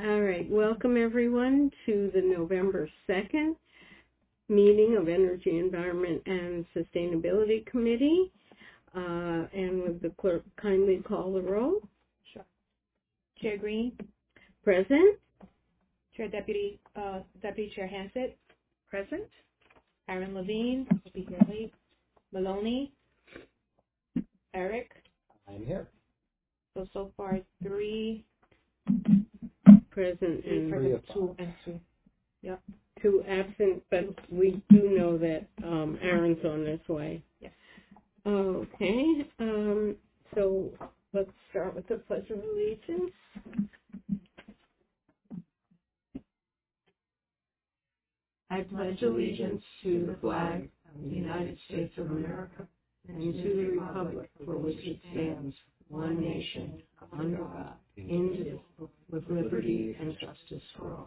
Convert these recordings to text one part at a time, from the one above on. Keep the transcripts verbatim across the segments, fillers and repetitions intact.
All right, welcome everyone to the November second meeting of Energy, Environment, and Sustainability Committee. Uh, and would the clerk kindly call the roll? Sure. Chair Green. Present. Chair Deputy uh, Deputy Chair Hansett. Present. Aaron Levine. Will be here late. Maloney. Eric. I'm here. So so far three. Present Three and present, two and two. Yep. Two absent, but we do know that um, Aaron's on his way. Yes. Okay. Um, so let's start with the Pledge of Allegiance. I pledge allegiance to the flag of the United States of America and to the republic for which it stands, one nation, under God, indivisible, with liberty and justice for all.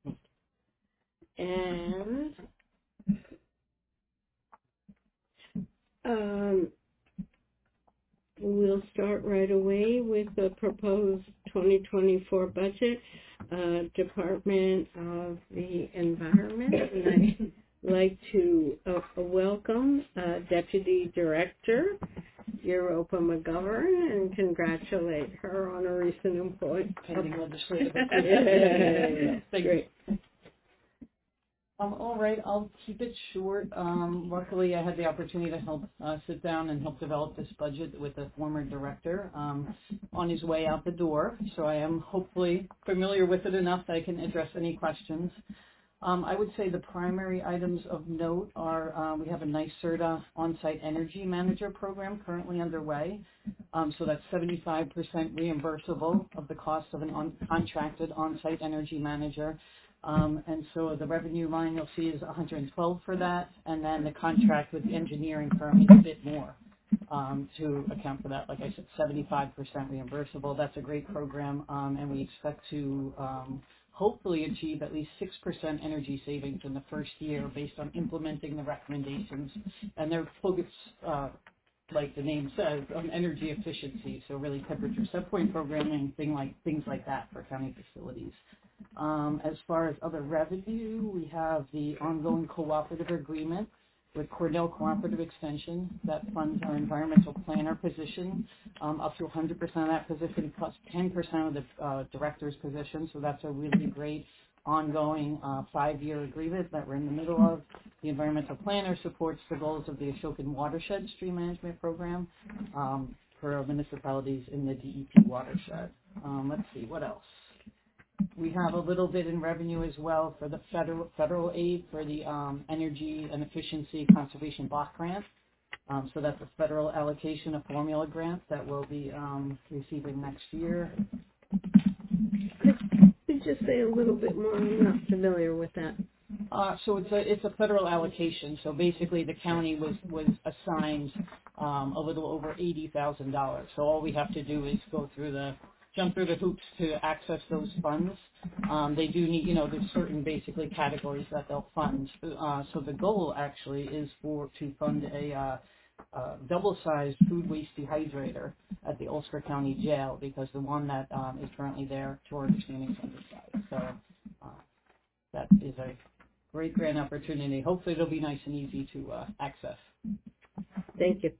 And um, we'll start right away with the proposed twenty twenty-four budget, uh, Department of the Environment. And I'd like to uh, welcome uh, Deputy Director Europa McGovern and congratulate her on a recent employment. Pending legislative Yeah. Great. Um, all right, I'll keep it short. Um, luckily, I had the opportunity to help uh, sit down and help develop this budget with the former director um, on his way out the door. So I am hopefully familiar with it enough that I can address any questions. Um, I would say the primary items of note are uh, we have a NYSERDA on-site energy manager program currently underway. Um, so that's seventy-five percent reimbursable of the cost of an on- contracted on-site energy manager. Um, and so the revenue line you'll see is one hundred twelve for that, and then the contract with the engineering firm is a bit more um, to account for that. Like I said, seventy-five percent reimbursable. That's a great program, um, and we expect to um, hopefully achieve at least six percent energy savings in the first year based on implementing the recommendations. And they're focused, uh, like the name says, on energy efficiency, so really temperature set point programming, thing like, things like that for county facilities. Um, as far as other revenue, we have the ongoing cooperative agreement with Cornell Cooperative Extension that funds our environmental planner position, um, up to one hundred percent of that position plus ten percent of the uh, director's position. So that's a really great ongoing uh, five-year agreement that we're in the middle of. The environmental planner supports the goals of the Ashokan Watershed Stream Management Program um, for municipalities in the D E P watershed. Um, let's see, what else? We have a little bit in revenue as well for the federal federal aid for the um, Energy and Efficiency Conservation Block Grant. Um, so that's a federal allocation, a formula grant that we'll be um, receiving next year. Could you just say a little bit more? I'm not familiar with that. Uh, so it's a it's a federal allocation. So basically, the county was was assigned um, a little over eighty thousand dollars. So all we have to do is go through the jump through the hoops to access those funds. Um, they do need, you know, there's certain basically categories that they'll fund. Uh, so the goal actually is for to fund a uh, uh, double-sized food waste dehydrator at the Ulster County Jail because the one that um, is currently there, to our understanding, is undersized. So uh, that is a great grant opportunity. Hopefully it'll be nice and easy to uh, access. Thank you.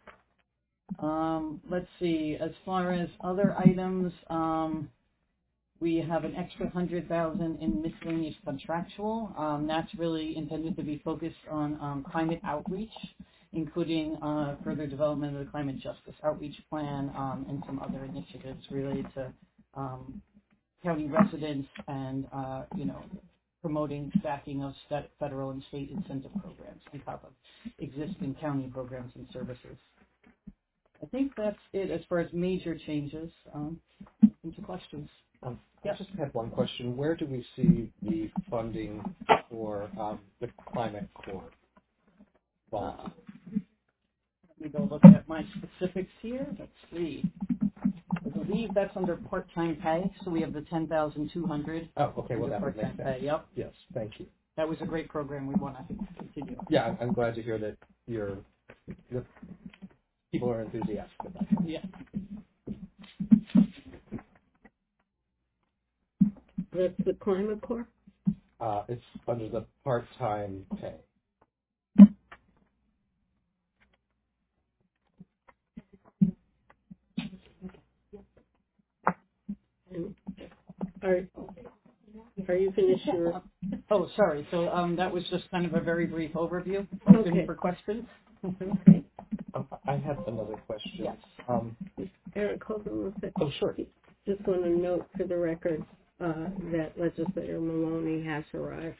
Um, let's see, as far as other items, um, we have an extra one hundred thousand dollars in miscellaneous contractual. Um, that's really intended to be focused on um, climate outreach, including uh, further development of the climate justice outreach plan um, and some other initiatives related to um, county residents and, uh, you know, promoting stacking of state, federal and state incentive programs on top of existing county programs and services. I think that's it as far as major changes. Um, into questions. Um, Yes. I just had one question. Where do we see the funding for um, the Climate Corps? Uh, let me go look at my specifics here. Let's see. I believe that's under part-time pay, so we have the ten thousand two hundred dollars. Oh, okay. Well, that would make sense. Pay. Yep. Yes, thank you. That was a great program. We want to continue. Yeah, I'm, I'm glad to hear that you're, the people are enthusiastic about it. Yeah. That's the Climate Corps? Uh, it's under the part-time pay. And are, are you finished your, Oh, sorry. So um, that was just kind of a very brief overview. Open Okay. for questions. okay, Um, I have another question. Yes. Um, Eric, hold on one second. oh, sure. Just want to note for the record, uh, that Legislator Maloney has arrived.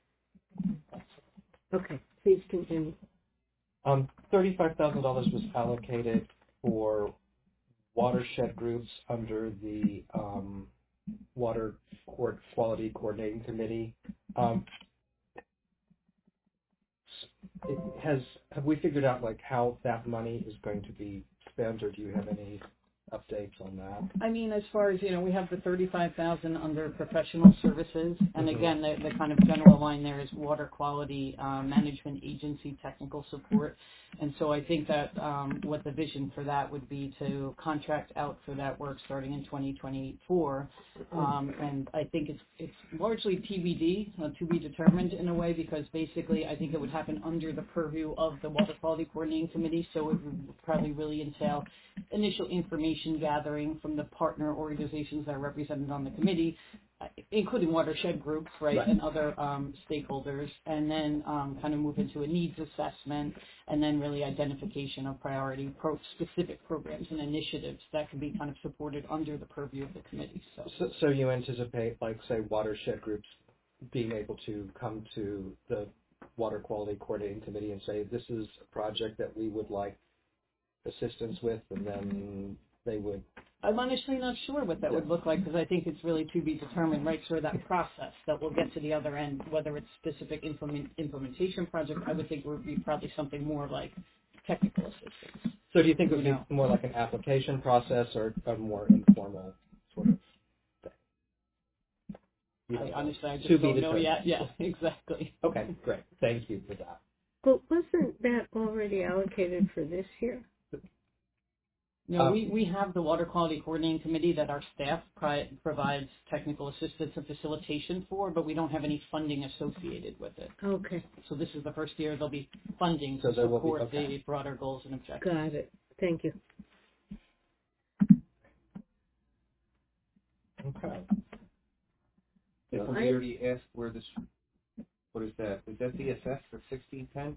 Okay, please continue. Um, thirty-five thousand dollars was allocated for watershed groups under the um, Water Court Quality Coordinating Committee. Um, it has have we figured out like how that money is going to be spent, or do you have any updates on that? I mean, as far as, you know, we have the thirty-five thousand under professional services, and Mhm. again, the, the kind of general line there is water quality uh, management agency technical support. And so I think that um, what the vision for that would be to contract out for that work starting in twenty twenty-four. Um, and I think it's it's largely T B D, uh, to be determined in a way, because basically I think it would happen under the purview of the Water Quality Coordinating Committee, so it would probably really entail initial information gathering from the partner organizations that are represented on the committee, uh, including watershed groups, right, Right. and other um, stakeholders, and then um, kind of move into a needs assessment, and then really identification of priority pro- specific programs and initiatives that can be kind of supported under the purview of the committee. So, So, so you anticipate, like, say, watershed groups being able to come to the Water Quality Coordinating Committee and say, this is a project that we would like assistance with, and then they would. I'm honestly not sure what that would look like, because I think it's really to be determined, right, sort of that process that we'll get to the other end, whether it's specific implement, implementation project. I would think it would be probably something more like technical assistance. So do you think it would You be know. more like an application process or a more informal sort of thing? You I, don't know. honestly, I just To be don't know determined. yet. Yeah, exactly. Okay, great. Thank you for that. Well, wasn't that already allocated for this year? No, Um, we, we have the Water Quality Coordinating Committee that our staff pri- provides technical assistance and facilitation for, but we don't have any funding associated with it. Okay, So this is the first year there'll be funding So to there will be- support okay. the broader goals and objectives. got it. Thank you. Okay. Well, Did I- we already ask where this, what is that? Is that D S S for sixteen ten?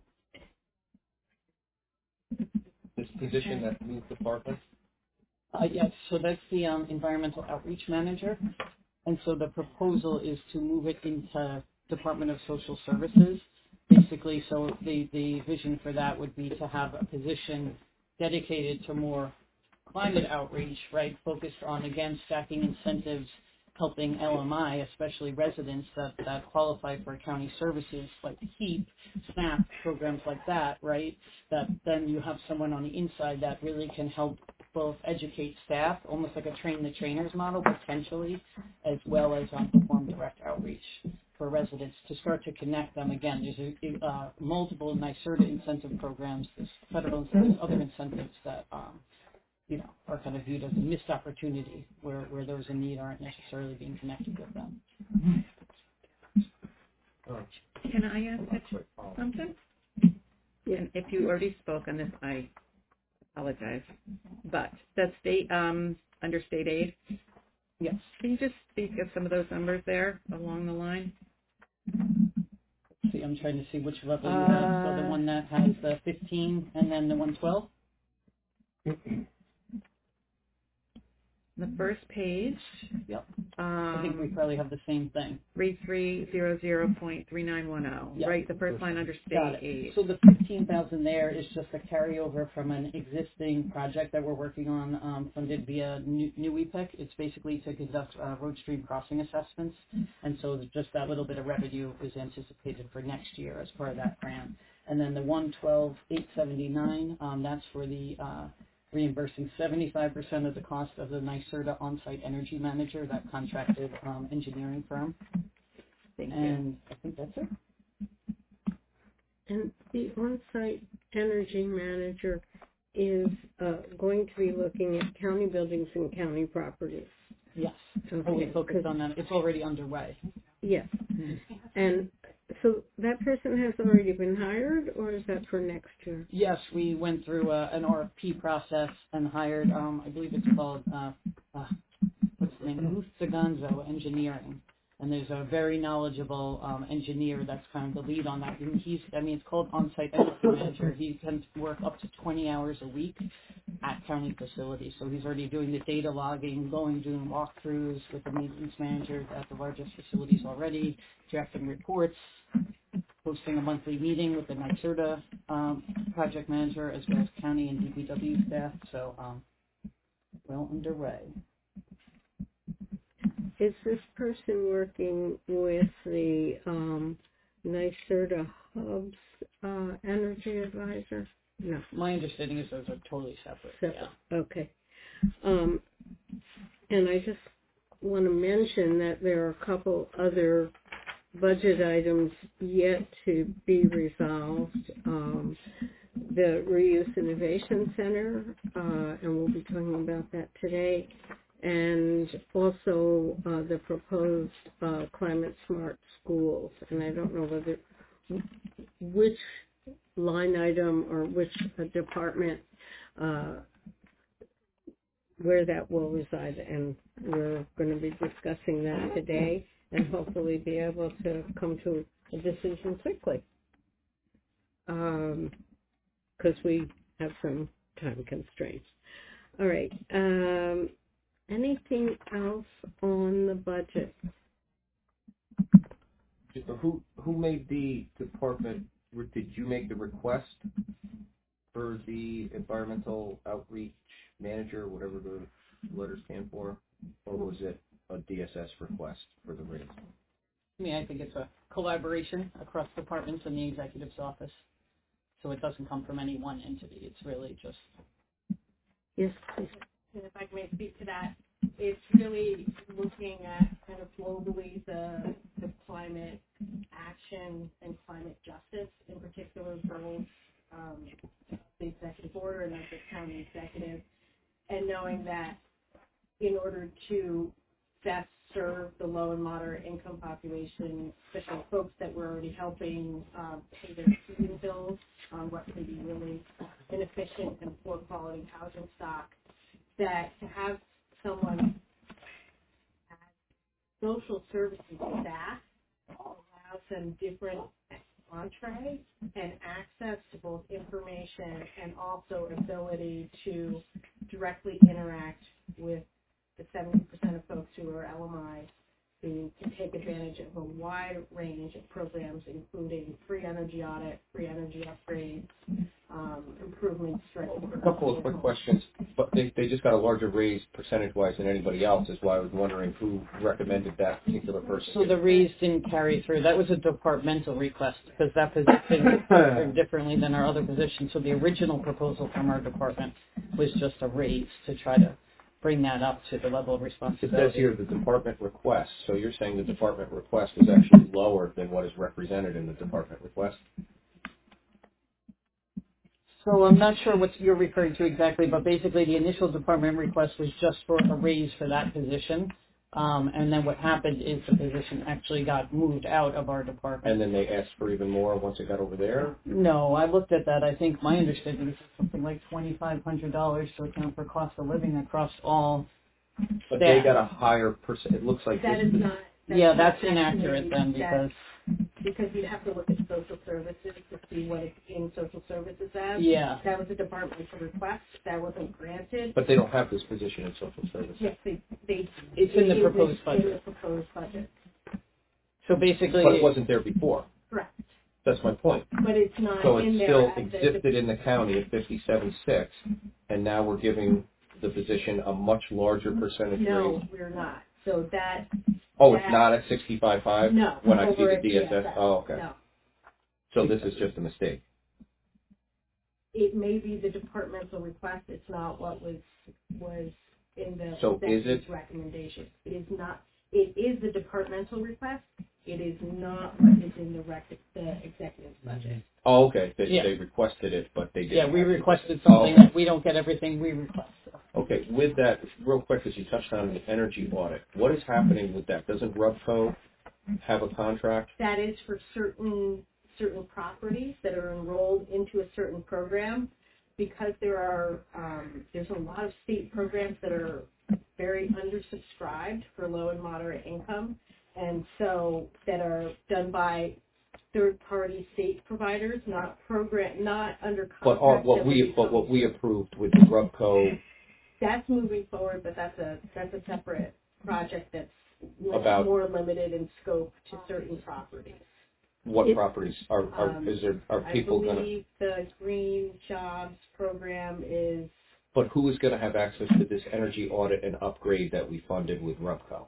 This position that moved departments? Uh, yes, so that's the um, environmental outreach manager. And so the proposal is to move it into Department of Social Services. Basically, so the, the vision for that would be to have a position dedicated to more climate outreach, right, focused on, again, stacking incentives, helping L M I, especially residents that, that qualify for county services like HEAP, SNAP, programs like that, right, that then you have someone on the inside that really can help both educate staff, almost like a train-the-trainers model potentially, as well as um, perform direct outreach for residents to start to connect them. Again, there's a, uh, multiple NYSERDA incentive programs, there's federal incentives, other incentives that um, you know, are kind of viewed as a missed opportunity where, where those in need aren't necessarily being connected with them. Can I ask something? Yeah. And if you already spoke on this, I apologize. But the state, um, under state aid, Yes. can you just speak of some of those numbers there along the line? See, I'm trying to see which level you have. So the Uh, one that has the fifteen and then the one twelve? The first page, Yep. I think we um, probably have the same thing. three three zero zero point three nine one zero, Yeah. right? The first line under Got state it. aid. So the fifteen thousand there is just a carryover from an existing project that we're working on, um, funded via New, New E P I C. It's basically to conduct uh, road stream crossing assessments, and so just that little bit of revenue is anticipated for next year as part of that grant. And then the one twelve eight seventy-nine, um, that's for the uh, reimbursing seventy-five percent of the cost of the NYSERDA on-site energy manager, that contracted um, engineering firm. Thank you. And I think that's it. And the on-site energy manager, is uh, going to be looking at county buildings and county properties. Yes, Okay, fully focused 'cause- on that. It's already underway. Yes. Mhm. And so that person has already been hired, or is that for next year? Yes, we went through uh, an R F P process and hired, um, I believe it's called, uh, uh, what's the name, Ruth Zaganzo Engineering. And there's a very knowledgeable um, engineer that's kind of the lead on that. And he's, I mean, it's called on-site energy manager. He can work up to twenty hours a week at county facilities. So he's already doing the data logging, going, doing walkthroughs with the maintenance managers at the largest facilities already, drafting reports, hosting a monthly meeting with the NYSERDA um, project manager as well as county and D P W staff. So, um, well underway. Is this person working with the um, NYSERDA Hubs uh, Energy Advisor? No. My understanding is those are totally separate. Separate. Okay. Um, and I just want to mention that there are a couple other budget items yet to be resolved. Um, the Reuse Innovation Center, uh, and we'll be talking about that today, and also uh, the proposed uh, climate smart schools. And I don't know whether which line item or which uh, department uh, where that will reside, and we're going to be discussing that today and hopefully be able to come to a decision quickly, um, because we have some time constraints. All right. Um, anything else on the budget? Who, who made the department, did you make the request for the environmental outreach manager, whatever the letters stand for? Or was it a D S S request for the raise? I mean, I think it's a collaboration across departments in the executive's office. So it doesn't come from any one entity. It's really just. Yes, please. And if I may speak to that, it's really looking at kind of globally the, the climate action and climate justice, in particular goals, um, the executive order and as the county executive, and knowing that in order to best serve the low and moderate income population, especially folks that we're already helping um, pay their heating bills on what can be really inefficient and poor quality housing stock, that to have someone as social services staff allows them different entree and access to both information and also ability to directly interact with the seventy percent of folks who are L M I who can take advantage of a wide range of programs, including free energy audit, free energy upgrades, um, improvements. A couple of quick questions, but they, they just got a larger raise percentage-wise than anybody else, is why I was wondering who recommended that particular person. So the raise didn't carry through. That was a departmental request because that position is structured differently than our other positions. So the original proposal from our department was just a raise to try to bring that up to the level of It responsibility. says here the department request, so you're saying the department request was actually lower than what is represented in the department request? So I'm not sure what you're referring to exactly, but basically the initial department request was just for a raise for that position. Um, and then what happened is the position actually got moved out of our department. And then they asked for even more once it got over there? No, I looked at that. I think my understanding is something like twenty-five hundred dollars to account for cost of living across all. But staff. they got a higher percent, it looks like That this is not. Yeah, not that's actually inaccurate then because, Because you'd have to look at social services to see what it's in social services as. yeah. That was a departmental request. That wasn't granted. But they don't have this position in social services. Yes, they, they. It's in the it is proposed In budget. the proposed budget. So basically. But it wasn't there before. Correct. That's my point. But it's not So in it there still as a- existed in the county at fifty-seven six, and now we're giving the position a much larger percentage No, raise. we're not. So that. Oh, it's that- not at sixty-five five? No. When I see over the at D S S? D S S. Oh, okay. No. So this is just a mistake. It may be the departmental request. It's not what was, was in the So is executive's it- recommendation. It is not, it is the departmental request. It is not what is in the rec, the executive's budget. Oh, okay, they, Yeah. they requested it, but they didn't. Yeah, we have it. requested something Oh. that we don't get everything we request. So. Okay, with that, real quick, as you touched on the energy audit, what is happening with that? Doesn't Rubco have a contract? That is for certain certain properties that are enrolled into a certain program, because there are um, there's a lot of state programs that are very undersubscribed for low and moderate income, and so that are done by third-party state providers, not program, not under But contract. all, what that we, would but become- what we approved with the Rubco that's moving forward, but that's a that's a separate project that's li- About- more limited in scope to certain properties. what It- properties are, are Um, is there are I people going to? believe the Green Jobs program is, But who is going to have access to this energy audit and upgrade that we funded with Rubco?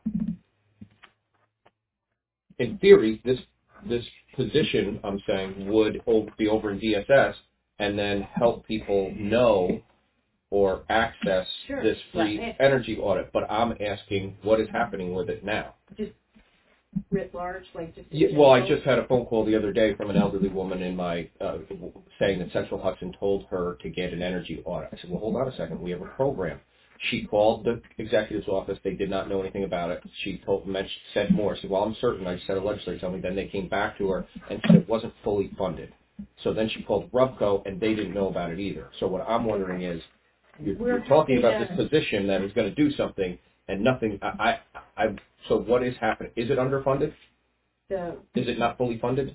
In theory, this this position, I'm saying, would o- be over in D S S and then help people know or access Sure, this free yeah. energy audit. But I'm asking, what is happening with it now? just writ large, like just. in Yeah, well, I general. just had a phone call the other day from an elderly woman in my uh, saying that Central Hudson told her to get an energy audit. I said, well, hold on a second. We have a program. She called the executive's office. They did not know anything about it. She told mentioned, said more. I said, well, I'm certain. I said a legislator told me. Then they came back to her and said it wasn't fully funded. So then she called Rubco, and they didn't know about it either. So what I'm wondering is, you're, We're you're talking about happy this to- position that is going to do something, and nothing. I, I, I. So what is happening? Is it underfunded? The, Is it not fully funded?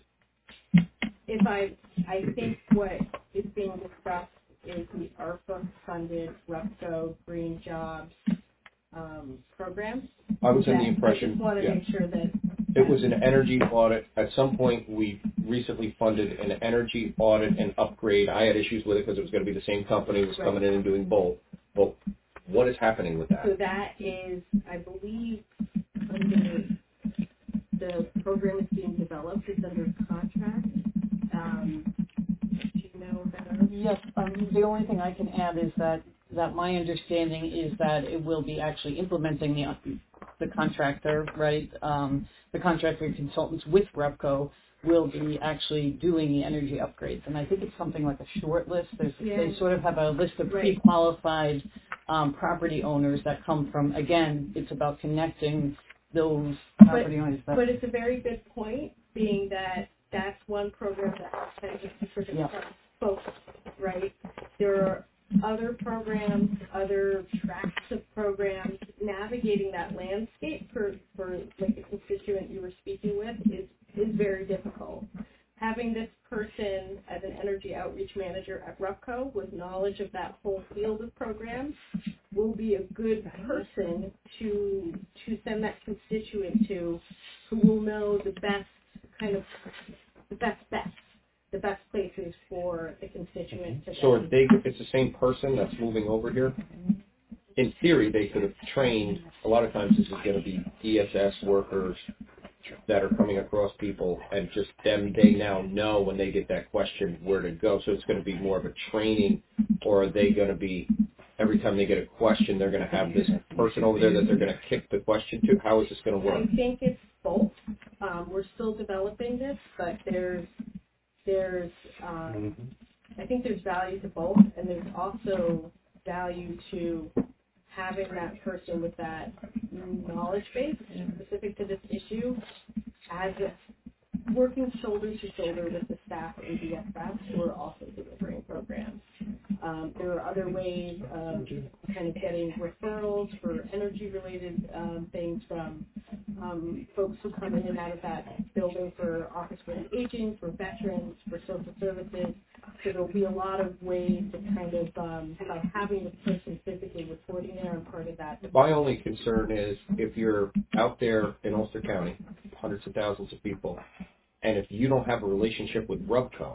if I, I think what is being discussed is the ARPA funded Rubco Green Jobs, um, program. I was in That- the impression, I just want to yeah, make sure that. it was an energy audit. At some point, we recently funded an energy audit and upgrade. I had issues with it because it was going to be the same company was Right. coming in and doing both. But what is happening with that? So that is, I believe, under, the program is being developed, it's under contract. Um, do you know better? Yes, um, the only thing I can add is that, that my understanding is that it will be actually implementing the, the contractor, right? Um, the contractor consultants with Rubco will be actually doing the energy upgrades. And I think it's something like a short list. There's, Yeah. They sort of have a list of Right. pre-qualified um, property owners that come from, again, it's about connecting those property owners. That, But it's a very good point, being that that's one program that has a specific Yeah. focus, right? There are other programs, other tracks of programs. Navigating that landscape for, for like the constituent you were speaking with is, is very difficult. Having this person as an energy outreach manager at Rubco with knowledge of that whole field of programs will be a good person to to send that constituent to, who will know the best kind of the best best the best places for the constituent to So then- if they, if it's the same person that's moving over here, in theory, they could have trained. A lot of times, this is going to be D S S workers that are coming across people, and just them, they now know when they get that question where to go. So it's going to be more of a training, or are they going to be, every time they get a question, they're going to have this person over there that they're going to kick the question to? How is this going to work? I think it's both. Um, we're still developing this, but there's there's um, I think there's value to both, and there's also value to having that person with that knowledge base specific to this issue as a, working shoulder to shoulder with the staff in D S S who are also delivering programs. Um, there are other ways of kind of getting referrals for energy-related um, things from um, folks who come in and out of that building for Office for the Aging, for veterans, for social services. So there'll be a lot of ways to kind of, um, by having the person physically reporting there and part of that. My only concern is if you're out there in Ulster County, hundreds of thousands of people, and if you don't have a relationship with Rubco,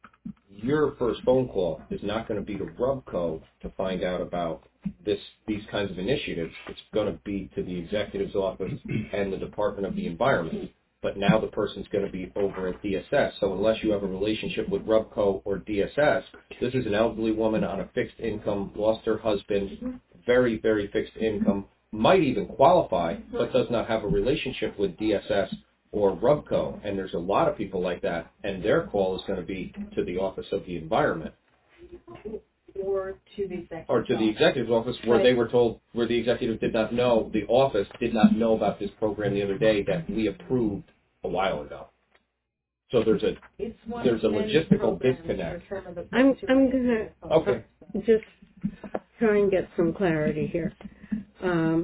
your first phone call is not going to be to Rubco to find out about this, these kinds of initiatives. It's going to be to the executive's office and the Department of the Environment. But now the person's going to be over at D S S. So unless you have a relationship with Rubco or D S S, this is an elderly woman on a fixed income, lost her husband, very, very fixed income, might even qualify, but does not have a relationship with D S S or Rubco, and there's a lot of people like that, and their call is going to be to the Office of the Environment. Or to the executive Or to the executive's office, where Right. they were told, where the executive did not know, the office did not know about this program the other day that we approved a while ago. So there's a, It's one there's a of many logistical programs disconnect. for some of the I'm, folks who I'm are- gonna Okay. just try and get some clarity here. Um,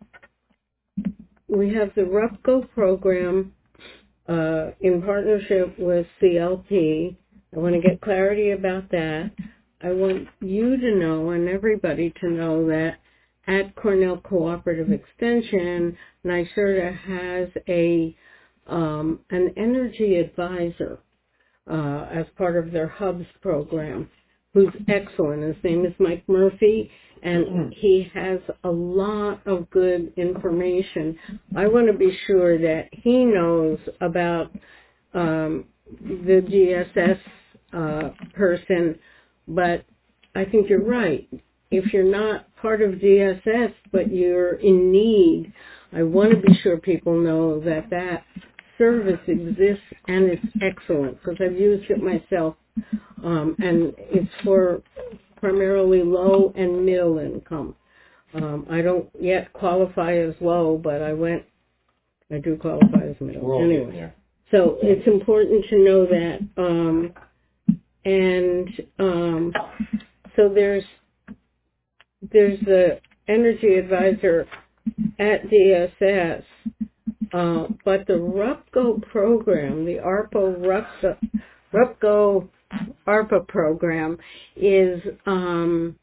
we have the RUPCO program uh, in partnership with C L P. I want to get clarity about that. I want you to know and everybody to know that at Cornell Cooperative Extension, NYSERDA has a um, an energy advisor uh, as part of their Hubs program, who's excellent. His name is Mike Murphy, and he has a lot of good information. I want to be sure that he knows about um, the G S S uh, person, but I think you're right. If you're not part of G S S, but you're in need, I want to be sure people know that that service exists and it's excellent, because I've used it myself, um, and it's for primarily low and middle income. Um, I don't yet qualify as low, but I went, I do qualify as middle. We're all anyway. getting there. So it's important to know that. Um, and um, so there's there's the energy advisor at D S S, uh, but the RUPCO program, the ARPA RUPCO, RUPCO ARPA program is um,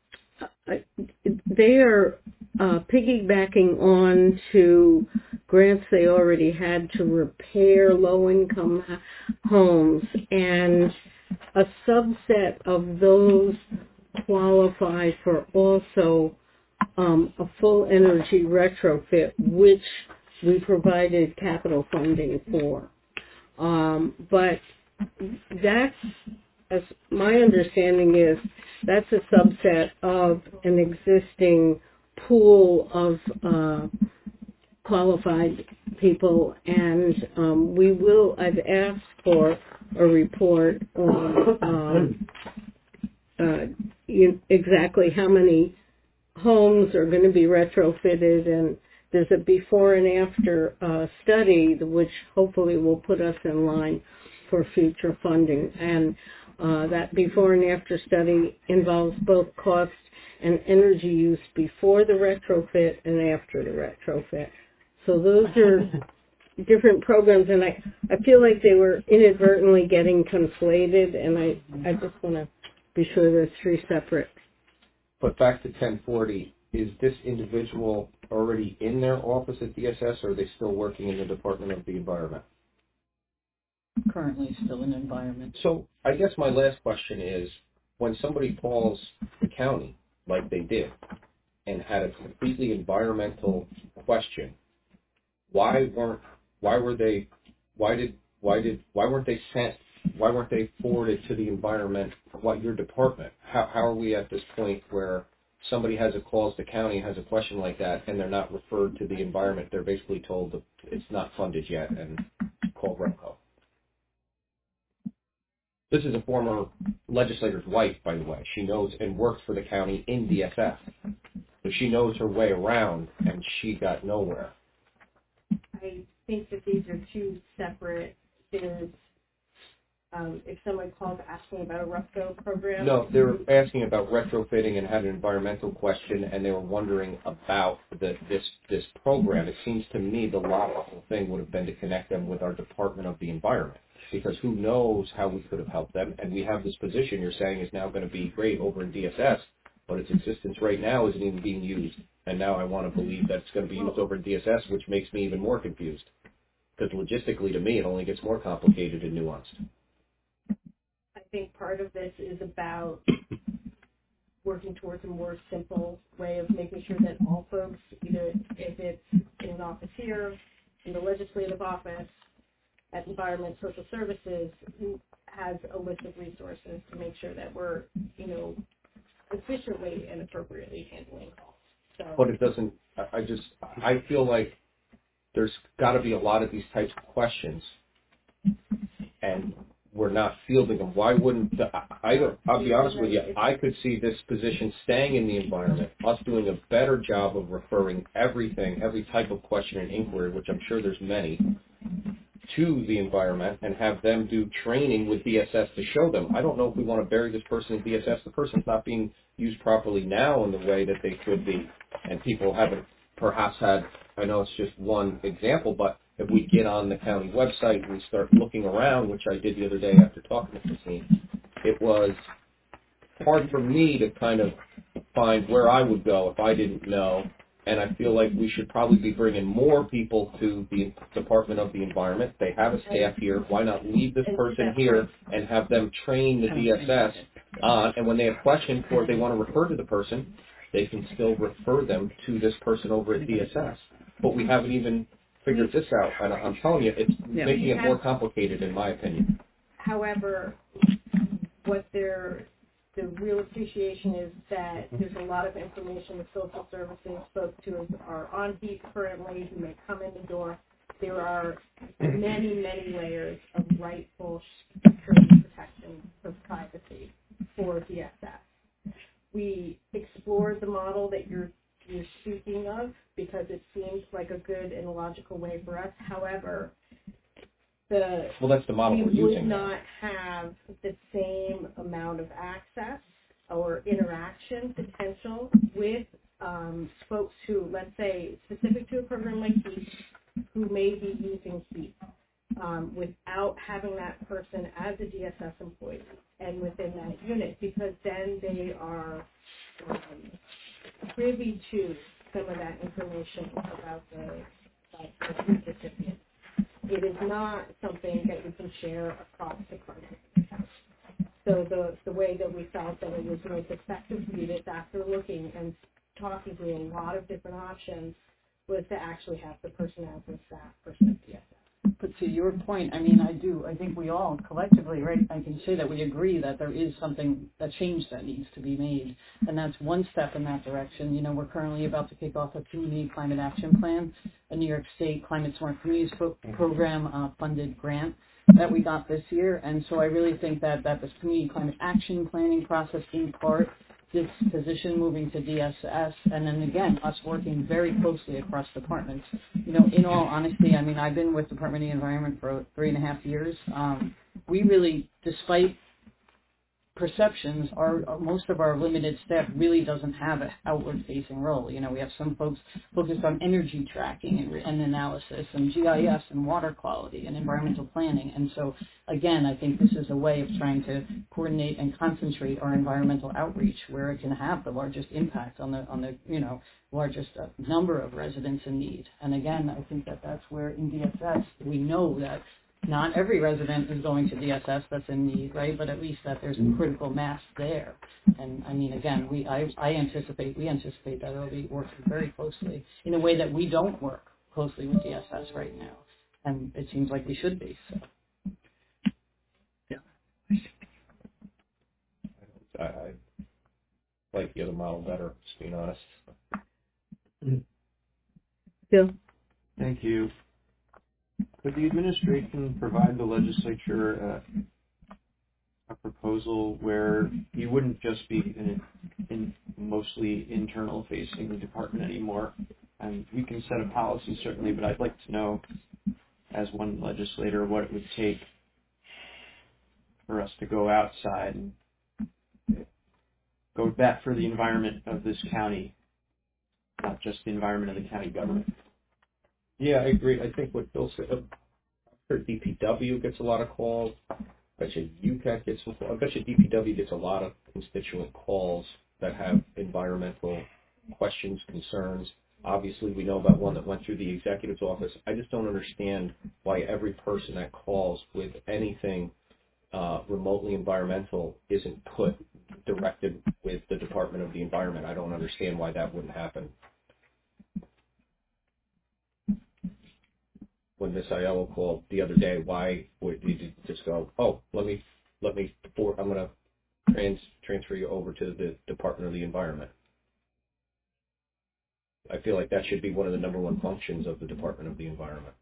they are uh, piggybacking on to grants they already had to repair low-income homes, and a subset of those qualify for also um, a full energy retrofit, which we provided capital funding for. Um, but that's, as my understanding is, that's a subset of an existing pool of uh, qualified people, and um, we will, I've asked for a report on um, uh, you, exactly how many homes are going to be retrofitted, and there's a before and after uh, study which hopefully will put us in line for future funding. And uh, that before and after study involves both cost and energy use before the retrofit and after the retrofit. So those are different programs, and I, I feel like they were inadvertently getting conflated, and I, I just want to be sure there's three separate. But back to ten forty, is this individual already in their office at D S S, or are they still working in the Department of the Environment? Currently still in environment. So I guess my last question is, when somebody calls the county, like they did, and had a completely environmental question, why weren't, why were they, why did, why did, why weren't they sent, why weren't they forwarded to the environment, what, your department? How, how are we at this point where somebody has a calls the county, has a question like that, and they're not referred to the environment? They're basically told that it's not funded yet and call REMCO. This is a former legislator's wife, by the way. She knows and worked for the county in D S S. So she knows her way around, and she got nowhere. I think that these are two separate. There's, um, if someone calls asking about a RUPCO program. No, they were asking about retrofitting and had an environmental question, and they were wondering about the, this this program. It seems to me the logical thing would have been to connect them with our Department of the Environment, because who knows how we could have helped them. And we have this position you're saying is now going to be great over in D S S, but its existence right now isn't even being used. And now I want to believe that it's going to be used over in D S S, which makes me even more confused. Because logistically, to me, it only gets more complicated and nuanced. I think part of this is about working towards a more simple way of making sure that all folks, either if it's in an office here, in the legislative office, at Environment Social Services, has a list of resources to make sure that we're, you know, efficiently and appropriately handling calls. So, But it doesn't, I I just, I feel like there's got to be a lot of these types of questions, and we're not fielding them. Why wouldn't the, I don't, I'll be honest with you, I could see this position staying in the environment, us doing a better job of referring everything, every type of question and inquiry, which I'm sure there's many, to the environment, and have them do training with D S S to show them. I don't know if we want to bury this person in D S S. The person's not being used properly now in the way that they could be, and people haven't perhaps had, I know it's just one example, but if we get on the county website and we start looking around, which I did the other day after talking to Christine, it was hard for me to kind of find where I would go if I didn't know. And I feel like we should probably be bringing more people to the Department of the Environment. They have a staff here. Why not leave this person here and have them train the D S S on, and when they have questions or they want to refer to the person, they can still refer them to this person over at D S S. But we haven't even figured this out. And I'm telling you, it's Yeah. making it more complicated, in my opinion. However, what they're, the real appreciation is that there's a lot of information the social services folks who are on heat currently, who may come in the door. There are many, many layers of rightful security protection for privacy for D S S. We explored the model that you're you're speaking of because it seems like a good and logical way for us. However, the Well, that's the model we we're would using. not have the same amount of access or interaction potential with um, folks who, let's say, specific to a program like HEAT, who may be using HEAT um, without having that person as a D S S employee and within that unit, because then they are um, privy to some of that information about the, about the recipient. It is not something that we can share across the country. So the the way that we felt that it was most effective to do this after looking and talking through a lot of different options was to actually have the person as a staff person at D S S. But to your point, I mean, I do, I think we all collectively, right, I can say that we agree that there is something, a change that needs to be made. And that's one step in that direction. You know, we're currently about to kick off a community climate action plan, a New York State Climate Smart Communities Program uh, funded grant that we got this year. And so I really think that, that this community climate action planning process in part, this position moving to D S S, and then again, us working very closely across departments. You know, in all honesty, I mean, I've been with Department of the Environment for three and a half years. Um, we really, despite perceptions, our, our most of our limited staff really doesn't have an outward-facing role. You know, we have some folks focused on energy tracking and, and analysis and G I S and water quality and environmental planning. And so, again, I think this is a way of trying to coordinate and concentrate our environmental outreach where it can have the largest impact on the, on the you know, largest uh, number of residents in need. And again, I think that that's where in D S S we know that not every resident is going to D S S that's in need, right? But at least that there's a critical mass there. And I mean, again, we I, I anticipate we anticipate that it'll be working very closely in a way that we don't work closely with D S S right now, and it seems like we should be. So. Yeah. I, I like the other model better, just being honest. Bill? Thank you. Could the administration provide the legislature uh, a proposal where you wouldn't just be in, in mostly internal-facing department anymore? And we can set a policy, certainly, but I'd like to know, as one legislator, what it would take for us to go outside and go back for the environment of this county, not just the environment of the county government. Yeah, I agree. I think what Bill said, I'm sure D P W gets a lot of calls. I bet you U C A C gets, I bet you D P W gets a lot of constituent calls that have environmental questions, concerns. Obviously, we know about one that went through the executive's office. I just don't understand why every person that calls with anything uh, remotely environmental isn't put directed with the Department of the Environment. I don't understand why that wouldn't happen. When Miss Aiello called the other day, why would you just go, oh, let me, let me, for, I'm going to trans, transfer you over to the Department of the Environment? I feel like that should be one of the number one functions of the Department of the Environment.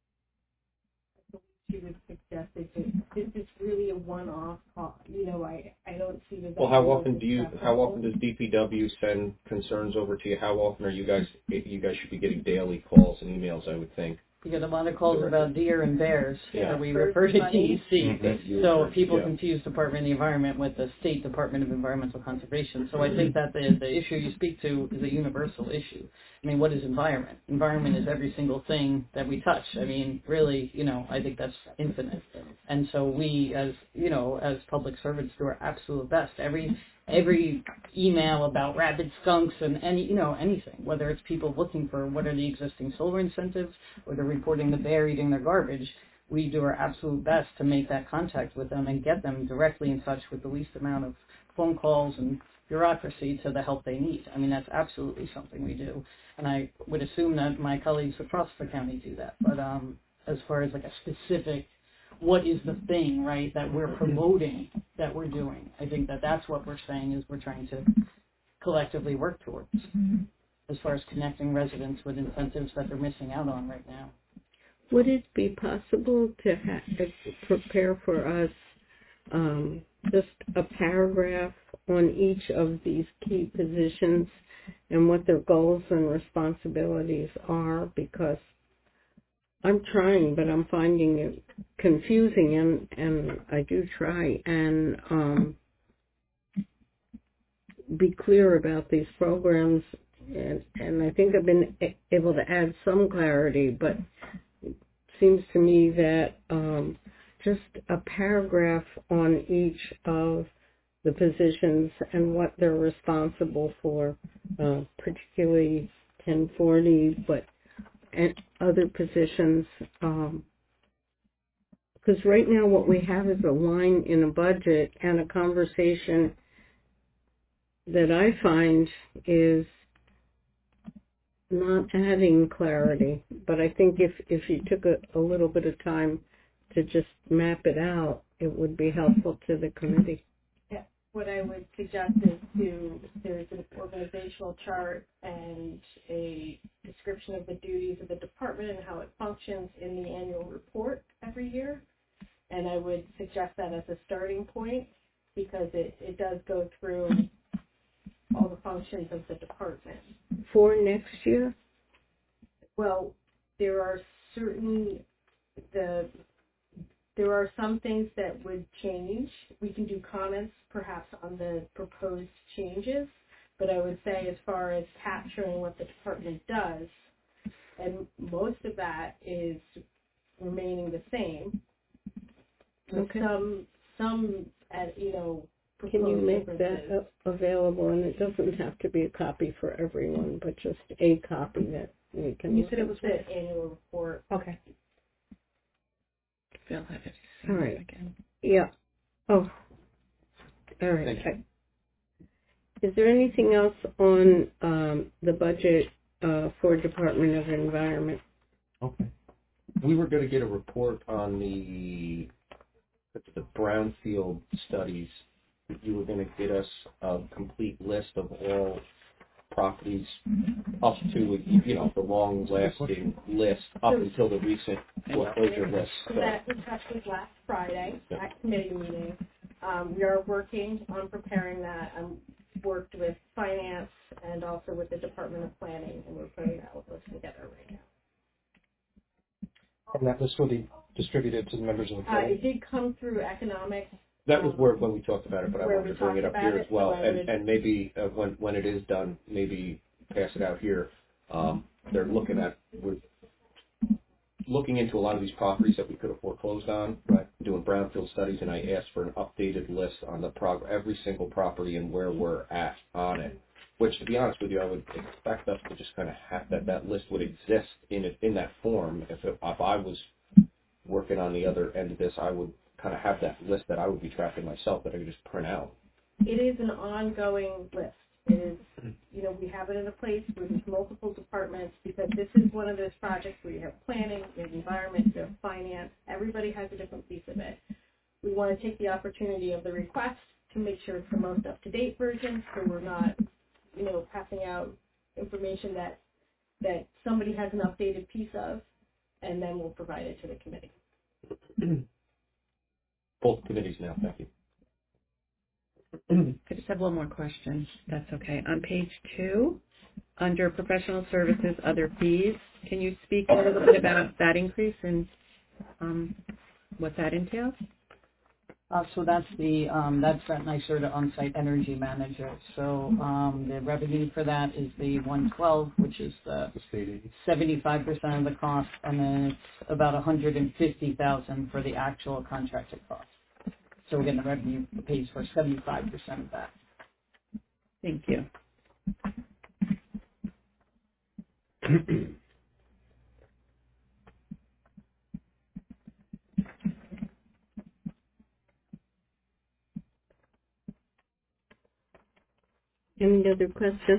She would suggest that this is really a one-off call. You know, I, I don't see the. Well, how often do you, how often does D P W send concerns over to you? How often are you guys, you guys should be getting daily calls and emails, I would think. You get a lot of calls about deer and bears, Yeah. so we refer to D E C. Mm-hmm. So people Yeah. confuse Department of the Environment with the State Department of Environmental Conservation. So I think that the, the issue you speak to is a universal issue. I mean, what is environment? Environment is every single thing that we touch. I mean, really, you know, I think that's infinite. And so we, as, you know, as public servants, do our absolute best. Every every email about rabid skunks and any, you know, anything, whether it's people looking for what are the existing solar incentives or they're reporting the bear eating their garbage, we do our absolute best to make that contact with them and get them directly in touch with the least amount of phone calls and bureaucracy to the help they need. I mean, that's absolutely something we do. And I would assume that my colleagues across the county do that. But um, as far as like a specific, what is the thing, right, that we're promoting, that we're doing, I think that that's what we're saying is we're trying to collectively work towards as far as connecting residents with incentives that they're missing out on right now. Would it be possible to ha- to prepare for us um, just a paragraph on each of these key positions and what their goals and responsibilities are? Because I'm trying, but I'm finding it confusing, and, and I do try and um, be clear about these programs, and, and I think I've been a- able to add some clarity, but it seems to me that um, just a paragraph on each of the positions and what they're responsible for, uh, particularly ten forty, but and other positions, um, because right now what we have is a line in a budget and a conversation that I find is not adding clarity. But I think if, if you took a, a little bit of time to just map it out, it would be helpful to the committee. What I would suggest is to, there's an organizational chart and a description of the duties of the department and how it functions in the annual report every year. And I would suggest that as a starting point because it, it does go through all the functions of the department. For next year? Well, there are certain, the There are some things that would change. We can do comments perhaps on the proposed changes, but I would say as far as capturing what the department does, and most of that is remaining the same. With Okay. some, some, at, you know, Can you make differences. that a- available? And it doesn't have to be a copy for everyone, but just a copy that we can. You said it was the annual report. Okay. Phil had it. All right. Again. Yeah. Oh. All right. I, is there anything else on um, the budget uh, for Department of Environment? Okay. We were going to get a report on the the brownfield studies. You were going to get us a complete list of all properties up to, you know, the long-lasting list up until the recent foreclosure list. So that discussion was last Friday at committee meeting. Um, we are working on preparing that. I'm worked with finance and also with the Department of Planning, and we're putting that list together right now. And that list will be distributed to the members of the Uh, committee? it did come through economic. That was where when we talked about it, but I Where wanted we to bring it talked up here about as it, well, so I and would- and maybe uh, when when it is done, maybe pass it out here. Um, they're looking at we're looking into a lot of these properties that we could have foreclosed on, right? Doing brownfield studies, and I asked for an updated list on the prog- every single property and where we're at on it. Which, to be honest with you, I would expect us to just kind of have that that list would exist in it, in that form. If it, if I was working on the other end of this, I would kind of have that list that I would be tracking myself that I could just print out. It is an ongoing list. It is, you know, we have it in a place where there's multiple departments because this is one of those projects where you have planning, you have environment, you have finance. Everybody has a different piece of it. We want to take the opportunity of the request to make sure it's the most up-to-date version so we're not, you know, passing out information that that somebody has an updated piece of, and then we'll provide it to the committee. Both committees now, thank you. I just have one more question. That's okay. On page two, under professional services, other fees, can you speak a little bit about that increase and um, what that entails? Uh, so that's the, um, that's that NYSERDA on-site energy manager. So, um, the revenue for that is the one twelve, which is the seventy-five percent of the cost, and then it's about one hundred fifty thousand for the actual contracted cost. So again, the revenue pays for seventy-five percent of that. Thank you. Any other questions?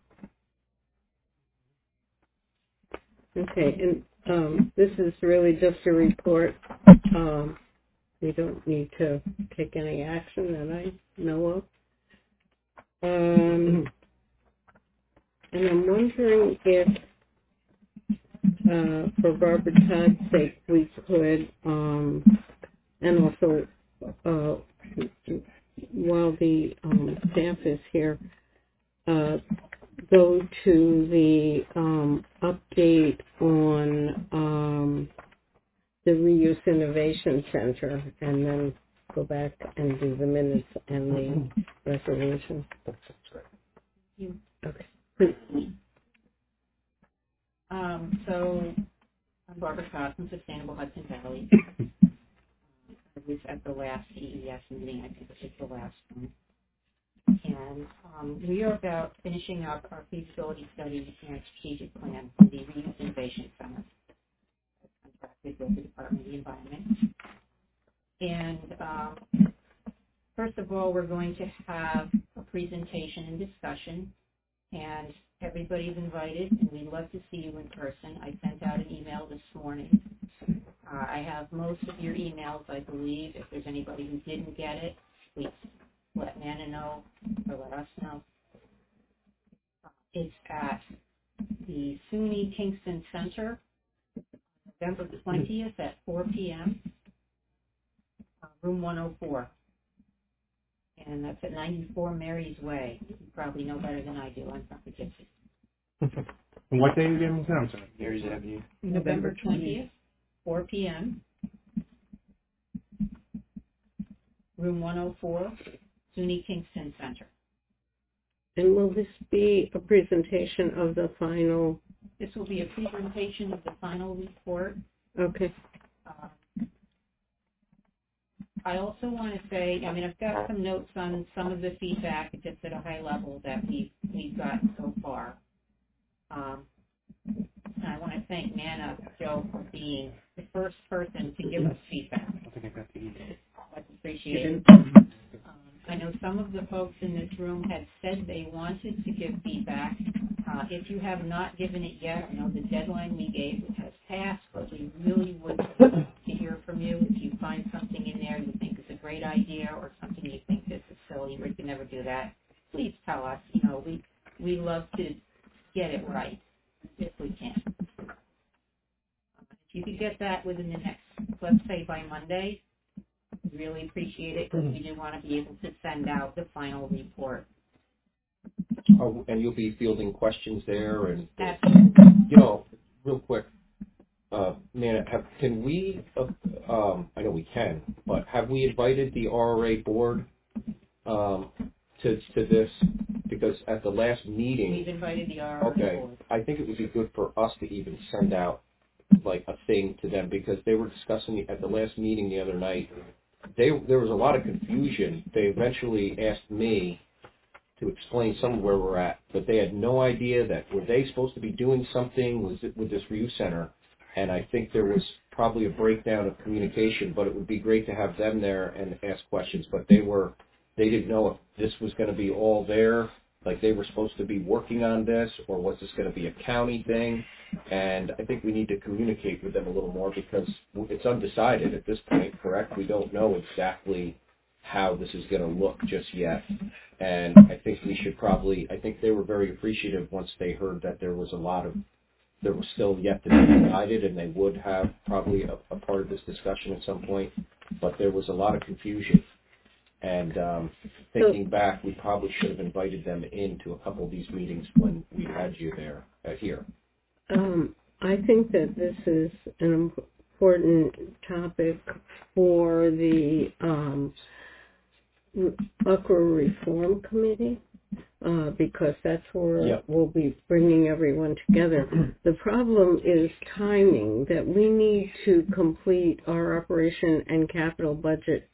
Okay, and um, this is really just a report. Um, we don't need to take any action that I know of. Um, and I'm wondering if, uh, for Barbara Todd's sake, we could, um, and also uh, while the um, staff is here, uh, go to the um, update on um, the Reuse Innovation Center, and then go back and do the minutes and the resolution. That sounds great. You. Okay. Um, so I'm Barbara Todd from Sustainable Hudson Valley. I was at the last C E S meeting, I think this is the last one. And um, we are about finishing up our feasibility study and strategic plan for the Reuse Innovation Center, contracted with the Department of the Environment. And um, first of all, we're going to have a presentation and discussion, and everybody's invited, and we'd love to see you in person. I sent out an email this morning. Uh, I have most of your emails, I believe. If there's anybody who didn't get it, please let Nana know or let us know. Uh, it's at the SUNY Kingston Center, November twentieth at four p.m., uh, room one oh four. And that's at ninety-four Mary's Way. You probably know better than I do. I'm from Poughkeepsie. And what day are you getting to? I'm sorry. Mary's Avenue. November twentieth, four p.m., room one oh four, SUNY Kingston Center. And will this be a presentation of the final? This will be a presentation of the final report. Okay. Uh, I also want to say, I mean, I've got some notes on some of the feedback just at a high level that we've, we've gotten so far. Um, and I want to thank Nana, Joe, for being the first person to give us feedback. I think I got the email. Much appreciated. Um, I know some of the folks in this room had said they wanted to give feedback. Uh, if you have not given it yet, I know the deadline we gave has passed, but we really would like to hear from you. If you find something in there you think is a great idea or something you think this is silly, we can never do that, please tell us. You know, we, we love to get it right if we can. Uh, if you could get that within the next, let's say by Monday, really appreciate it because we do want to be able to send out the final report. Oh, and you'll be fielding questions there, and Absolutely. you know, real quick, uh, Nana, have, can we? Uh, um, I know we can, but have we invited the R R A board um, to to this? Because at the last meeting, We've invited the R R A okay, board. I think it would be good for us to even send out like a thing to them because they were discussing at the last meeting the other night. They there was a lot of confusion. They eventually asked me to explain some of where we're at, but they had no idea that were they supposed to be doing something was it with this reuse center, and I think there was probably a breakdown of communication. But it would be great to have them there and ask questions. But they were they didn't know if this was going to be all there, like they were supposed to be working on this, or was this going to be a county thing? And I think we need to communicate with them a little more because it's undecided at this point. Correct? We don't know exactly how this is going to look just yet. And I think we should probably, I think they were very appreciative once they heard that there was a lot of there was still yet to be decided, and they would have probably a, a part of this discussion at some point, but there was a lot of confusion. And um, thinking back, we probably should have invited them into a couple of these meetings when we had you there, uh, here. Um, I think that this is an important topic for the um, Aqua Reform Committee, uh, because that's where Yep. we'll be bringing everyone together. The problem is timing, that we need to complete our operation and capital budget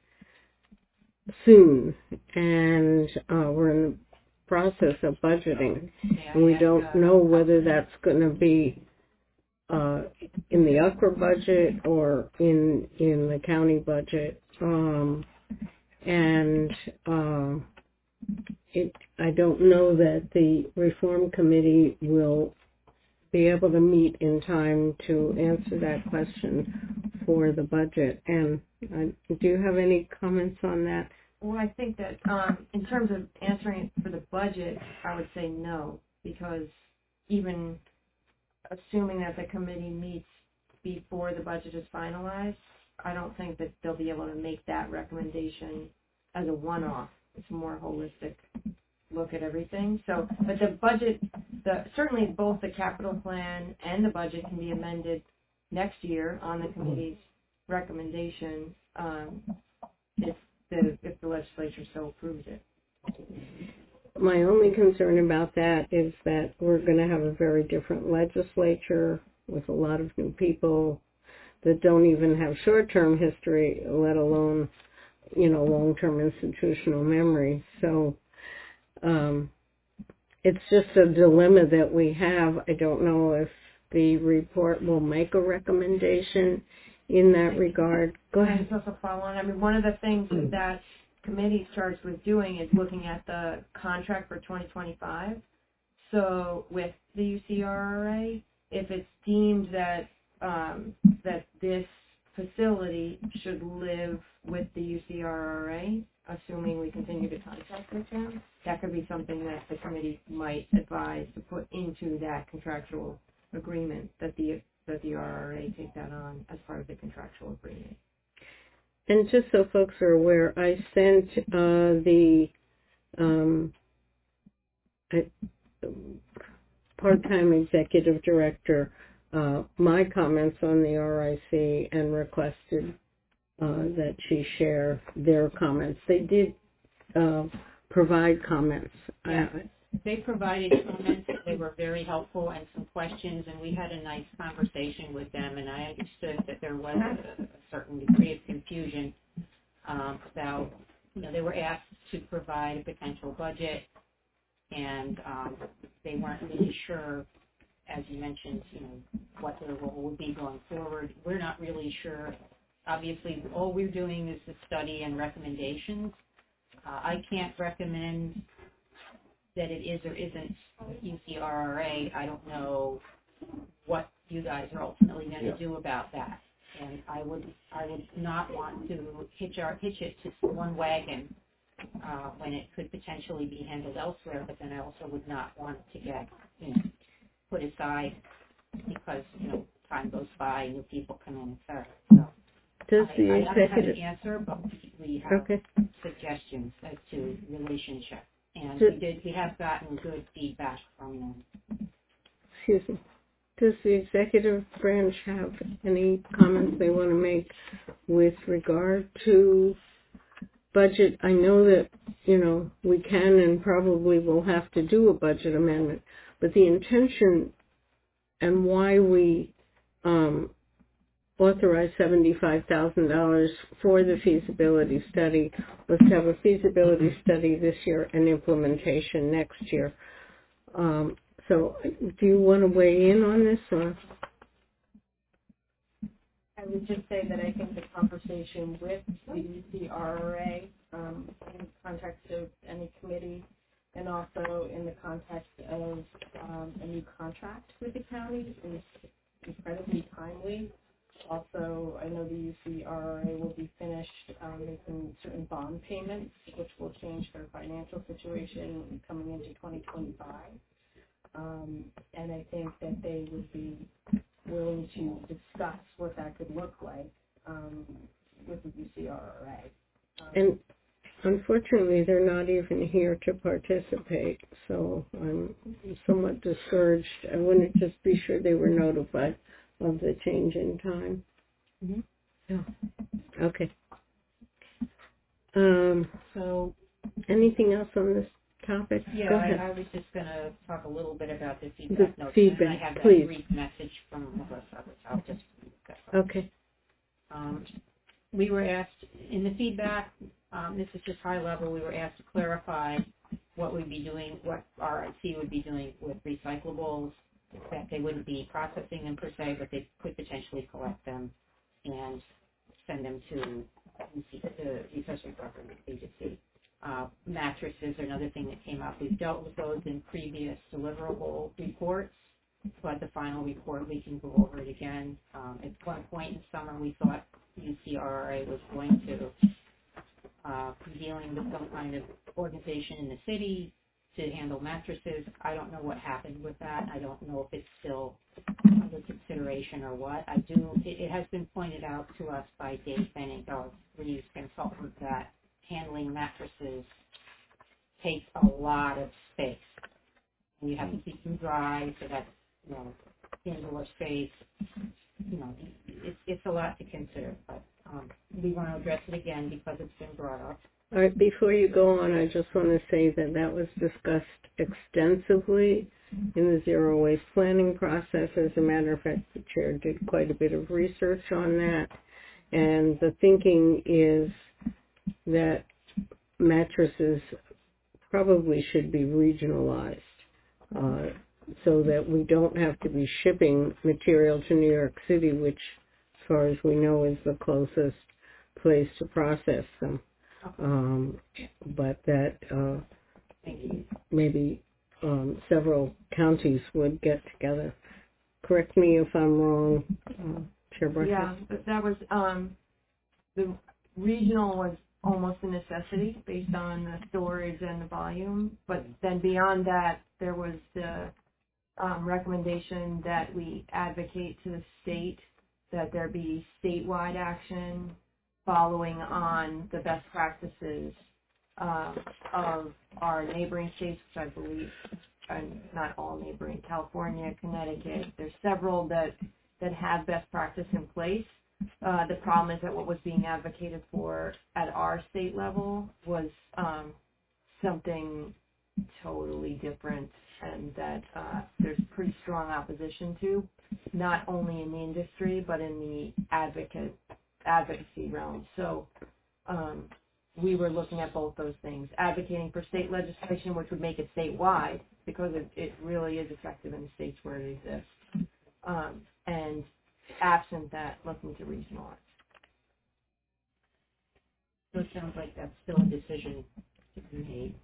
soon, and uh, we're in the process of budgeting, and we don't know whether that's going to be uh, in the Aqua budget or in in the county budget. Um, and uh, it, I don't know that the reform committee will be able to meet in time to answer that question for the budget. And uh, do you have any comments on that? Well, I think that um, in terms of answering it for the budget, I would say no, because even assuming that the committee meets before the budget is finalized, I don't think that they'll be able to make that recommendation as a one-off. It's a more holistic look at everything. So, but the budget, the certainly both the capital plan and the budget can be amended next year on the committee's recommendation um, if the if the legislature so approves it. My only concern about that is that we're going to have a very different legislature with a lot of new people that don't even have short-term history, let alone, you know, long-term institutional memory. So um, it's just a dilemma that we have. I don't know if the report will make a recommendation in that regard. Go Can I ahead. just also follow on? I mean, one of the things that committee starts with doing is looking at the contract for twenty twenty-five. So with the U C R R A, if it's deemed that um, that this facility should live with the U C R R A, assuming we continue to contract with them, that could be something that the committee might advise to put into that contractual agreement, that the that the R R A take that on as part of the contractual agreement. And just so folks are aware, I sent uh, the um, I, part-time executive director uh, my comments on the R I C and requested uh, that she share their comments. They did uh, provide comments. Yeah. They provided comments. They were very helpful and some questions, and we had a nice conversation with them, and I understood that there was a, a certain degree of confusion um, about, you know, they were asked to provide a potential budget, and um, they weren't really sure, as you mentioned, you know, what their role would be going forward. We're not really sure. Obviously, all we're doing is the study and recommendations. Uh, I can't recommend that it is or isn't U C R R A. I don't know what you guys are ultimately going to Yeah. do about that, and I would I would not want to hitch our hitch it to one wagon uh, when it could potentially be handled elsewhere. But then I also would not want to get, you know, put aside because, you know, time goes by, new people come in, et cetera. So Does I, the I don't have an executive answer, but we have okay? suggestions as to relationship. And Does, we did. We have gotten good feedback from them. excuse me. Does the executive branch have any comments they want to make with regard to budget? I know that, you know, we can and probably will have to do a budget amendment, but the intention and why we um, authorize seventy-five thousand dollars for the feasibility study was to have a feasibility study this year and implementation next year. Um, so do you want to weigh in on this? Or? I would just say that I think the conversation with the U C R R A um, in the context of any committee and also in the context of um, a new contract with the county is incredibly timely. Also, I know the U C R R A will be finished um, making certain bond payments, which will change their financial situation coming into twenty twenty-five. Um, and I think that they would be willing to discuss what that could look like um, with the U C R R A. Um, And unfortunately, they're not even here to participate, so I'm somewhat discouraged. I want to just be sure they were notified of the change in time. Mhm. Yeah. Okay. Um, So, anything else on this topic? yeah, Go I, ahead. I was just going to talk a little bit about the The feedback notes. feedback, and I have that please. brief message from Melissa, which I'll just read that. Okay. Um, we were asked, in the feedback, um, this is just high level, we were asked to clarify what we'd be doing, what R I C would be doing with recyclables, that they wouldn't be processing them per se, but they could potentially collect them and send them to the Recycling Program Agency. Uh, mattresses are another thing that came up. We've dealt with those in previous deliverable reports, but the final report, we can go over it again. Um, at one point in the summer, we thought U C R R A was going to uh, be dealing with some kind of organization in the city to handle mattresses. I don't know what happened with that. I don't know if it's still under consideration or what. I do. It, it has been pointed out to us by Dave Benning, our reuse consultant, that handling mattresses takes a lot of space, and you have to keep them dry, so that's, you know, indoor space. You know, it's it's a lot to consider, but um, we want to address it again because it's been brought up. All right, before you go on, I just want to say that that was discussed extensively in the zero waste planning process. As a matter of fact, the chair did quite a bit of research on that. And the thinking is that mattresses probably should be regionalized uh, so that we don't have to be shipping material to New York City, which, as far as we know, is the closest place to process them. Um, but that uh, maybe um, several counties would get together. Correct me if I'm wrong, uh, Chair Bartlett. Yeah, but that was, um, the regional was almost a necessity based on the storage and the volume. But then beyond that, there was the um, recommendation that we advocate to the state that there be statewide action following on the best practices um, of our neighboring states, which I believe, and not all neighboring, California, Connecticut. There's several that that have best practice in place. Uh, the problem is that what was being advocated for at our state level was um, something totally different, and that uh, there's pretty strong opposition to, not only in the industry but in the advocate advocacy realm. So um, we were looking at both those things, advocating for state legislation, which would make it statewide because it, it really is effective in the states where it exists, um, and absent that, looking to regionalize. So it sounds like that's still a decision to be made.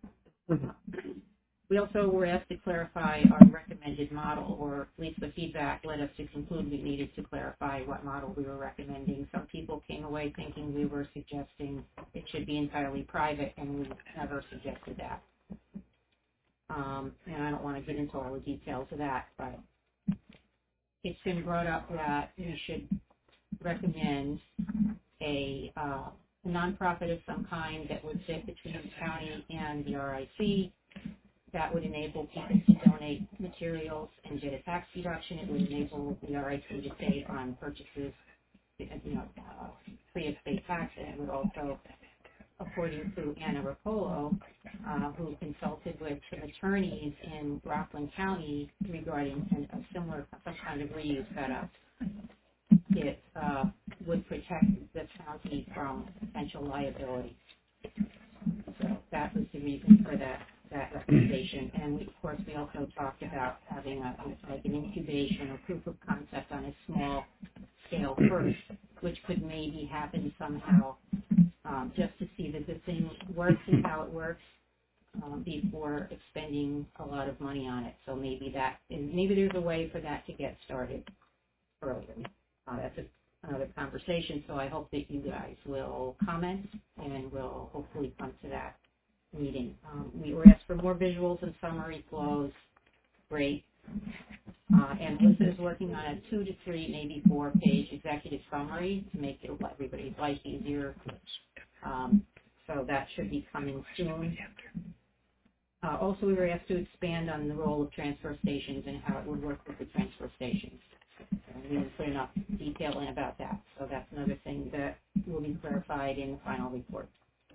We also were asked to clarify our recommended model, or at least the feedback led us to conclude we needed to clarify what model we were recommending. Some people came away thinking we were suggesting it should be entirely private, and we never suggested that. Um, and I don't want to get into all the details of that, but it's been brought up that we should recommend a, uh, a nonprofit of some kind that would sit between the county and the R I C. That would enable people to donate materials and get a tax deduction. It would enable the R I C to save on purchases, you know, uh, free of state tax. And it would also, according to Anna Rapolo, uh, who consulted with some attorneys in Rockland County regarding an, a similar, some kind of reuse setup, it uh, would protect the county from potential liability. So that was the reason for that. that recommendation. And we, of course, we also talked about having a, like an incubation or proof of concept on a small scale first, which could maybe happen somehow, um, just to see that the thing works and how it works um, before expending a lot of money on it. So maybe that is, maybe there's a way for that to get started earlier. Uh, that's a, another conversation. So I hope that you guys will comment and we'll hopefully come to that meeting. Um, we were asked for more visuals and summary flows. great. Uh, and Melissa is working on a two to three, maybe four page executive summary to make it everybody's life easier. Um, so that should be coming soon. Uh, also, we were asked to expand on the role of transfer stations and how it would work with the transfer stations. And we didn't put enough detail in about that. So that's another thing that will be clarified in the final report.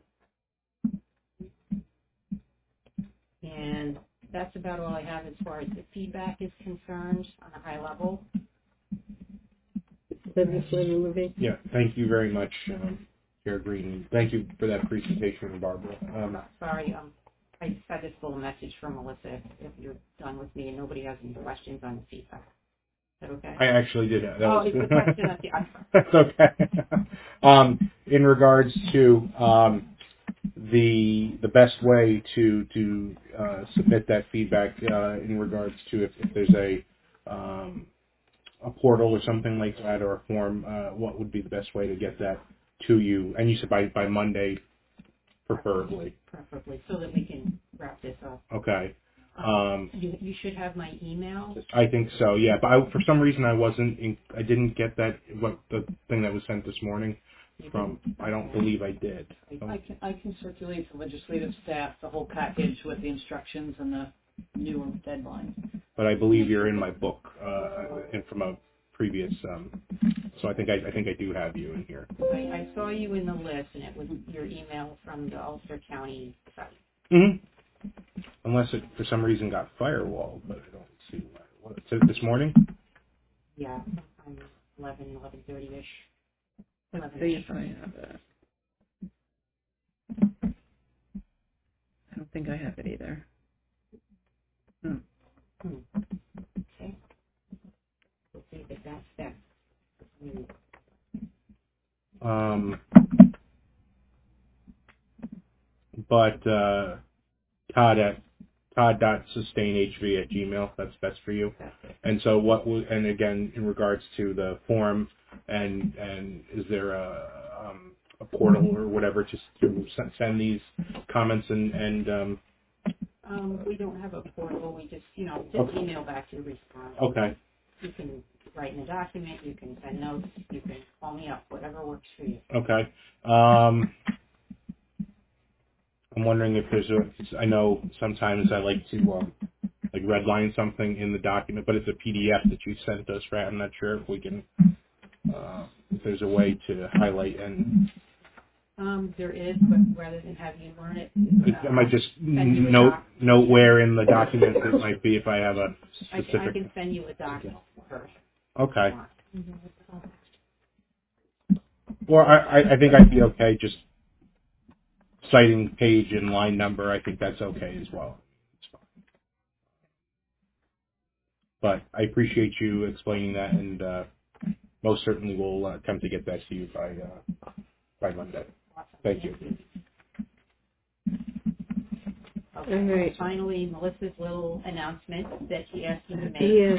And that's about all I have as far as the feedback is concerned on a high level. Legislator Levy? Yeah, thank you very much, um, Chair Green. Thank you for that presentation, Barbara. Um, Sorry, um, I just had this little message from Melissa if you're done with me and nobody has any questions on the feedback. Is that okay? I actually did. That oh, was, it's a question of the, I'm sorry. That's okay. um, in regards to um, the the best way to to uh, submit that feedback uh, in regards to if, if there's a um, a portal or something like that or a form, uh, what would be the best way to get that to you? And you said by by Monday, preferably. Preferably, so that we can wrap this up. Okay. Um, Um, you, you should have my email. I think so, yeah. But I, for some reason, I wasn't. In, I didn't get that. What the thing that was sent this morning from? I don't believe I did. I can I can circulate to legislative staff the whole package with the instructions and the new deadline. But I believe you're in my book, uh, and from a previous. Um, so I think I, I think I do have you in here. I, I saw you in the list, and it was your email from the Ulster County site. Mm-hmm. Unless it for some reason got firewalled, but I don't see why. What, it said this morning? Yeah, sometime eleven, eleven thirty-ish. Let's see if I have it. I don't think I have it either. Hmm. Hmm. Okay. We'll see if that's that. Um, but uh, Todd at Todd.sustainhv at gmail. That's that's for you. And so what? Will, and again, in regards to the form, and and is there a um, a portal or whatever to, to send these comments and and um, Um, we don't have a portal. We just, you know, just okay. email back to respond. Okay. You can write in a document. You can send notes. You can call me up. Whatever works for you. Okay. Um, I'm wondering if there's a. I know sometimes I like to um, like redline something in the document, but it's a P D F that you sent us, right? I'm not sure if we can. Uh, if there's a way to highlight and. Um, there is, but rather than have you learn it, uh, I might just send you a note doc- note where in the document it might be if I have a I can, specific. I can send you a document first. Okay. Or I, I I think I'd be okay just citing page and line number. I think that's okay as well. It's fine. But I appreciate you explaining that, and uh, most certainly we'll uh, attempt to get that to you by uh, by Monday. Thank you. Okay. All right. Finally, Melissa's little announcement that she asked me to make. Yes.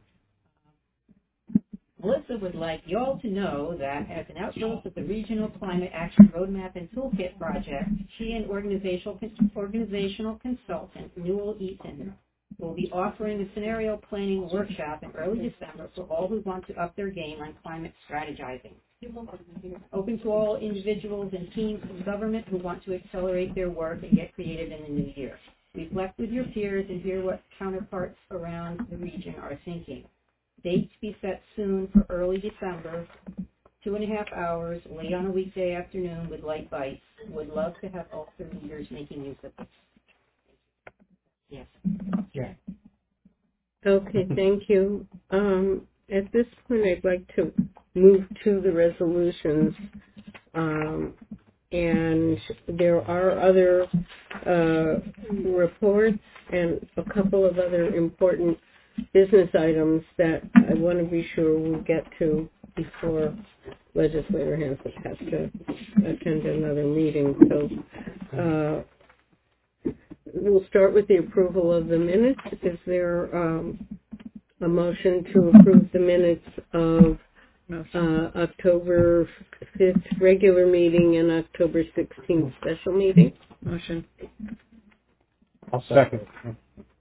Melissa would like you all to know that as an outgrowth of the Regional Climate Action Roadmap and Toolkit project, she and organizational, organizational consultant Newell Eaton will be offering a scenario planning workshop in early December for all who want to up their game on climate strategizing. Open to all individuals and teams in government who want to accelerate their work and get creative in the new year. Reflect with your peers and hear what counterparts around the region are thinking. Date to be set soon for early December, two and a half hours, late on a weekday afternoon with light bites. Would love to have Ulster leaders making use of this. Yes. Yeah. Okay, thank you. Um, at this point, I'd like to move to the resolutions. Um, and there are other uh, reports and a couple of other important business items that I want to be sure we get to before Legislator Hansen has to attend another meeting. So uh, we'll start with the approval of the minutes. Is there um, a motion to approve the minutes of uh, October fifth regular meeting and October sixteenth special meeting? Motion. I'll second.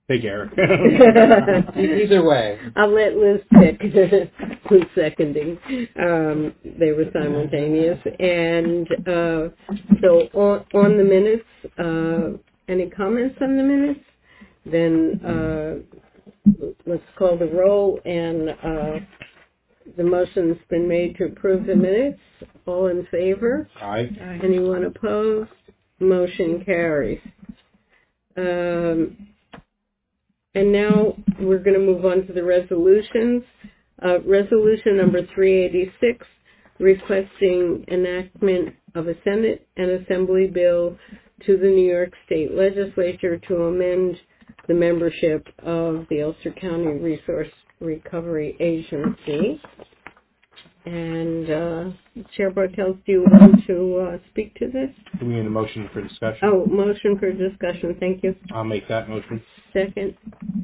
Thank you, Eric. Either way. I'll let Liz pick who's seconding. Um, they were simultaneous. And uh, so on, on the minutes, uh, any comments on the minutes? Then uh, let's call the roll, and uh, the motion's been made to approve the minutes. All in favor? Aye. Aye. Anyone opposed? Motion carries. Um, and now we're going to move on to the resolutions. Uh, resolution number three eighty-six, requesting enactment of a Senate and Assembly bill to the New York State Legislature to amend the membership of the Ulster County Resource Recovery Agency. And uh, Chair Bartels, do you want to uh, speak to this? Do we need a motion for discussion? Oh, motion for discussion. Thank you. I'll make that motion. Second.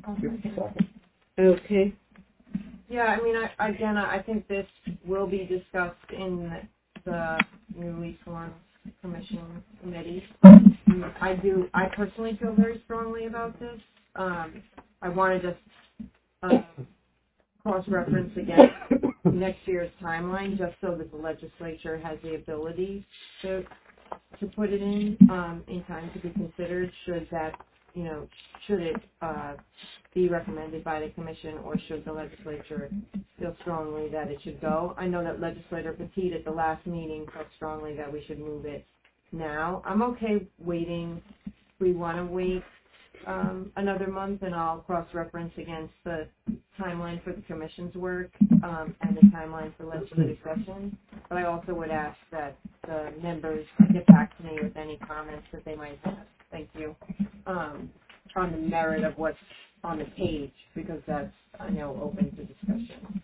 Okay. Yeah, I mean, I, again, I think this will be discussed in the newly formed commission committee. I do, I personally feel very strongly about this. Um, I want to just uh, cross-reference again next year's timeline, just so that the legislature has the ability to to put it in um, in time to be considered. Should that, you know, should it uh, be recommended by the commission, or should the legislature feel strongly that it should go? I know that Legislator Petit at the last meeting felt strongly that we should move it now. I'm okay waiting. We want to wait um, another month, and I'll cross-reference against the timeline for the commission's work um, and the timeline for legislative session. But I also would ask that the members get back to me with any comments that they might have. Thank you. Um, on the merit of what's on the page, because that's, I know, open to discussion.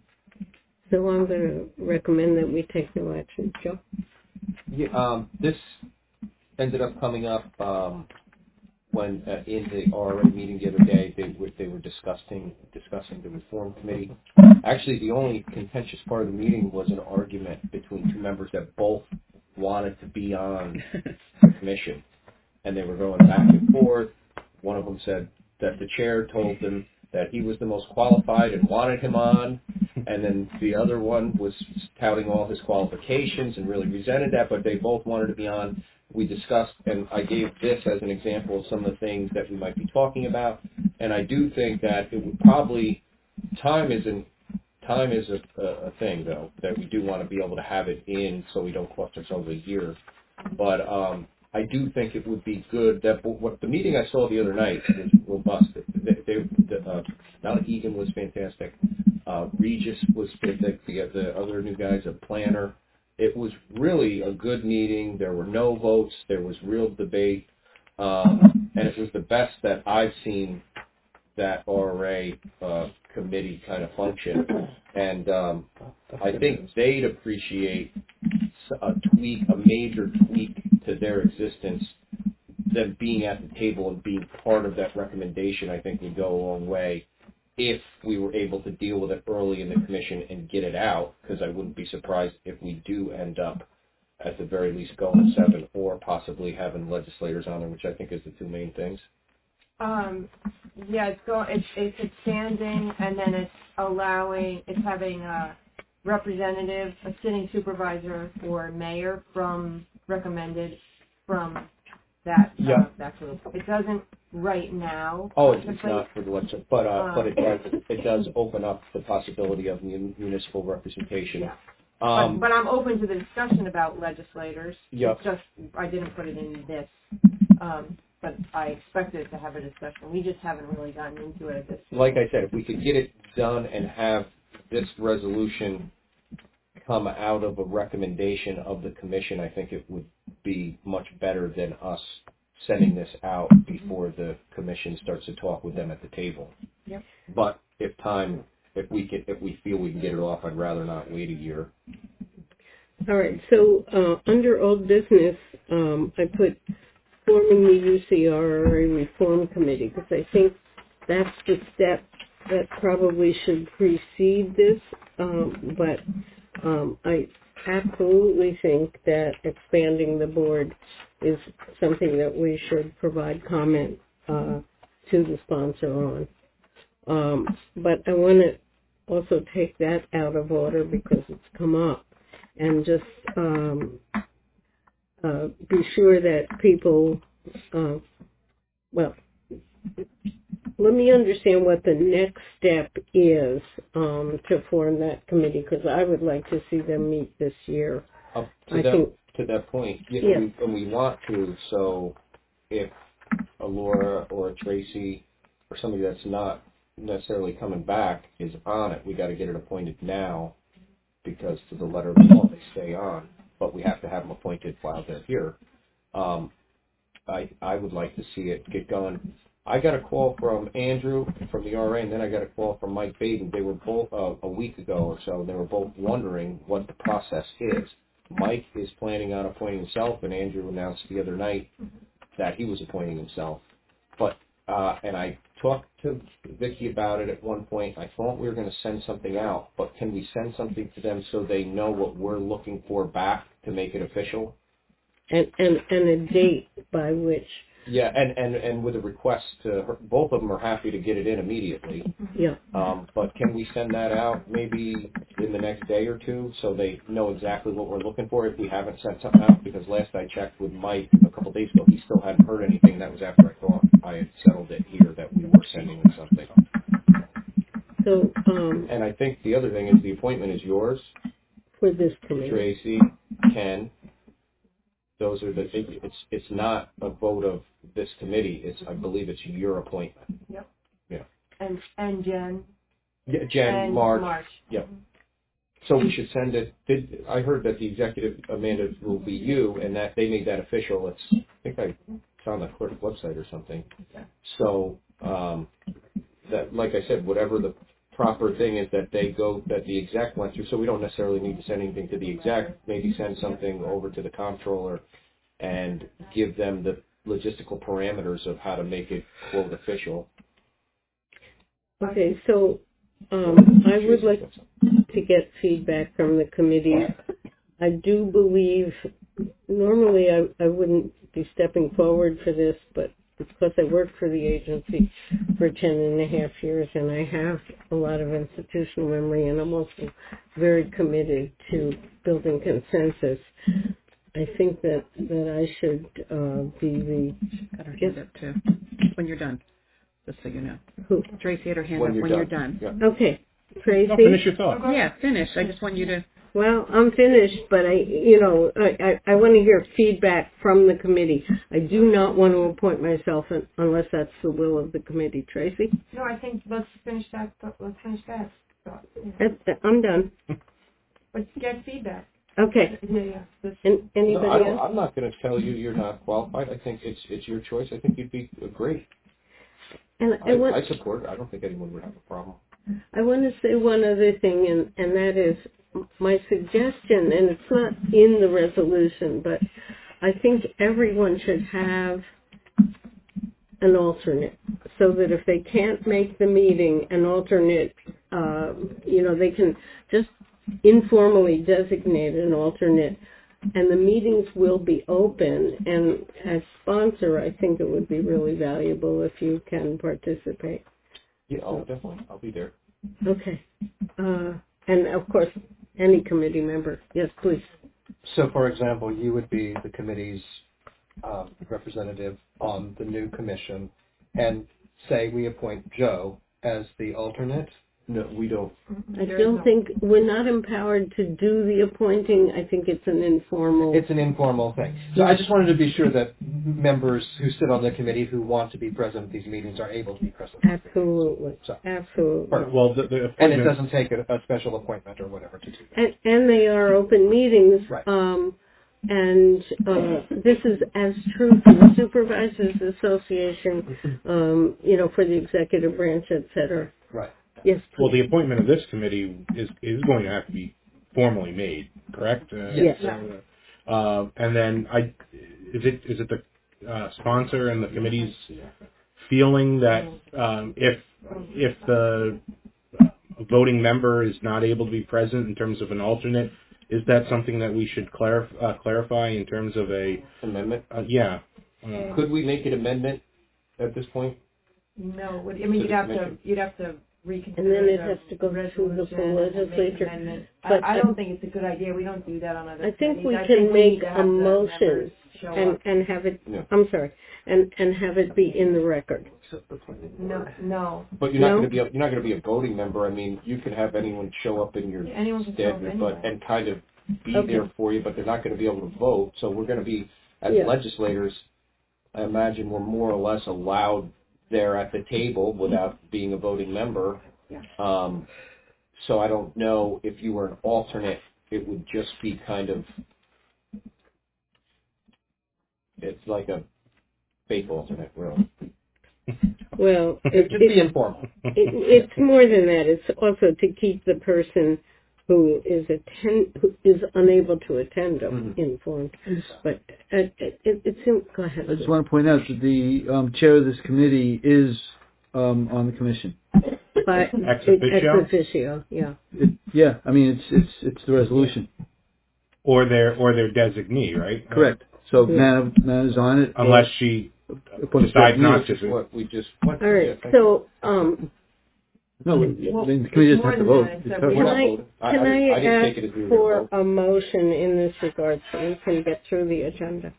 So I'm going to recommend that we take no action. Joe? Yeah, um, this ended up coming up um, when uh, in the R R A meeting the other day. They were they were discussing discussing the reform committee. Actually, the only contentious part of the meeting was an argument between two members that both wanted to be on the commission, and they were going back and forth. One of them said that the chair told them that he was the most qualified and wanted him on, and then the other one was touting all his qualifications and really resented that, but they both wanted to be on. We discussed, and I gave this as an example of some of the things that we might be talking about, and I do think that it would probably, time isn't, time is a, a thing, though, that we do want to be able to have it in so we don't cost ourselves a year. But um, I do think it would be good that what the meeting I saw the other night was robust. They, they, the, uh, Nala Egan was fantastic. Uh, Regis was fantastic. The, the other new guys, a planner. It was really a good meeting. There were no votes. There was real debate. Um, and it was the best that I've seen that R R A uh, committee kind of function. And um, I think they'd appreciate a tweak, a major tweak to their existence, them being at the table and being part of that recommendation. I think would go a long way if we were able to deal with it early in the commission and get it out, because I wouldn't be surprised if we do end up at the very least going to seven or possibly having legislators on there, which I think is the two main things. Um, yeah, it's go. It's it's expanding, and then it's allowing. It's having a representative, a sitting supervisor, or mayor from recommended from that Yeah. uh, that group. It doesn't right now. Oh, it's, it's not for the legislature, but uh, Um, but it does it does open up the possibility of mun- municipal representation. Yeah. Um, but, but I'm open to the discussion about legislators. Yep. It's just I didn't put it in this, um, but I expected to have a discussion. We just haven't really gotten into it at this point. like I said, if we could get it done and have this resolution come out of a recommendation of the commission, I think it would be much better than us sending this out before the commission starts to talk with them at the table. Yep. But if time, if we can, if we feel we can get it off, I'd rather not wait a year. All right. So uh, under old business, um, I put forming the U C R R A Reform Committee, because I think that's the step that probably should precede this. Um, but um, I absolutely think that expanding the board is something that we should provide comment uh, to the sponsor on. Um, but I want to also take that out of order because it's come up, and just um, uh, be sure that people, uh, well, let me understand what the next step is um, to form that committee, because I would like to see them meet this year. Up to I that think, to that point, yeah, Yeah. we, and we want to. So if a Laura or a Tracy or somebody that's not necessarily coming back is on it, we got to get it appointed now, because to the letter of the law they stay on. But we have to have them appointed while they're here. Um, I I would like to see it get going. I got a call from Andrew from the R A, and then I got a call from Mike Baden. They were both uh, a week ago or so. They were both wondering what the process is. Mike is planning on appointing himself, and Andrew announced the other night that he was appointing himself. But uh, and I talked to Vicki about it at one point. I thought we were going to send something out, but can we send something to them so they know what we're looking for back to make it official? and, and, and a date by which, Yeah, and, and, and with a request to, both of them are happy to get it in immediately. yeah. Um, but can we send that out maybe in the next day or two so they know exactly what we're looking for if we haven't sent something out? Because last I checked with Mike a couple of days ago, he still hadn't heard anything. That was after I thought I had settled it here that we were sending them something. So, um, And I think the other thing is the appointment is yours, for this committee. Tracy, Ken. Those are the, it's, it's not a vote of this committee. It's, I believe it's your appointment. Yep. Yeah. And, and Jen. Yeah, Jen, and March. March. Yep. So we should send it. Did I heard that the executive, Amanda, will be you, and that they made that official. It's I think I found that clerk website or something. Yeah. So um, that, like I said, whatever the proper thing is that they go that the exec went through. So we don't necessarily need to send anything to the exec. Maybe send something over to the comptroller and give them the logistical parameters of how to make it quote official. Okay, so um, I would like to get feedback from the committee. I do believe, normally I, I wouldn't be stepping forward for this, but because I worked for the agency for ten and a half years and I have a lot of institutional memory, and I'm also very committed to building consensus. I think that, that I should uh, be the... Got her hand up too. When you're done, just so you know. Who? Tracy had her hand When up you're when done. you're done. Yeah. Okay, Tracy? No, finish your thought. Yeah, finish. I just want you to... Well, I'm finished, but I, you know, I, I, I want to hear feedback from the committee. I do not want to appoint myself un- unless that's the will of the committee. Tracy? No, I think let's finish that. Let's finish that. thought, yeah. That's, I'm done. But get feedback. Okay. Yeah, yeah. This, And No, anybody I don't, else? I'm not going to tell you you're not qualified. I think it's it's your choice. I think you'd be great. And I, I want, I support it. I don't think anyone would have a problem. I want to say one other thing, and, and that is my suggestion, and it's not in the resolution, but I think everyone should have an alternate, so that if they can't make the meeting, an alternate, uh, you know, they can just informally designate an alternate, and the meetings will be open. And as sponsor, I think it would be really valuable if you can participate. Yeah, oh, definitely. I'll be there. Okay. Uh, and of course, any committee member. Yes, please. So, for example, you would be the committee's um, representative on the new commission, and say we appoint Joe as the alternate. No, we don't. I don't think, we're not empowered to do the appointing. I think it's an informal. It's an informal thing. So I just wanted to be sure that members who sit on the committee who want to be present at these meetings are able to be present. Absolutely. So, Absolutely. perfect. Well, the, the And it appointment, doesn't take a, a special appointment or whatever to do that. And, and they are open meetings. Right. Um, and uh, this is as true for the Supervisors Association, um, you know, for the executive branch, et cetera. Right. Yes, please. well, the appointment of this committee is is going to have to be formally made, correct? Uh, Yes. so, uh, and then I, is it is it the uh, sponsor and the committee's feeling that um, if if the voting member is not able to be present in terms of an alternate, is that something that we should clarif- uh, clarify in terms of a Amendment? uh, yeah? Uh, Could we make an amendment at this point? No, what- I mean, you'd have to, you'd have to reconsider. And then it the has to go through the resolution full and make legislature. amendments. But I, I I- don't think it's a good idea. We don't do that on other I think committees. we I can think we need make to a have the motion members show and, up. and have it, Yeah. I'm sorry, and, and have it be in the record. No, no. But you're not No? going to be a, you're not going to be a voting member. I mean, you could have anyone show up in your Yeah, anyone can show up stead, anyway. but and kind of be Okay. there for you, but they're not going to be able to vote. So we're going to be, as Yeah. legislators, I imagine we're more or less allowed there at the table without being a voting member. Yeah. Um, so I don't know if you were an alternate, it would just be kind of, it's like a fake alternate, really. Well, it, It'd just be it, informal. it, it's more than that. It's also to keep the person who is attend who is unable to attend Mhm. informed. But it, it, it, it's in, go ahead. I just want to point out that the um, chair of this committee is um, on the commission. But Ex it- officio? Ex officio, yeah. It, yeah, I mean it's it's it's the resolution. Or their or their designee, right? Correct. So Yeah. man, man is on it. Unless she appoints decides designee. not to. Which is what we just went All through. right. Yeah, thank you. So, um, No, Well, the committee it's doesn't have to more vote. than that. It's It's covered. a- can not I voting. I- can I I, didn't- I didn't ask take it as we were for gonna vote. a motion in this regard so we can get through the agenda?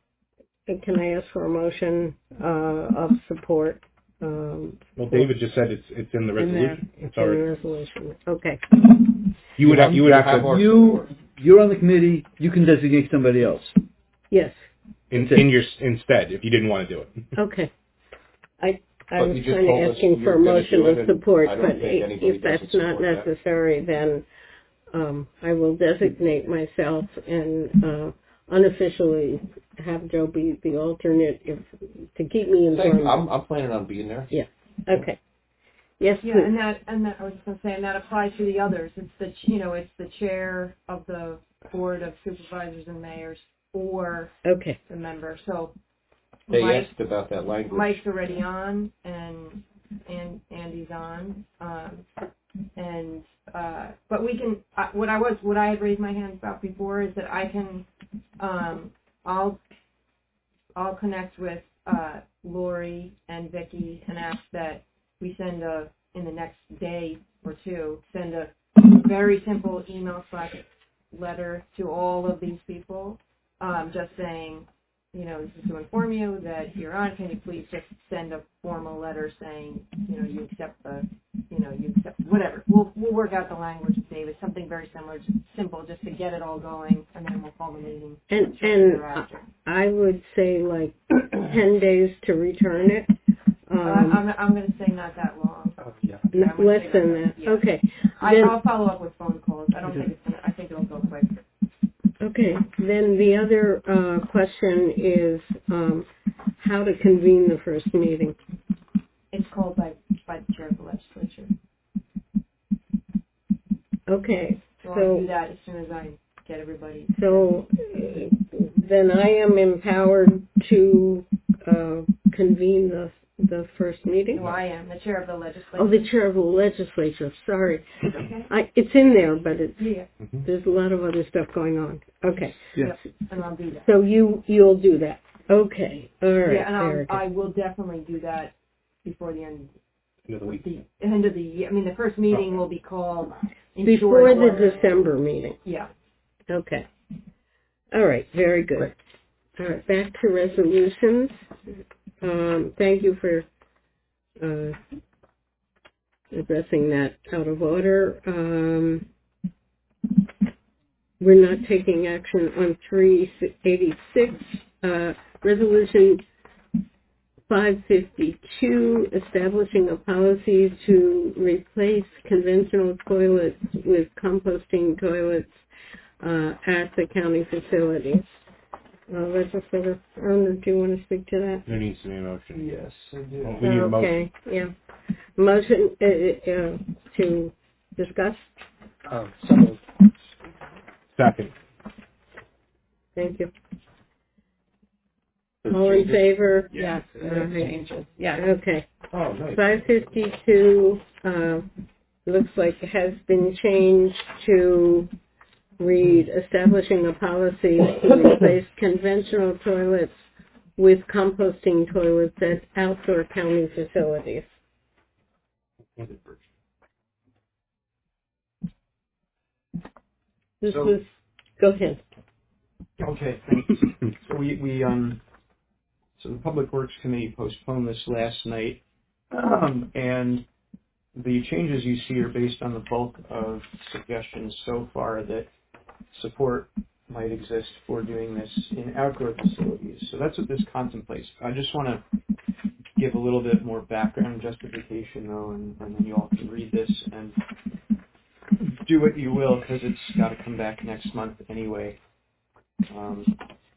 And can I ask for a motion uh, of support? Um, Well, David just said it's it's in the in there. resolution. It's It's in the already. resolution. Okay. You would have you would have have to our You support. you're on the committee. You can designate somebody else. Yes. in, in your instead if you didn't want to do it. Okay. I I But was you just kind told of us asking you for a were gonna motion do it, of and support, I don't but think i- anybody if that's doesn't not support that. necessary, then um, I will designate myself and uh, unofficially have Joe be the alternate if to keep me Thank you. informed. I'm, I'm planning on being there. Yeah. Okay. Yes, Yeah, please. and that, and that, I was going to say, and that applies to the others. It's the, ch- you know, it's the chair of the board of supervisors and mayors or Okay. the member. So They Mike, asked about that language. Mike's already on, and and Andy's on, um, and uh, but we can. Uh, what I was, what I had raised my hand about before is that I can, um, I'll, I'll connect with uh, Lori and Vicky and ask that we send a in the next day or two send a very simple email slash letter to all of these people, um, just saying, you know, this is to inform you that you're on. Can you please just send a formal letter saying, you know, you accept the, you know, you accept whatever. We'll we'll work out the language with David. Something very similar, just simple, just to get it all going, and then we'll call the meeting. And shortly and thereafter. I would say like ten days to return it. Uh, Um, I'm I'm going to say not that long. Oh, yeah. Yeah, n- I'm gonna less say than that. that. Yeah. Okay. I, Then- I'll follow up with phone calls. I don't think it's gonna. I think it'll go quick. Okay, then the other uh, question is um, how to convene the first meeting. It's called by by the chair of the legislature. Okay, So I'll so do that as soon as I get everybody. so uh, then I am empowered to uh, convene the the first meeting. Who I am, the chair of the legislature. Oh, the chair of the legislature. Sorry, Okay. I, it's in there, but it's, Yeah. there's a lot of other stuff going on. Okay, Yes. Yep. And I'll do that. so you you'll do that. Okay, all right. Yeah, and I'll, very good. I will definitely do that before the end End of the week. the end of the year. I mean, the first meeting will be called in Before short the order. December meeting. Yeah. Okay. All right. Very good. All right. Back to resolutions. Um, thank you for uh, addressing that out of order. Um, we're not taking action on three eighty-six. Uh, resolution five fifty-two, establishing a policy to replace conventional toilets with composting toilets uh, at the county facilities. Uh, Legislator Arnold, do you want to speak to that? There needs to be a motion. Yes, I do. Well, we need a motion. Okay, yeah. Motion uh, uh, to discuss? Um, so moved. Second. Thank you. There's All in changes? favor? Yes, Uh, changes. Yeah. Okay. Oh, nice. five fifty-two, uh, looks like it has been changed to read establishing a policy to replace conventional toilets with composting toilets at outdoor county facilities. This So- was, go ahead. Okay, thank you. So we, we, um, so the Public Works Committee postponed this last night, um, and the changes you see are based on the bulk of suggestions so far that support might exist for doing this in outdoor facilities. So that's what this contemplates. I just want to give a little bit more background justification, though, and, and then you all can read this and do what you will, because it's got to come back next month anyway. Um,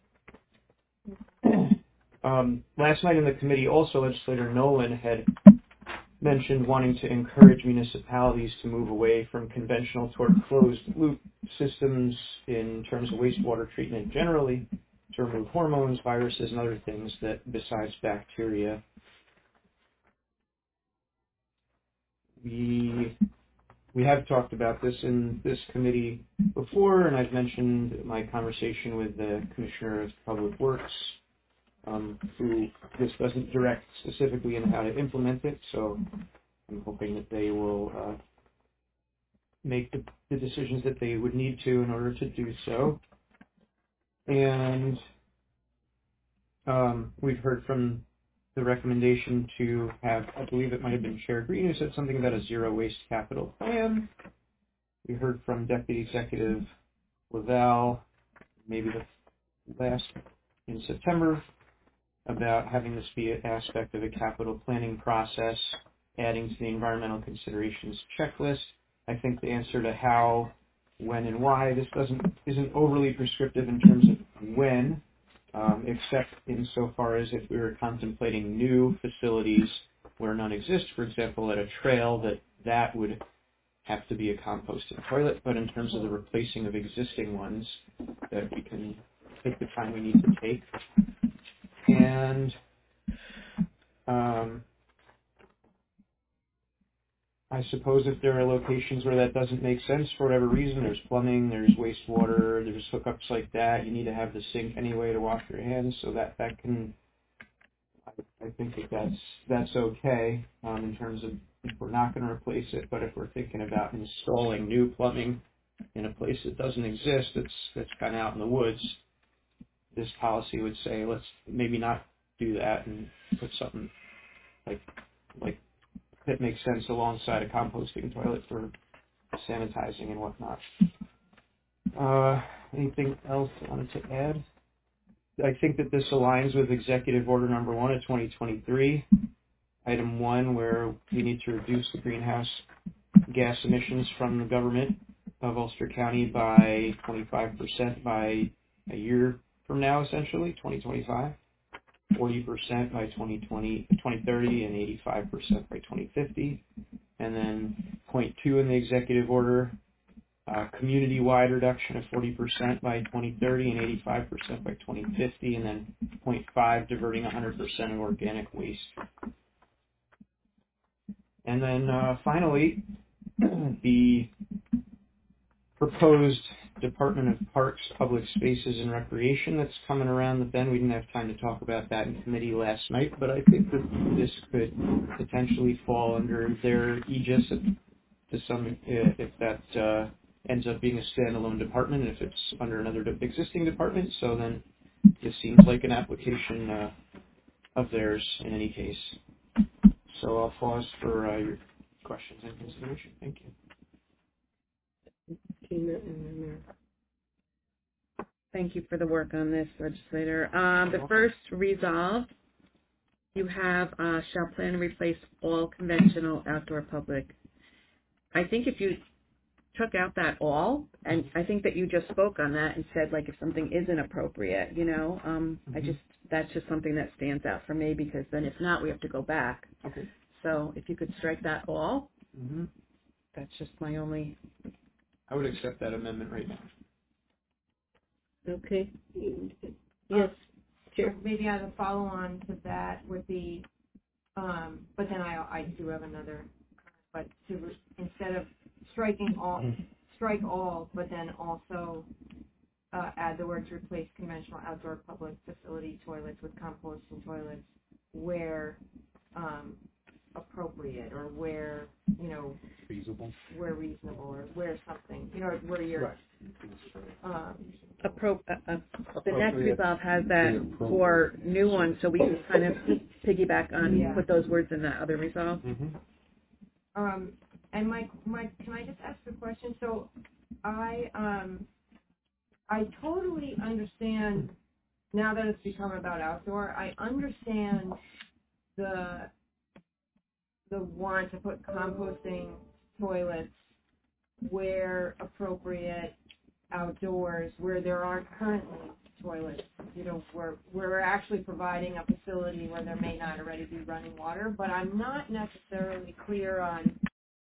um, last night in the committee, also Legislator Nolan had mentioned wanting to encourage municipalities to move away from conventional toward closed loop systems in terms of wastewater treatment generally, to remove hormones, viruses, and other things that, besides bacteria, we we have talked about this in this committee before, and I've mentioned my conversation with the Commissioner of Public Works, um, who this doesn't direct specifically in how to implement it, so I'm hoping that they will uh, make the, the decisions that they would need to in order to do so. And um, we've heard from the recommendation to have, I believe it might have been Chair Green who said something about a zero waste capital plan. We heard from Deputy Executive Laval, maybe the last in September, about having this be an aspect of a capital planning process, adding to the environmental considerations checklist. I think the answer to how, when, and why, this doesn't isn't overly prescriptive in terms of when, um, except insofar as if we were contemplating new facilities where none exist, for example, at a trail, that that would have to be a composting toilet. But in terms of the replacing of existing ones, that we can take the time we need to take. And um, I suppose if there are locations where that doesn't make sense for whatever reason, there's plumbing, there's wastewater, there's hookups like that, you need to have the sink anyway to wash your hands, so that, that can, I, I think that that's, that's okay um, in terms of if we're not going to replace it, but if we're thinking about installing new plumbing in a place that doesn't exist, that's, that's kind of out in the woods, this policy would say, let's maybe not do that and put something like, like, that makes sense alongside a composting toilet for sanitizing and whatnot. Uh, anything else I wanted to add? I think that this aligns with Executive Order Number One of twenty twenty-three, Item One, where we need to reduce the greenhouse gas emissions from the government of Ulster County by twenty-five percent by a year from now, essentially, twenty twenty-five. forty percent by twenty twenty, twenty thirty, and eighty-five percent by twenty fifty. And then point two in the executive order, uh, community-wide reduction of forty percent by twenty thirty and eighty-five percent by twenty fifty. And then point five, diverting one hundred percent of organic waste. And then uh, finally, the proposed Department of Parks, Public Spaces, and Recreation that's coming around the bend. We didn't have time to talk about that in committee last night, but I think that this could potentially fall under their aegis to some, if that uh, ends up being a standalone department, if it's under another de- existing department. So then this seems like an application uh, of theirs in any case. So I'll pause for uh, your questions and consideration. Thank you. Thank you for the work on this, legislator. Um, the first resolve, you have uh, shall plan to replace all conventional outdoor public. I think if you took out that all, and I think that you just spoke on that and said, like, if something isn't appropriate, you know, um, mm-hmm. I just, that's just something that stands out for me, because then if not, we have to go back. Okay. So if you could strike that all, mm-hmm. that's just my only. I would accept that amendment right now. Okay. Yes. Sure. So maybe as a follow-on to that would be, um, but then I I do have another, but to instead of striking all, strike all, but then also uh, add the word to replace conventional outdoor public facility toilets with composting toilets where um, appropriate, or where, you know, Feasible. where reasonable, or where something, you know, where you're. Right. Um, Appro- uh, uh, the next Appropriate. resolve has that for new ones, so we can kind of piggyback on, Yeah. put those words in that other resolve. Mm-hmm. Um, and my, my, can I just ask a question? So I, um, I totally understand, now that it's become about outdoor, I understand the, the want to put composting toilets where appropriate outdoors, where there aren't currently toilets, you know, where, where we're actually providing a facility where there may not already be running water, but I'm not necessarily clear on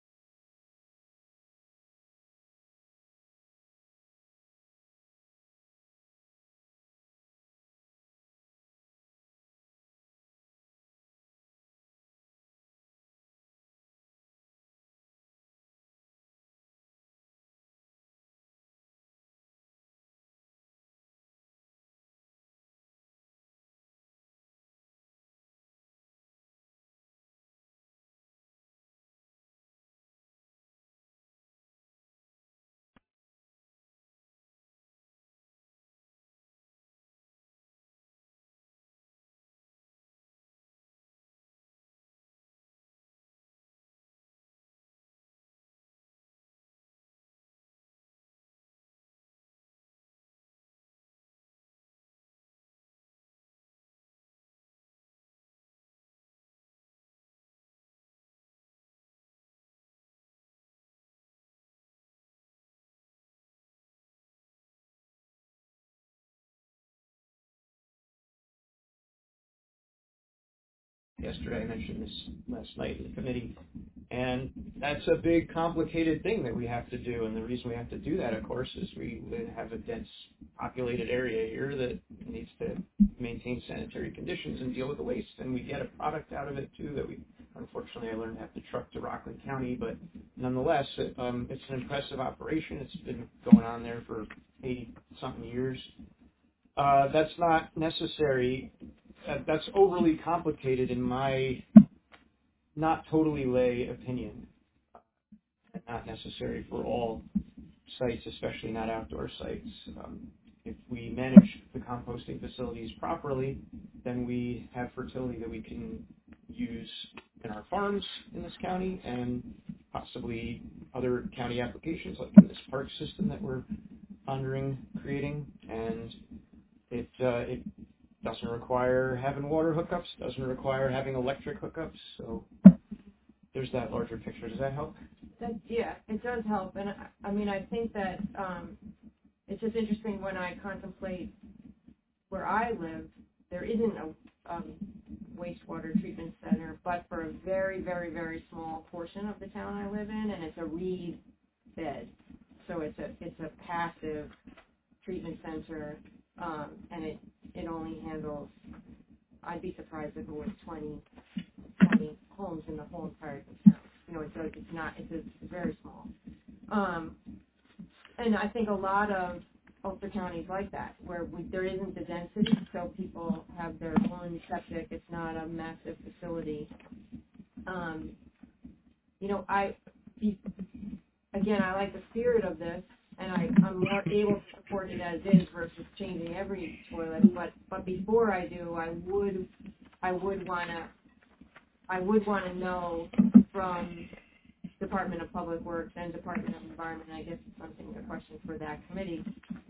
Yesterday, I mentioned this last night in the committee, and that's a big, complicated thing that we have to do. And the reason we have to do that, of course, is we have a dense populated area here that needs to maintain sanitary conditions and deal with the waste. And we get a product out of it too that we, unfortunately, I learned to have to truck to Rockland County, but nonetheless, it, um, it's an impressive operation. It's been going on there for eighty something years. Uh, that's not necessary. Uh, that's overly complicated in my not totally lay opinion, and not necessary for all sites, especially not outdoor sites. Um, if we manage the composting facilities properly, then we have fertility that we can use in our farms in this county and possibly other county applications, like in this park system that we're pondering creating. And it uh, it doesn't require having water hookups, doesn't require having electric hookups, so there's that larger picture. Does that help? that. Yeah, it does help. And I, I mean, I think that um, it's just interesting when I contemplate where I live, there isn't a um, wastewater treatment center, but for a very, very, very small portion of the town I live in, and it's a reed bed. So it's a it's a passive treatment center, um, and it, it only handles, I'd be surprised if it was twenty, twenty homes in the whole entire town. You know, it does, it's not, it's, a, it's very small. Um, and I think a lot of Ulster counties like that, where we, there isn't the density, so people have their own septic. It's not a massive facility. Um, you know, I, again, I like the spirit of this, and I, I'm more able to support it as is versus changing every toilet. But but before I do, I would I would wanna I would wanna know from Department of Public Works and Department of Environment. I guess it's something a question for that committee.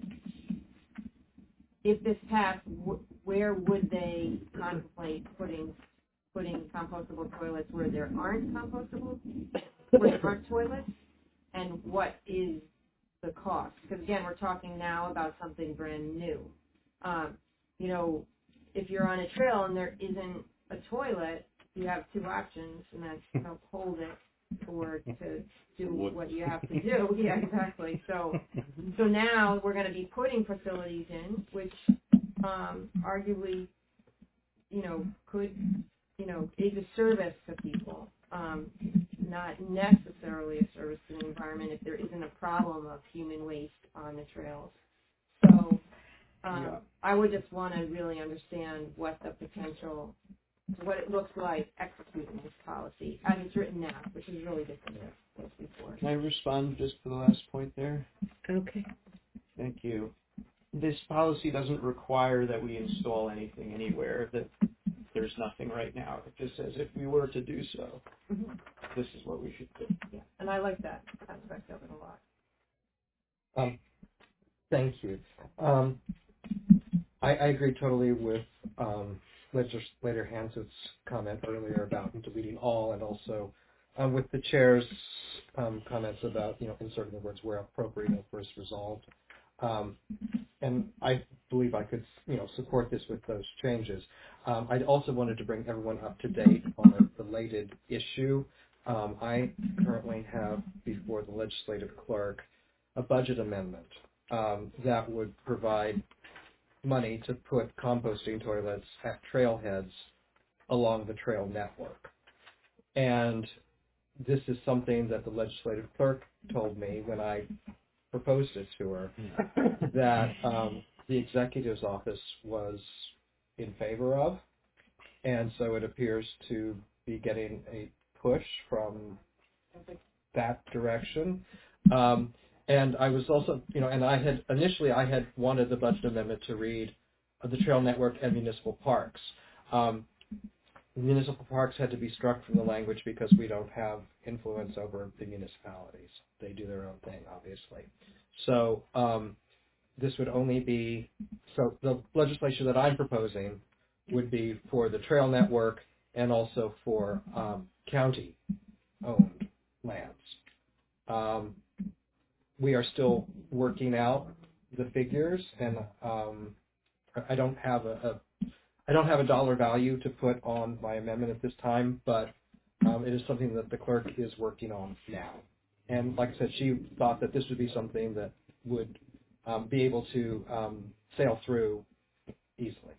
If this passed, wh- where would they contemplate putting putting compostable toilets where there aren't compostable, where there aren't toilets, and what is the cost? Because again, we're talking now about something brand new. Um, you know, if you're on a trail and there isn't a toilet, you have two options, and that's, you know, hold it or to do what you have to do. Yeah, exactly. So, so now we're going to be putting facilities in, which um, arguably, you know, could, you know, is a service to people. Um, not necessarily a service to the environment if there isn't a problem of human waste on the trails. So um, Yeah. I would just want to really understand what the potential, what it looks like executing this policy as it's written now, which is really different than it was before. Can I respond just to the last point there? Okay. Thank you. This policy doesn't require that we install anything anywhere, that there's nothing right now. It just says if we were to do so, Mm-hmm. this is what we should do. Yeah, and I like that aspect of it a lot. Um, thank you. Um, I, I agree totally with um, Legislator Hansen's comment earlier about deleting all, and also um, with the chair's um, comments about, you know, inserting the words where appropriate and first resolved. Um, and I believe I could, you know, support this with those changes. Um, I also wanted to bring everyone up to date on a related issue. Um, I currently have before the legislative clerk a budget amendment um, that would provide money to put composting toilets at trailheads along the trail network. And this is something that the legislative clerk told me when I proposed it to her, that um, the executive's office was in favor of, and so it appears to be getting a push from that direction. Um, and I was also, you know, and I had initially I had wanted the budget amendment to read uh, the trail network and municipal parks. Um, municipal parks had to be struck from the language because we don't have influence over the municipalities. They do their own thing, obviously. So um, this would only be, so the legislation that I'm proposing would be for the trail network and also for um, county-owned lands. Um, we are still working out the figures, and um, I don't have a, a I don't have a dollar value to put on my amendment at this time, but um, it is something that the clerk is working on now. And like I said, she thought that this would be something that would um, be able to um, sail through easily.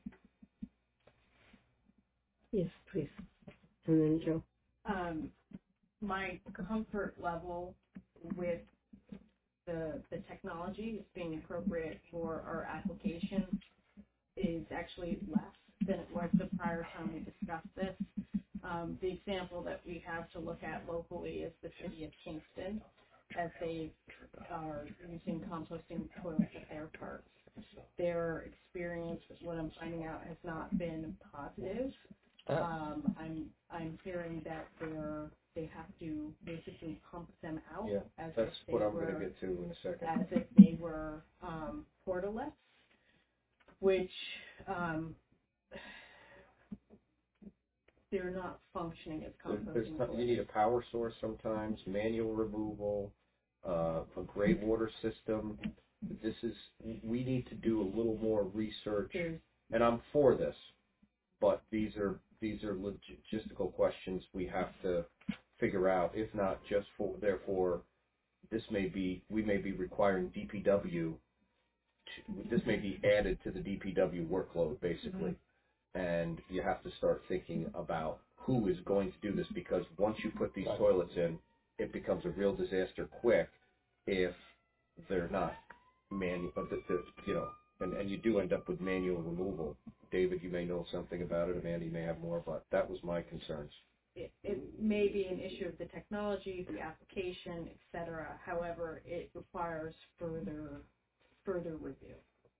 Yes, please. And then Joe. Um, my comfort level with the the technology being appropriate for our application is actually less than it was the prior time we discussed this. Um, the example that we have to look at locally is the city of Kingston, as they are using composting toilets at their parks. Their experience, what I'm finding out, has not been positive. Um, I'm I'm hearing that they're they have to basically pump them out Yeah, as that's if they what I'm were going to get to in a second. as if they were um, portalets, which um, they're not functioning as There- There's, composting you toilets. need a power source sometimes, manual removal, uh, a gray water system. This is, we need to do a little more research, There's and I'm for this, but these are, these are logistical questions we have to figure out, if not just for, therefore, this may be, we may be requiring D P W, to, this may be added to the D P W workload, basically. And you have to start thinking about who is going to do this, because once you put these toilets in, it becomes a real disaster quick if they're not manual, the, the, you know, and, and you do end up with manual removal. David, you may know something about it, Amanda, you may have more, but that was my concerns. it, it may be an issue of the technology, the application, et cetera. However, it requires further further review.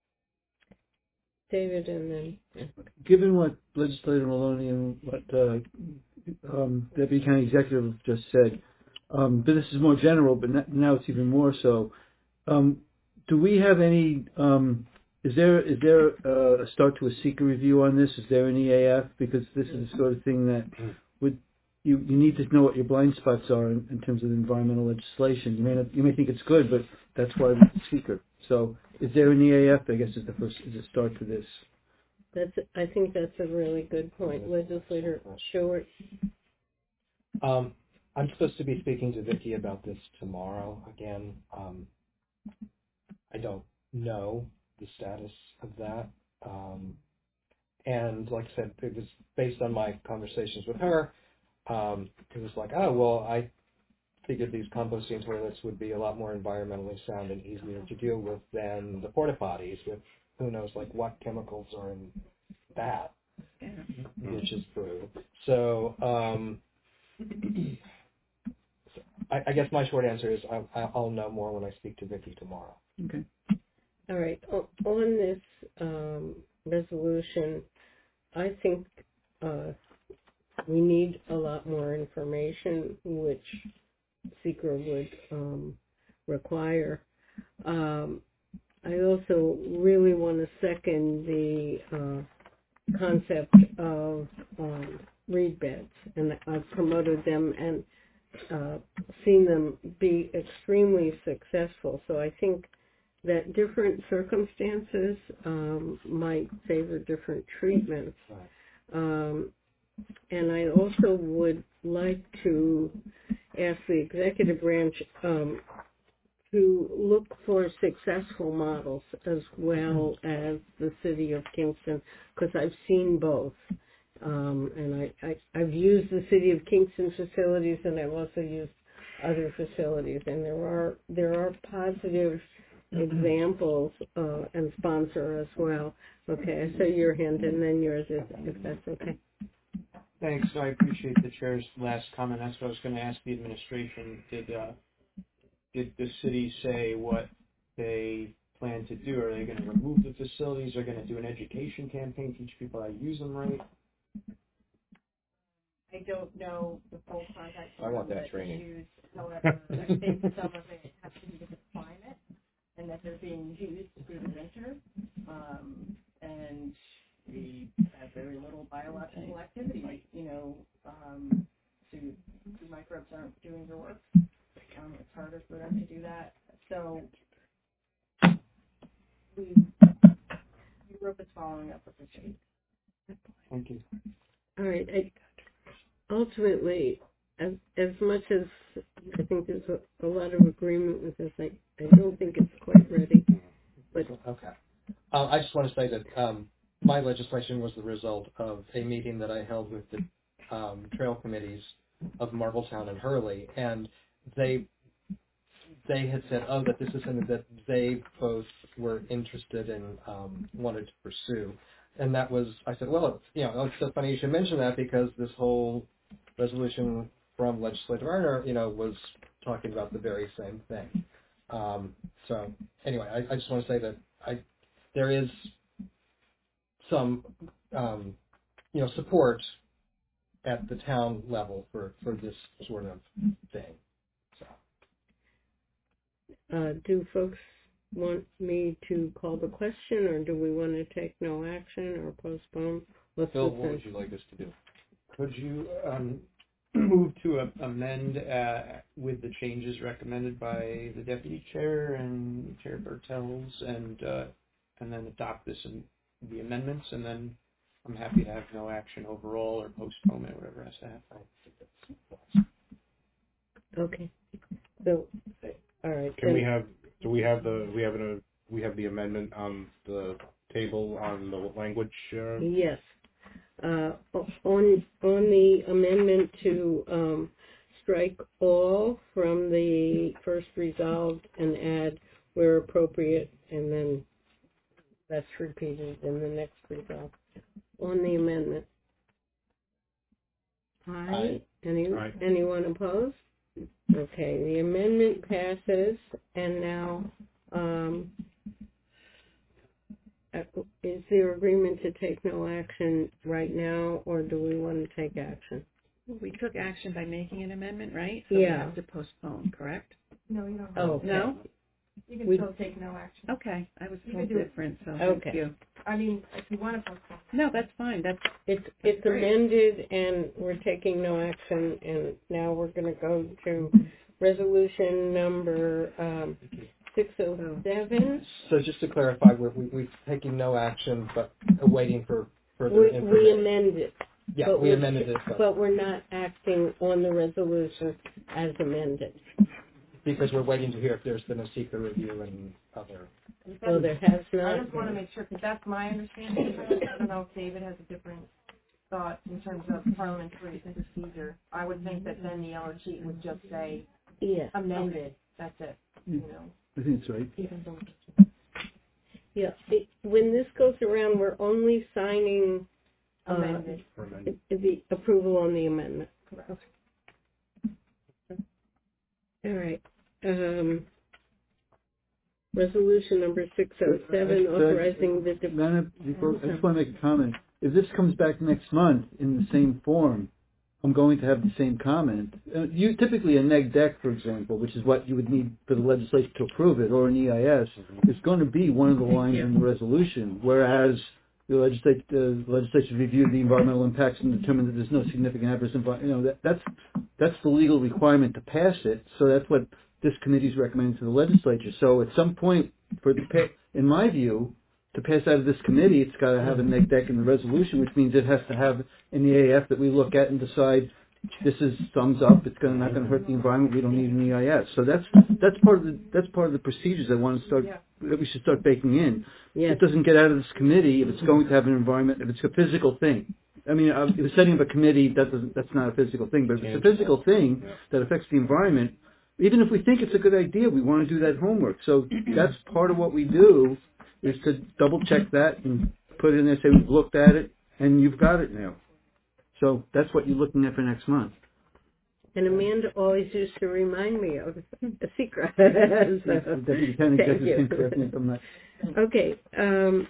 David, and then Given what Legislator Maloney and what uh, um, Deputy County Executive just said, um, but this is more general, but n- now it's even more so. Um, do we have any? Um, is there is there uh, a start to a seeker review on this? Is there an E A F? Because this is the sort of thing that would you, you need to know what your blind spots are in, in terms of environmental legislation. You may not, you may think it's good, but that's why it's a seeker. So, is there an E A F? I guess is the first is a start to this. that's I think that's a really good point, Legislator Short. Um, I'm supposed to be speaking to Vicki about this tomorrow again. Um, I don't know the status of that. Um, and like I said, it was based on my conversations with her. Um, it was like, oh, well, I figured these composting toilets would be a lot more environmentally sound and easier to deal with than the porta potties with who knows like what chemicals are in that, which is true. So um, I, I guess my short answer is I, I'll know more when I speak to Vicki tomorrow. Okay. All right. O- on this um, resolution, I think uh, we need a lot more information, which SECR would um, require. Um, I also really want to second the uh, concept of um, reed beds, and I've promoted them and uh, seen them be extremely successful. So I think that different circumstances um, might favor different treatments. Um, and I also would like to ask the executive branch um, to look for successful models as well as the city of Kingston, because I've seen both. Um, and I, I, I've used the city of Kingston facilities, and I've also used other facilities, and there are there are positive examples uh, and sponsor as well. Okay, so your hand and then yours, if, if that's okay. Thanks. No, I appreciate the chair's last comment. That's what I was going to ask the administration. Did uh, did the city say what they plan to do? Are they going to remove the facilities? Are they going to do an education campaign, teach people how to use them right? I don't know the full context. I want that that's training. used. However, I think some of it has to do with the climate and that they're being used through the winter. Um, and we have very little biological activity, you know, um, to the microbes aren't doing their work. Um, it's harder for them to do that. So we, Europe is following up with the state. Thank you. All right. I, ultimately, as as much as I think there's a, a lot of agreement with this, I, I don't think it's quite ready. But okay. Uh, I just want to say that um, my legislation was the result of a meeting that I held with the um, trail committees of Marbletown and Hurley, and they they had said, oh, that this is something that they both were interested in, um, wanted to pursue. And that was, I said, well, it's, you know, it's so funny you should mention that because this whole resolution from Legislative Arner, you know, was talking about the very same thing. Um, so anyway, I, I just want to say that I there is some, um, you know, support at the town level for, for this sort of thing. So. uh, do folks want me to call the question, or do we want to take no action or postpone? What's Phil, the what would sense? you like us to do? Could you um, move to a, amend uh, with the changes recommended by the deputy chair and Chair Bartels, and uh, and then adopt this in the amendments, and then I'm happy to have no action overall or postponement, whatever has to happen. Okay. So, all right. Can we have, do we have the, we have a, we have the amendment on the table on the language? Uh, Yes. Uh, on on the amendment to um, strike all from the first resolved and add where appropriate, and then that's repeated in the next resolve. On the amendment. Aye. Aye. Any Aye. anyone opposed? Okay, the amendment passes, and now um, uh, is there agreement to take no action right now, or do we want to take action? We took action by making an amendment, right? So Yeah. we have to postpone, correct? No, you don't. Oh, okay. No? You can We- still take no action. Okay, I was You told can do it. different, so Okay. thank you. I mean, if you want to postpone. No, that's fine. That's It's it's amended, and we're taking no action, and now we're going to go to resolution number um, six oh seven. So just to clarify, we're, we, we're taking no action, but waiting for further We, information. we amended, Yeah, but we we're- amended it, but but we're not acting on the resolution as amended. because we're waiting to hear if there's been a secret review and other. Well, there has I not. just want to make sure, because that's my understanding. I don't know if David has a different thought in terms of parliamentary procedure. I would think that then the yellow sheet would just say Yeah. amended, that's it, you know. I think it's right. Even though Yeah, it, when this goes around, we're only signing uh, amended, the approval on the amendment. correct. All right. Um, resolution number six oh seven, Uh, authorizing the. De- Madam, before, I just want to make a comment. If this comes back next month in the same form, I'm going to have the same comment. Uh, you typically a neg deck, for example, which is what you would need for the legislature to approve it, or an E I S, is going to be one of the lines in the resolution. Whereas the legislature, the legislature reviewed the environmental impacts and determined that there's no significant adverse environment. You know, that, that's that's the legal requirement to pass it. So that's what this committee is recommending to the legislature. So at some point, for the pa- in my view, to pass out of this committee, it's got to have a neg deck in the resolution, which means it has to have an E A F that we look at and decide this is thumbs up. It's going to, not going to hurt the environment. We don't need an E I S. So that's that's part of the that's part of the procedures I want to start that we should start baking in. Yes. It doesn't get out of this committee if it's going to have an environment. If it's a physical thing. I mean, uh, if it's setting up a committee, that doesn't that's not a physical thing. But if it's a physical thing that affects the environment, even if we think it's a good idea, we want to do that homework. So that's part of what we do. Is to double check that and put it in there, say we've looked at it, and you've got it now. So that's what you're looking at for next month. And Amanda always used to remind me of a secret. So, so, Deputy County thank Executive you. can correct me if I'm not. Okay, um,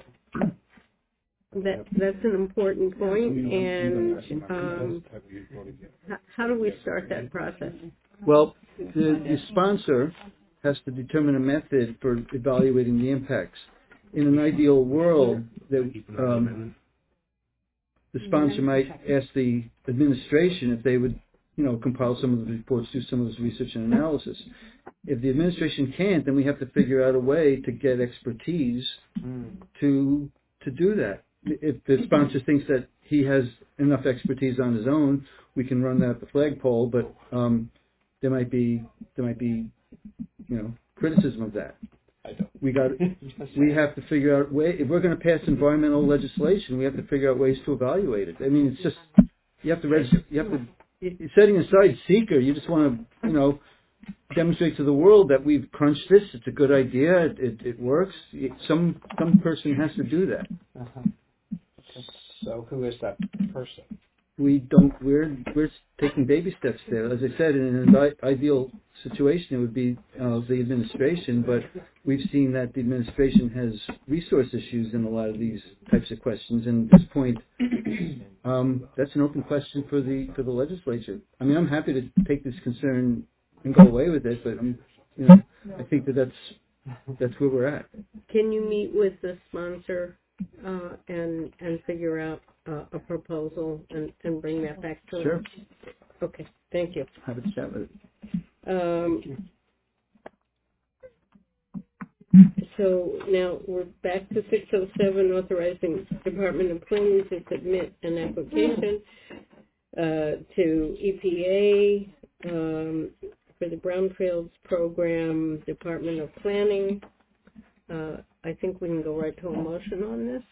that that's an important point, and um, how, how do we start that process? Well, the, the sponsor has to determine a method for evaluating the impacts. In an ideal world, that um, the sponsor might ask the administration if they would, you know, compile some of the reports, do some of this research and analysis. If the administration can't, then we have to figure out a way to get expertise to to do that. If the sponsor thinks that he has enough expertise on his own, we can run that at the flagpole. But um, there might be there might be you know, criticism of that. I don't. We got. We have to figure out way. If we're going to pass environmental legislation, we have to figure out ways to evaluate it. I mean, it's just you have to register. You have to. You're setting aside seeker. You just want to, you know, demonstrate to the world that we've crunched this. It's a good idea. It it, it works. It, some some person has to do that. Uh-huh. Okay. So who is that person? We don't. We're we're taking baby steps there. As I said, in an I- ideal situation, it would be uh, the administration, but we've seen that the administration has resource issues in a lot of these types of questions. And at this point, um, that's an open question for the for the legislature. I mean, I'm happy to take this concern and go away with it, but I'm, you know, I think that that's that's where we're at. Can you meet with the sponsor uh, and and figure out uh, a proposal and, and bring that back to Sure. us? Okay, thank you. Have a chat with it. Um, so now we're back to six oh seven, authorizing Department of Planning to submit an application uh, to E P A um, for the Brownfields Program, Department of Planning. Uh, I think we can go right to a motion on this.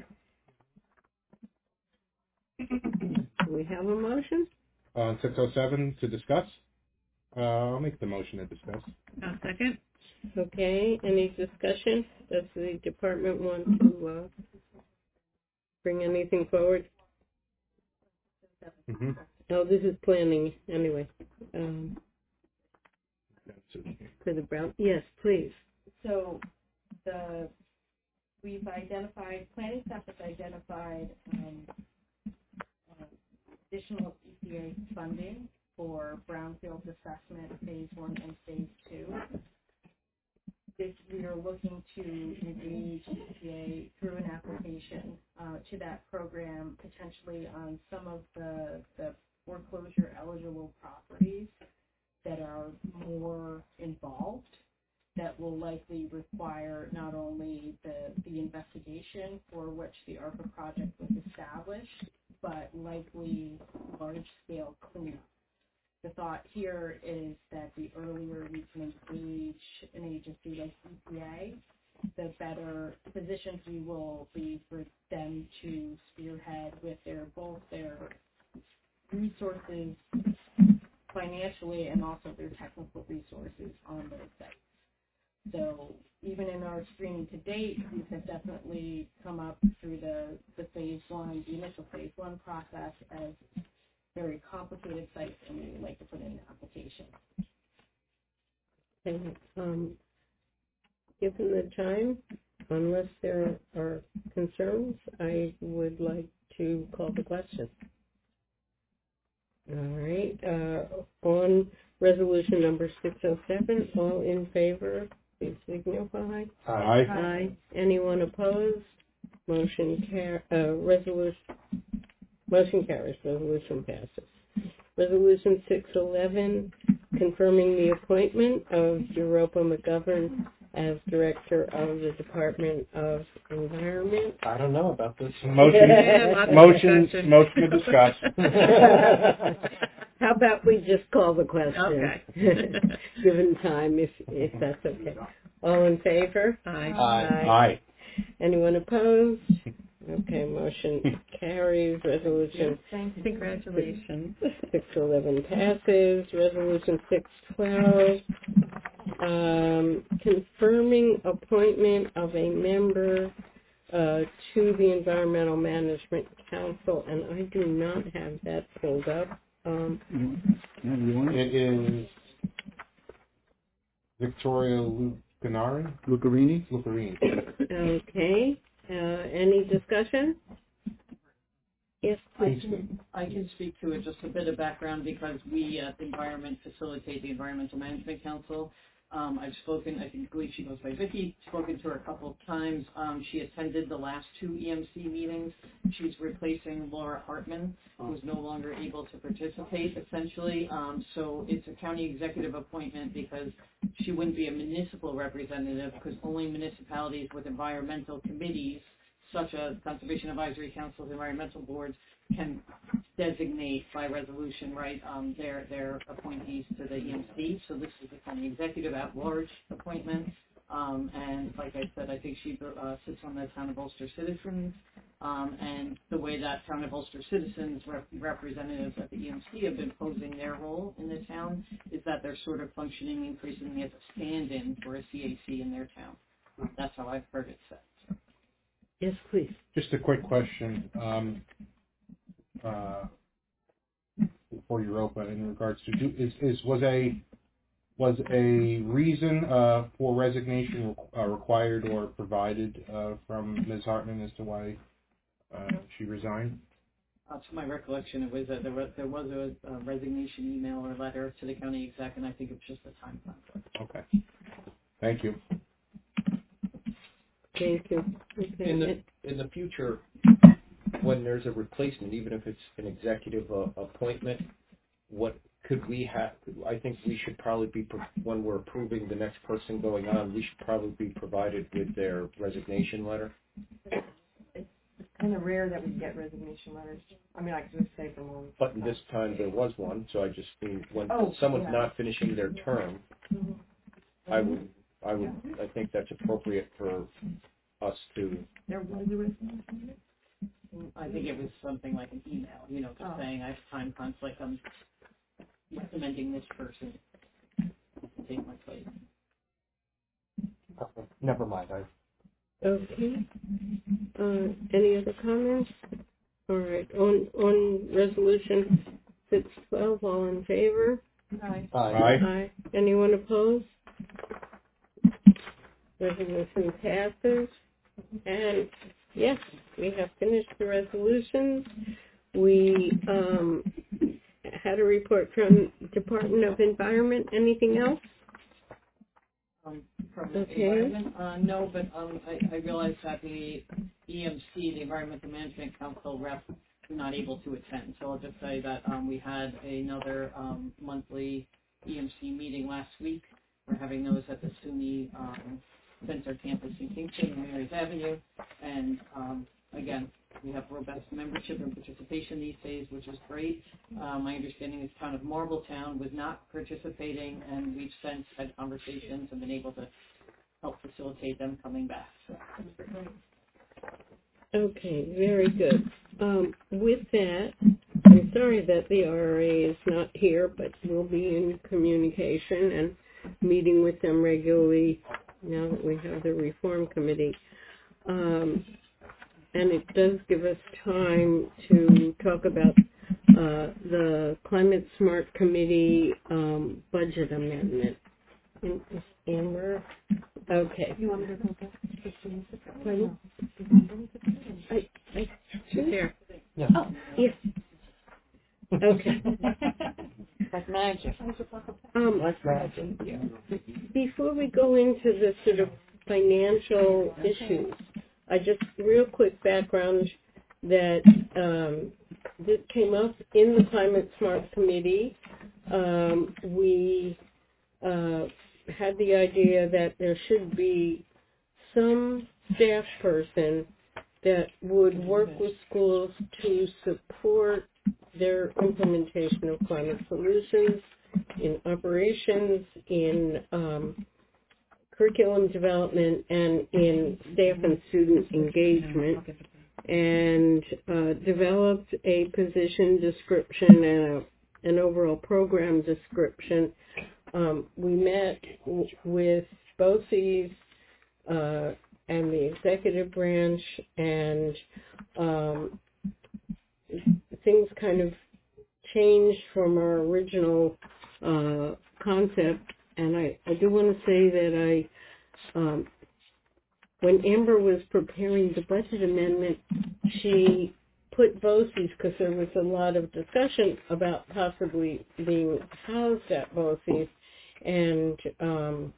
Do we have a motion? On six oh seven to discuss? Uh, I'll make the motion to discuss. A second. Okay, any discussion? Does the department want to uh, bring anything forward? Mm-hmm. No, this is planning anyway. Um, for the Brown, yes, please. So the, we've identified, planning staff has identified um, uh, additional E P A funding for brownfield assessment phase one and phase two. This, we are looking to engage E P A through an application uh, to that program, potentially on some of the, the foreclosure eligible properties that are more involved, that will likely require not only the, the investigation for which the ARPA project was established, but likely large-scale cleanup. The thought here is that the earlier we can engage an agency like E P A, the better positions we will be for them to spearhead with their both their resources, financially and also their technical resources on those sites. So even in our screening to date, these have definitely come up through the, the phase one, the initial phase one process as very complicated sites, and we would like to put in an application. And, um, given the time, unless there are concerns, I would like to call the question. All right, uh, on resolution number six oh seven, all in favor, please signify. Aye. Aye. Anyone opposed? Motion car, uh, resolution, motion carries, resolution passes. Resolution six eleven, confirming the appointment of Europa McGovern as Director of the Department of Environment. I don't know about this. Motion, Yeah, motion, discussion. motion to discuss. How about we just call the question? Okay. Given time, if if that's okay. All in favor? Aye. Aye. Aye. Anyone opposed? Okay, motion carries. Resolution Congratulations. six eleven passes. Resolution six twelve, um, confirming appointment of a member uh, to the Environmental Management Council, and I do not have that pulled up. Um, Yeah, you want it? It is Victoria Lucarini. Lucarini? Lucarini. okay, uh, any discussion? Yes, I please. can, I can speak to it, just a bit of background, because we at the Environment facilitate the Environmental Management Council. Um, I've spoken, I think, believe she goes by Vicky, spoken to her a couple of times. Um, she attended the last two E M C meetings. She's replacing Laura Hartman, who's no longer able to participate, essentially. Um, so it's a county executive appointment because she wouldn't be a municipal representative, because only municipalities with environmental committees, such as Conservation Advisory Councils, environmental boards, can designate by resolution, right, um, their, their appointees to the E M C. So this is a county executive at-large appointment. Um, and like I said, I think she uh, sits on the Town of Ulster Citizens. Um, and the way that Town of Ulster Citizens rep- representatives at the E M C have been posing their role in the town is that they're sort of functioning increasingly as a stand-in for a C A C in their town. That's how I've heard it said. Yes, please. Just a quick question um, uh, for Europa in regards to do, is, is was a was a reason uh, for resignation uh, required or provided uh, from Miz Hartman as to why uh, she resigned? Uh, to my recollection, it was a, there was there was a, a resignation email or letter to the county exec, and I think it was just a time conflict. Okay. Thank you. Thank you. Okay. In the in the future, when there's a replacement, even if it's an executive uh, appointment, what could we have? I think we should probably be, when we're approving the next person going on, we should probably be provided with their resignation letter. It's kind of rare that we get resignation letters. I mean, I could just say from one. But this time there was one, so I just mean when Oh, someone's yeah. not finishing their term, Mm-hmm. I would, I would, I think that's appropriate for us to. There was a resignation letter? I think it was something like an email, you know, just Oh. saying I have time conflict. I'm recommending this person to take my place. Okay, never mind. I. Okay. Uh, any other comments? All right. On on resolution six twelve, all in favor? Aye. Aye. Aye. Aye. Anyone opposed? Resolution passes. And yes, we have finished the resolutions. We um, had a report from Department of Environment. Anything else? Um, from the Okay. environment, uh, no, but um, I, I realized that the E M C, the Environmental Management Council rep, were not able to attend. So I'll just say that um, we had another um, monthly E M C meeting last week. We're having those at the SUNY um, Center campus in Kingston, on Mary's Avenue, and um, again, we have robust membership and participation these days, which is great. Uh, my understanding is Town of Marbletown was not participating, and we've since had conversations and been able to help facilitate them coming back. So. Okay, very good. Um, with that, I'm sorry that the R R A is not here, but we'll be in communication and meeting with them regularly now that we have the reform committee. Um, and it does give us time to talk about uh, the Climate Smart Committee um, budget amendment. In, Amber? Okay. You want me to go back? Pardon? I, I, She's here. Yeah. oh, yes. Okay. Like magic. Um, Like magic. Yeah. Before we go into the sort of financial issues, I just real quick background that um, this came up in the Climate Smart Committee. Um, we uh, had the idea that there should be some staff person that would work with schools to support their implementation of climate solutions in operations, in um, curriculum development, and in staff and student engagement, and uh, developed a position description and a, an overall program description. Um, we met w- with BOCES uh, and the executive branch, and um, things kind of changed from our original uh, concept. And I, I do want to say that I, um, when Amber was preparing the budget amendment, she put BOCES because there was a lot of discussion about possibly being housed at BOCES, and um,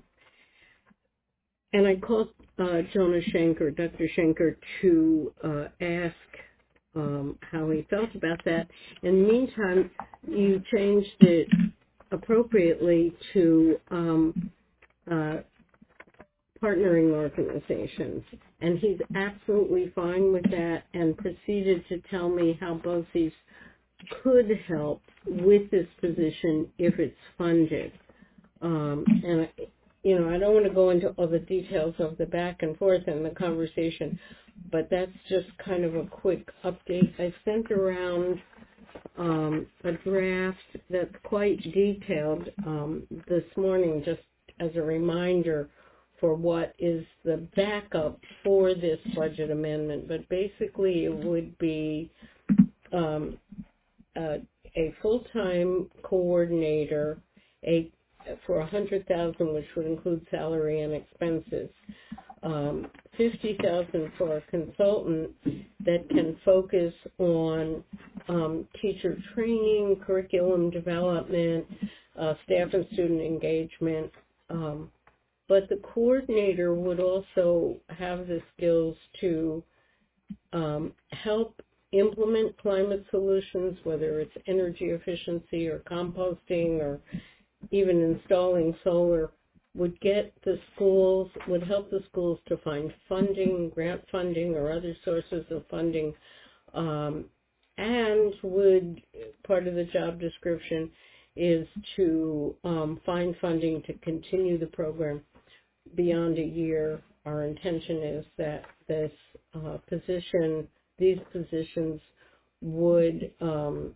and I called uh, Jonah Schenker, Doctor Schenker, to uh, ask um, how he felt about that. In the meantime, you changed it appropriately to um, uh, partnering organizations, and he's absolutely fine with that, and proceeded to tell me how BOCES could help with this position if it's funded. Um, and I, you know, I don't want to go into all the details of the back and forth and the conversation, but that's just kind of a quick update. I sent around um, a draft that's quite detailed um, this morning, just as a reminder for what is the backup for this budget amendment. But basically, it would be um, a, a full-time coordinator, a for a hundred thousand, which would include salary and expenses. Um, fifty thousand for a consultant that can focus on um, teacher training, curriculum development, uh, staff and student engagement. Um, but the coordinator would also have the skills to um, help implement climate solutions, whether it's energy efficiency or composting or even installing solar, would get the schools, would help the schools to find funding, grant funding, or other sources of funding, um, and would, part of the job description is to um, find funding to continue the program beyond a year. Our intention is that this uh, position, these positions would um,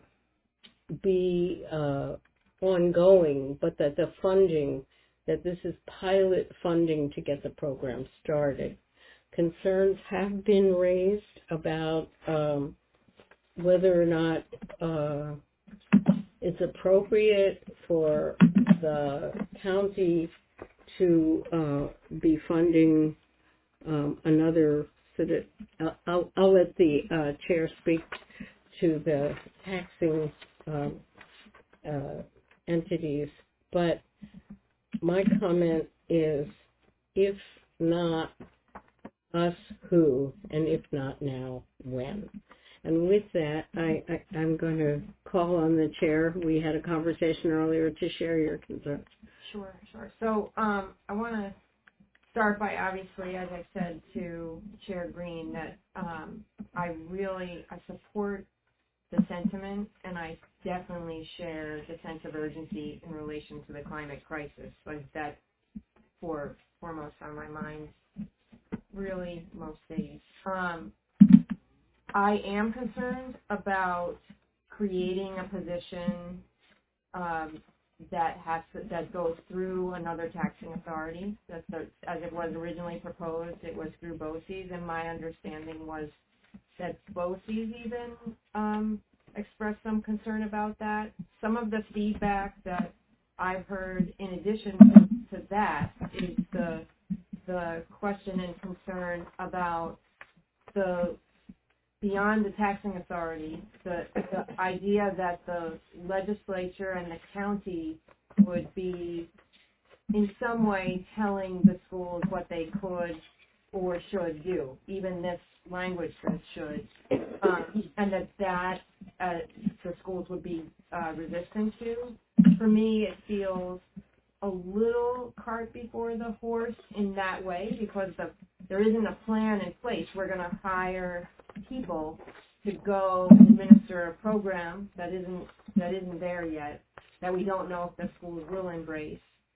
be uh, ongoing, but that the funding, that this is pilot funding to get the program started. Concerns have been raised about um, whether or not uh, it's appropriate for the county to uh, be funding um, another sort of, I'll, I'll, I'll let the uh, chair speak to the taxing um, uh, entities, but my comment is, if not us, who, and if not now, when. And with that, I, I, I'm going to call on the chair. We had a conversation earlier to share your concerns. Sure, sure. So um, I want to start by, obviously, as I said to Chair Green, that um, I really, I support the sentiment, and I definitely share the sense of urgency in relation to the climate crisis. Like, that's for foremost on my mind, really, most days. Um, I am concerned about creating a position um, that has to, that goes through another taxing authority. That's the, as it was originally proposed, it was through BOCES, and my understanding was that BOCES even um, expressed some concern about that. Some of the feedback that I've heard in addition to, to that is the the question and concern about the beyond the taxing authority, the, the idea that the legislature and the county would be in some way telling the schools what they could or should do. Even this language says should, um, and that that uh, the schools would be uh, resistant to. For me, it feels a little cart before the horse in that way, because the, there isn't a plan in place. We're going to hire people to go administer a program that isn't that isn't there yet, that we don't know if the schools will embrace,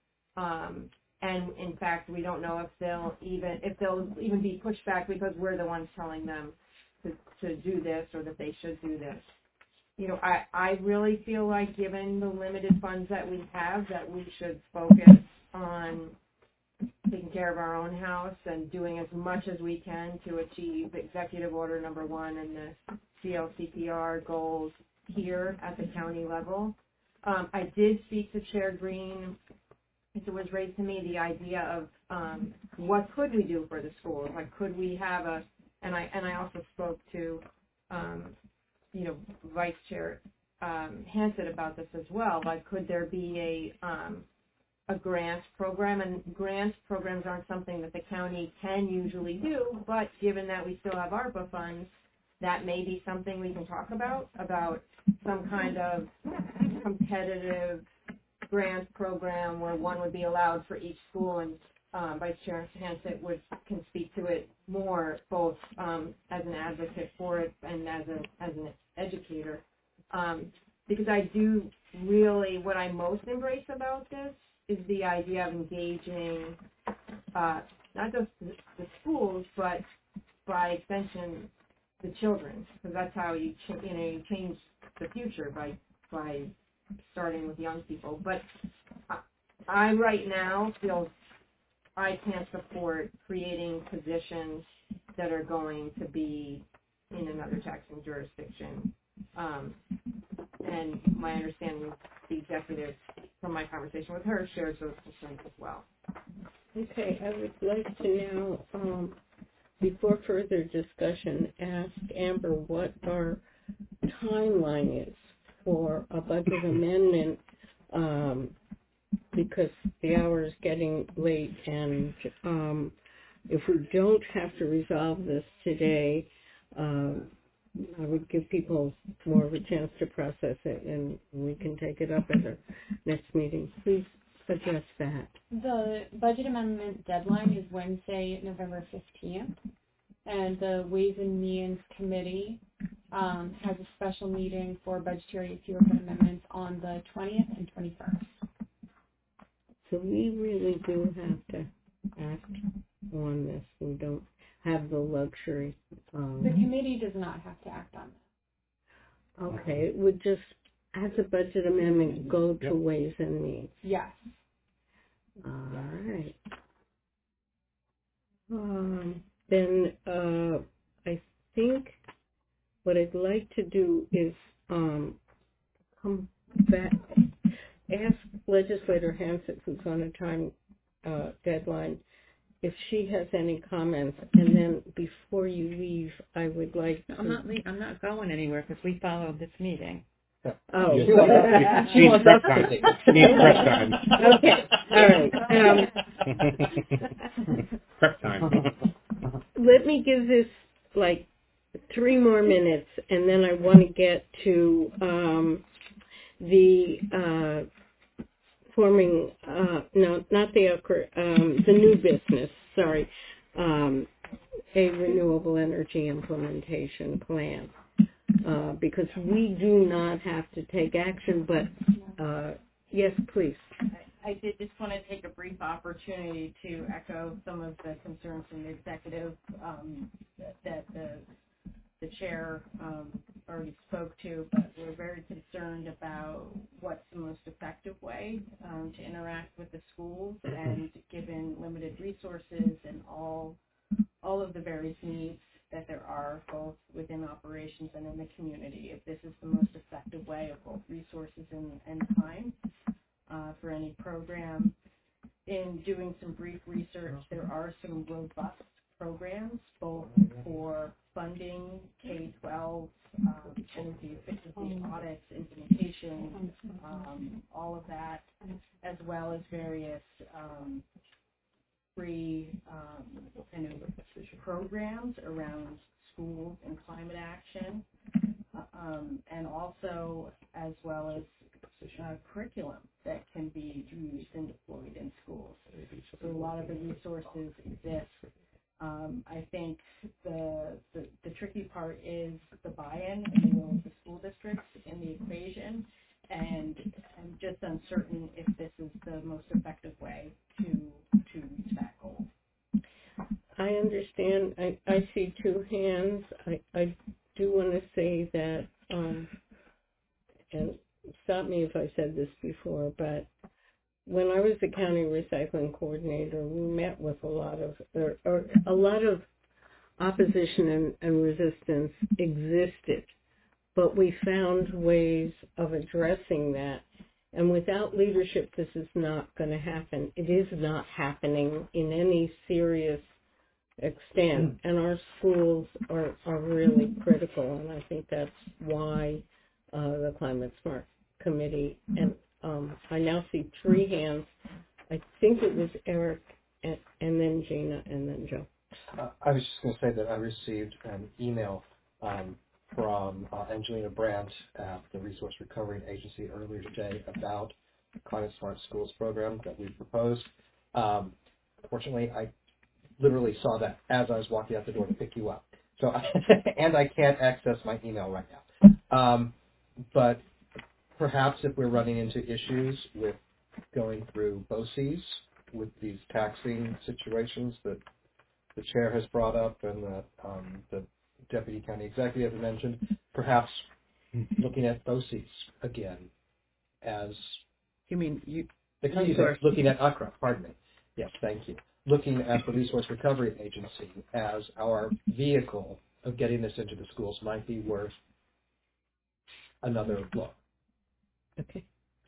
um, and in fact, we don't know if they'll even if they'll even be pushed back because we're the ones telling them to, to do this or that they should do this. You know, I, I really feel like, given the limited funds that we have, that we should focus on taking care of our own house and doing as much as we can to achieve executive order number one and the C L C P R goals here at the county level. Um, I did speak to Chair Green. It was raised to me the idea of um, what could we do for the schools? Like, could we have a, and I and I also spoke to, um, you know, Vice Chair um, Hansett about this as well. Like, could there be a um, a grant program? And grant programs aren't something that the county can usually do, but given that we still have ARPA funds, that may be something we can talk about, about some kind of competitive grant program where one would be allowed for each school, and um, Vice Chair Hansett would can speak to it more, both um, as an advocate for it and as a as an educator, um, because I do really, what I most embrace about this is the idea of engaging uh, not just the, the schools, but by extension the children, because that's how you ch- you know you change the future, by by starting with young people. But I, I right now feel I can't support creating positions that are going to be in another taxing jurisdiction. Um, and my understanding, the executive, from my conversation with her, shares those concerns as well. Okay, I would like to now, um, before further discussion, ask Amber what our timeline is for a budget amendment, um, because the hour is getting late, and um, if we don't have to resolve this today, um, I would give people more of a chance to process it, and we can take it up at our next meeting. Please address that. The budget amendment deadline is Wednesday, November fifteenth, and the Ways and Means Committee um, has a special meeting for budgetary appeal amendments on the twentieth and twenty-first. So we really do have to act on this. We don't have the luxury. Um, The committee does not have to act on this. okay, it would just, as a budget amendment, go to Yep. Ways and Means. Yes. All right. Um, then uh, I think what I'd like to do is um, come back, ask Legislator Hansett, who's on a time uh, deadline, if she has any comments, and then before you leave, I would like to... I'm not le- I'm not going anywhere because we followed this meeting. Oh. She needs prep time. She needs prep time. Okay, all right. Um, Prep time. let me give this, like, three more minutes, and then I want to get to um, the... Uh, forming, uh, no, not the, um, the new business, sorry, um, a renewable energy implementation plan. Uh, because we do not have to take action, but, uh, yes, please. I did just want to take a brief opportunity to echo some of the concerns from the executive um, that, that the the chair um, already spoke to, but we're very concerned about what's the most effective way um, to interact with the schools, and given limited resources and all all of the various needs that there are both within operations and in the community, if this is the most effective way of both resources and, and time uh, for any program. In doing some brief research, there are some robust programs both for funding K twelve, um, energy efficiency audits, implementation, um, all of that, as well as various um, free um, kind of programs around schools and climate action, uh, um, and also as well as uh, curriculum that can be used and deployed in schools. So a lot of the resources exist. Um, I think the, the the tricky part is the buy-in and the will of the school districts in the equation, and I'm just uncertain if this is the most effective way to to reach that goal. I understand. I, I see two hands. I, I do want to say that, um, and stop me if I said this before, but when I was the county recycling coordinator, we met with a lot of, or, or a lot of opposition and, and resistance existed, but we found ways of addressing that. And without leadership, this is not going to happen. It is not happening in any serious extent, and our schools are, are really critical, and I think that's why uh, the Climate Smart Committee, and um, I now see three hands. I think it was Eric, and, and then Gina, and then Joe. Uh, I was just going to say that I received an email um, from uh, Angelina Brandt at the Resource Recovery Agency earlier today about the Climate Smart Schools program that we proposed. Um, fortunately, I literally saw that as I was walking out the door to pick you up. So, and I can't access my email right now. Um, but perhaps if we're running into issues with going through B O C Es with these taxing situations that the chair has brought up and that um, the deputy county executive mentioned, perhaps looking at B O C Es again as You mean you? the county executive looking at U C R A, pardon me. Yes, thank you. Looking at the Resource Recovery Agency as our vehicle of getting this into the schools might be worth another look. Okay.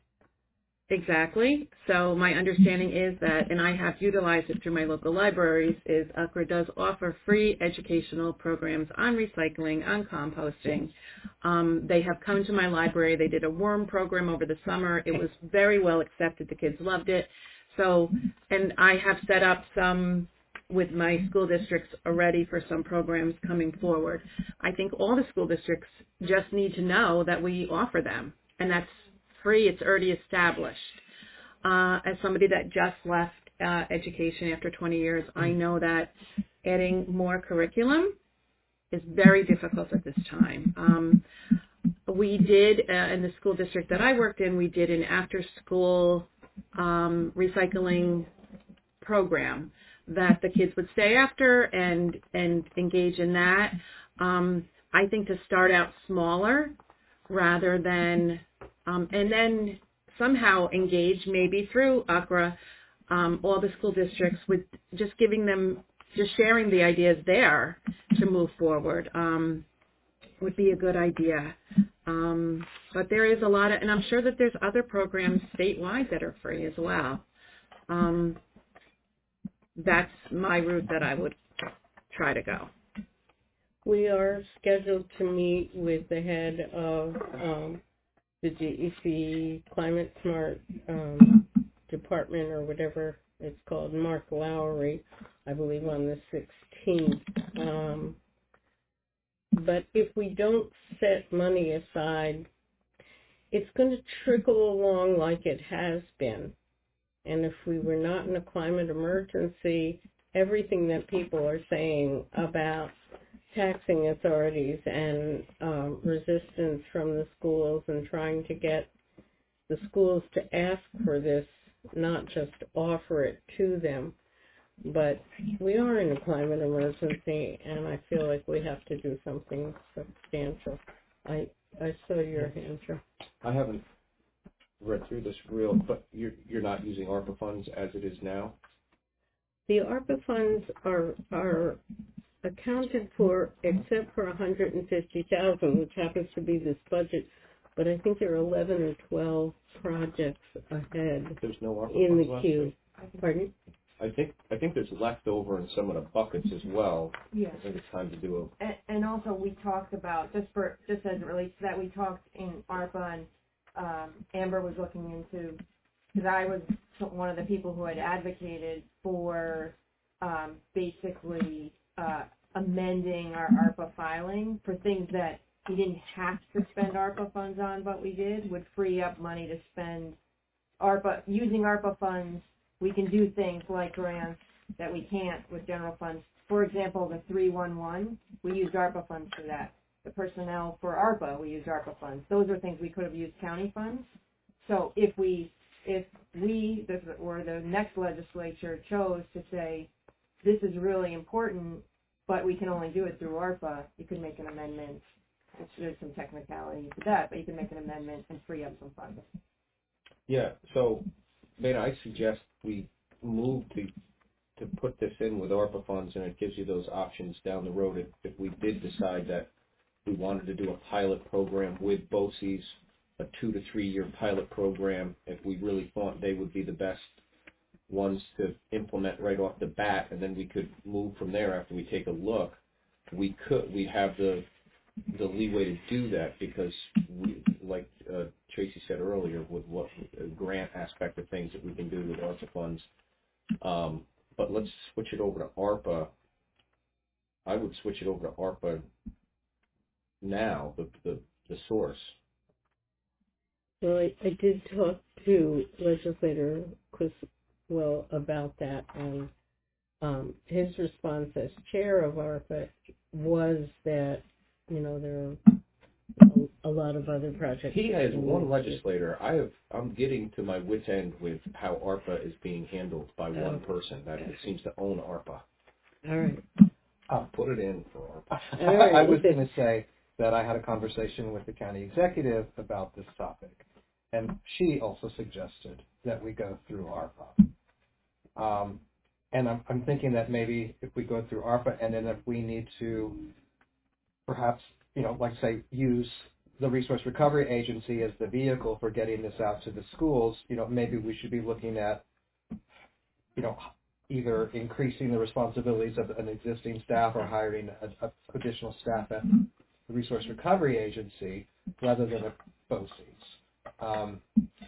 Exactly. So my understanding is that, and I have utilized it through my local libraries, is U C R A does offer free educational programs on recycling, on composting. Um, they have come to my library. They did a worm program over the summer. It was very well accepted. The kids loved it. So, and I have set up some with my school districts already for some programs coming forward. I think all the school districts just need to know that we offer them, and that's free. It's already established. Uh, as somebody that just left uh, education after twenty years, I know that adding more curriculum is very difficult at this time. Um, we did, uh, in the school district that I worked in, we did an after-school um, recycling program that the kids would stay after and, and engage in that. Um, I think to start out smaller rather than Um, and then somehow engage maybe through U C R A, um, all the school districts with just giving them, just sharing the ideas there to move forward um, would be a good idea. Um, but there is a lot of, and I'm sure that there's other programs statewide that are free as well. Um, that's my route that I would try to go. We are scheduled to meet with the head of um, the G E C Climate Smart um, Department, or whatever it's called, Mark Lowry, I believe on the sixteenth. Um, but if we don't set money aside, it's going to trickle along like it has been. And if we were not in a climate emergency, everything that people are saying about taxing authorities and um, resistance from the schools and trying to get the schools to ask for this, not just offer it to them. But we are in a climate emergency, and I feel like we have to do something substantial. I, I saw your hand, sir. I haven't read through this real, but you're, you're not using ARPA funds as it is now? The ARPA funds are, are accounted for except for one hundred fifty thousand, which happens to be this budget, but I think there are eleven or twelve projects ahead There's no ARPA in funds the left? queue. Pardon? I think, I think there's leftover in some of the buckets as well. Yes. I think it's time to do And, and also we talked about, just for, just as it relates to that, we talked in ARPA and, um, Amber was looking into, because I was one of the people who had advocated for, um, basically, uh, amending our ARPA filing for things that we didn't have to spend ARPA funds on, but we did, would free up money to spend ARPA, using ARPA funds. We can do things like grants that we can't with general funds. For example, the three one one, we used ARPA funds for that. The personnel for ARPA, we used ARPA funds. Those are things we could have used county funds. So if we, if we, this, or the next legislature chose to say, this is really important, but we can only do it through ARPA, you could make an amendment. There's some technicality to that, but you can make an amendment and free up some funds. Yeah, so, Ben, I suggest we move to, to put this in with ARPA funds, and it gives you those options down the road if, if we did decide that we wanted to do a pilot program with BOCES, a two to three year pilot program, if we really thought they would be the best ones to implement right off the bat, and then we could move from there after we take a look. We could, we have the the leeway to do that because, we, like uh, Tracy said earlier, with what uh, grant aspect of things that we can do with ARPA funds. Um, but let's switch it over to ARPA. I would switch it over to ARPA now, the the, the source. Well, I, I did talk to legislator Quiswell about that, and um, his response as chair of ARPA was that, you know, there are a, a lot of other projects. He has one legislator. I have. I'm getting to my wit's end with how ARPA is being handled by one Oh. person that seems to own ARPA. All right. I'll Put it in for ARPA. All right. I was going to say that I had a conversation with the county executive about this topic, and she also suggested that we go through ARPA. Um, and I'm, I'm thinking that maybe if we go through ARPA, and then if we need to perhaps, you know, like say, use the Resource Recovery Agency as the vehicle for getting this out to the schools, you know, maybe we should be looking at, you know, either increasing the responsibilities of an existing staff or hiring a, a additional staff at the Resource Recovery Agency rather than a BOCES. Um,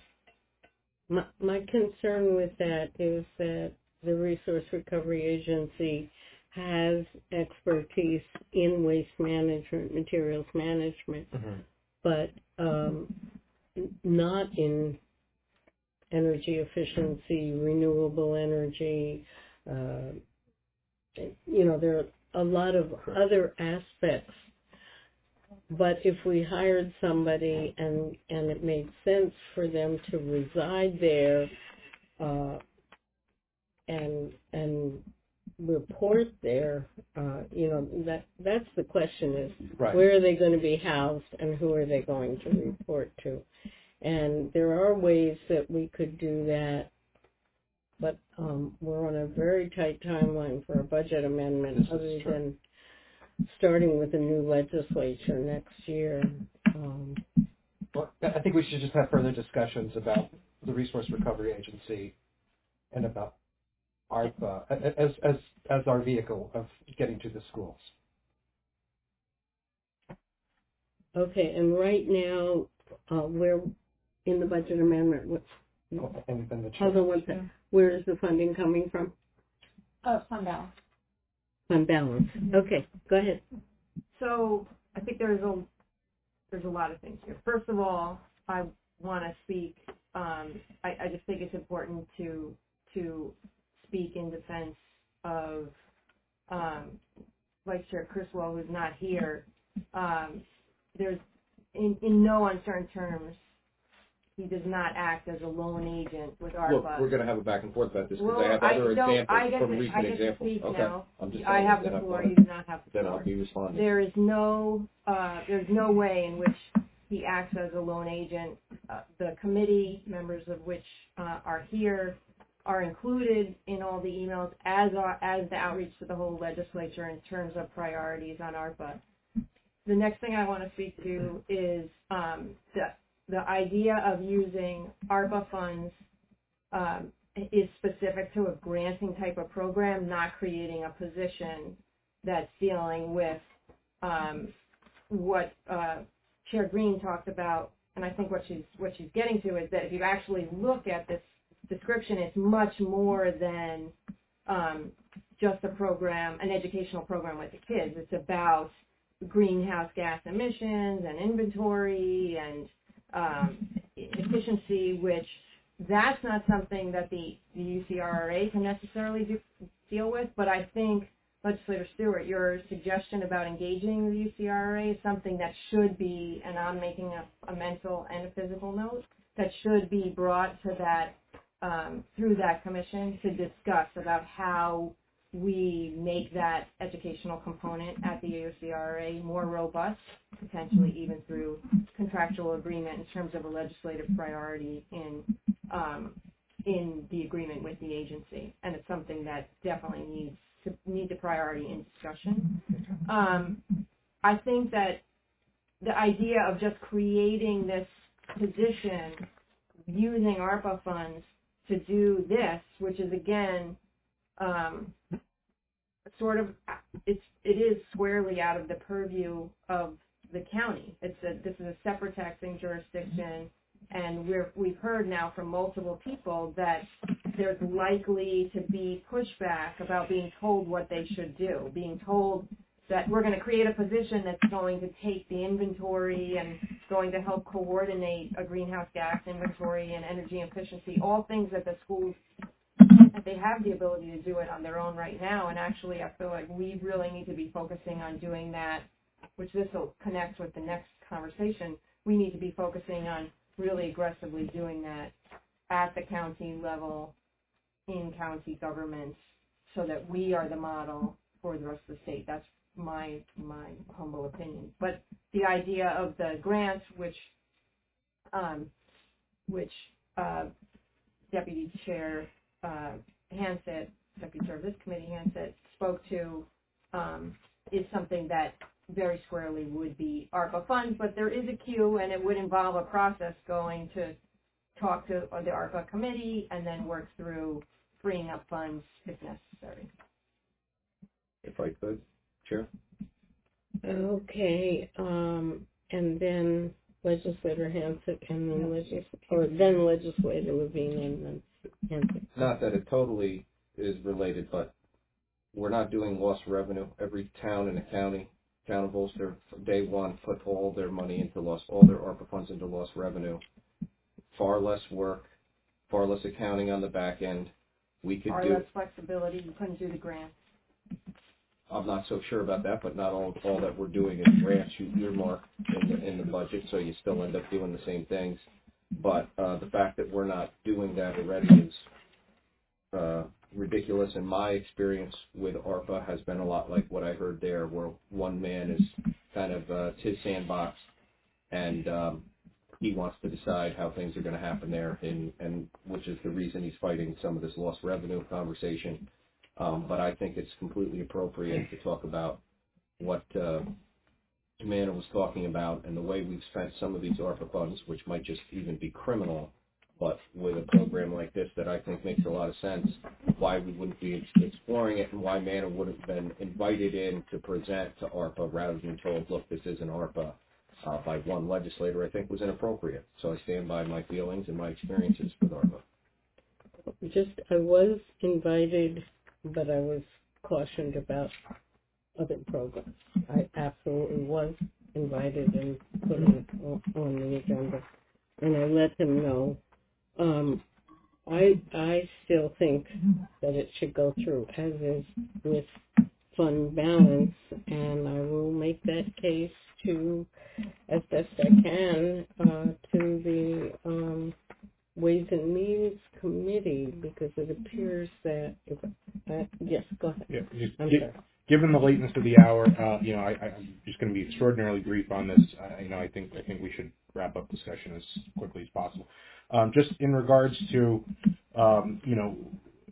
My, my concern with that is that the Resource Recovery Agency has expertise in waste management, materials management, mm-hmm. but um, not in energy efficiency, renewable energy. Uh, you know, there are a lot of other aspects. But if we hired somebody and, and it made sense for them to reside there uh, and and report there, uh, you know, that that's the question is, right. Where are they going to be housed and who are they going to report to? And there are ways that we could do that, but um, we're on a very tight timeline for a budget amendment other than starting with a new legislature next year. Um, Well, I think we should just have further discussions about the Resource Recovery Agency and about ARPA as as as our vehicle of getting to the schools. okay, and right now, uh, we're in the budget amendment. What, And, and the hold on one second. Where is the funding coming from? Oh, fund balance. Fund balance. Okay, go ahead. So I think there's a there's a lot of things here. First of all, I want to speak. Um, I, I just think it's important to to speak in defense of um, Vice Chair Criswell, who's not here. Um, there's in, in no uncertain terms he does not act as a loan agent with Look, ARPA. we're gonna have a back and forth about this, because Well, I have I other don't- examples I get from to- recent I get to examples. speak Okay, now. I'm just I telling have you, the then I'll- floor, you do not have the Then floor. I'll be responding. There is no, uh, there's no way in which he acts as a loan agent. Uh, the committee, members of which uh, are here, are included in all the emails, as are, as the outreach to the whole legislature in terms of priorities on ARPA. The next thing I want to speak to is um, the, the idea of using ARPA funds um, is specific to a granting type of program, not creating a position that's dealing with um, what uh, Chair Green talked about, and I think what she's what she's getting to is that if you actually look at this description, it's much more than um, just a program, an educational program with the kids. It's about greenhouse gas emissions and inventory and um, efficiency, which that's not something that the, the U C R R A can necessarily do, deal with, but I think Legislator Stewart, your suggestion about engaging the U C R R A is something that should be, and I'm making a, a mental and a physical note, that should be brought to that, um, through that commission to discuss about how we make that educational component at the U C R R A more robust, potentially even through contractual agreement in terms of a legislative priority in um, in the agreement with the agency. And it's something that definitely needs to need the priority in discussion. Um, I think that the idea of just creating this position using ARPA funds to do this, which is again um, sort of it's it is squarely out of the purview of the county. It's a this is a separate taxing jurisdiction, and we're we've heard now from multiple people that there's likely to be pushback about being told what they should do, being told that we're going to create a position that's going to take the inventory and going to help coordinate a greenhouse gas inventory and energy efficiency, all things that the schools, that they have the ability to do it on their own right now. And actually, I feel like we really need to be focusing on doing that, which this will connect with the next conversation. We need to be focusing on really aggressively doing that at the county level, in county governments, so that we are the model for the rest of the state. That's my my humble opinion. But the idea of the grants, which um, which uh, Deputy Chair uh, Hansett, Deputy Chair of this committee, Hansett, spoke to, um, is something that very squarely would be ARPA funds. But there is a queue, and it would involve a process going to talk to the ARPA committee and then work through freeing up funds if necessary. If I could, Chair? Okay, um, and then Legislator Hansett, and then legis, or then Legislator Levine, and then Hansett. Not that it totally is related, but we're not doing lost revenue. Every town in the county, town of Ulster, from day one, put all their money into lost, all their ARPA funds into lost revenue. Far less work, far less accounting on the back end. We could Far do. less flexibility. You couldn't do the grants. I'm not so sure about that, but not all all that we're doing is grants you earmark in the in the budget, so you still end up doing the same things. But uh, the fact that we're not doing that already is uh, ridiculous. And my experience with ARPA has been a lot like what I heard there, where one man is kind of uh, it's his sandbox, and um, he wants to decide how things are going to happen there, and, and which is the reason he's fighting some of this lost revenue conversation. Um, but I think it's completely appropriate to talk about what uh, Amanda was talking about and the way we've spent some of these ARPA funds, which might just even be criminal, but with a program like this that I think makes a lot of sense, why we wouldn't be exploring it and why Amanda would have been invited in to present to ARPA rather than told, look, this isn't ARPA uh, by one legislator, I think was inappropriate. So I stand by my feelings and my experiences with ARPA. Just, I was invited, but I was cautioned about other programs. I absolutely was invited and put it on, on the agenda, and I let them know. Um, I I still think that it should go through, as is with fund balance, and I will make that case to as best I can uh, to the um, Ways and Means Committee, because it appears that, if, uh, yes, go ahead. Yeah, just, I'm gi- sorry. Given the lateness of the hour, uh, you know, I, I'm just going to be extraordinarily brief on this. Uh, you know, I think I think we should wrap up discussion as quickly as possible. Um, just in regards to, um, you know,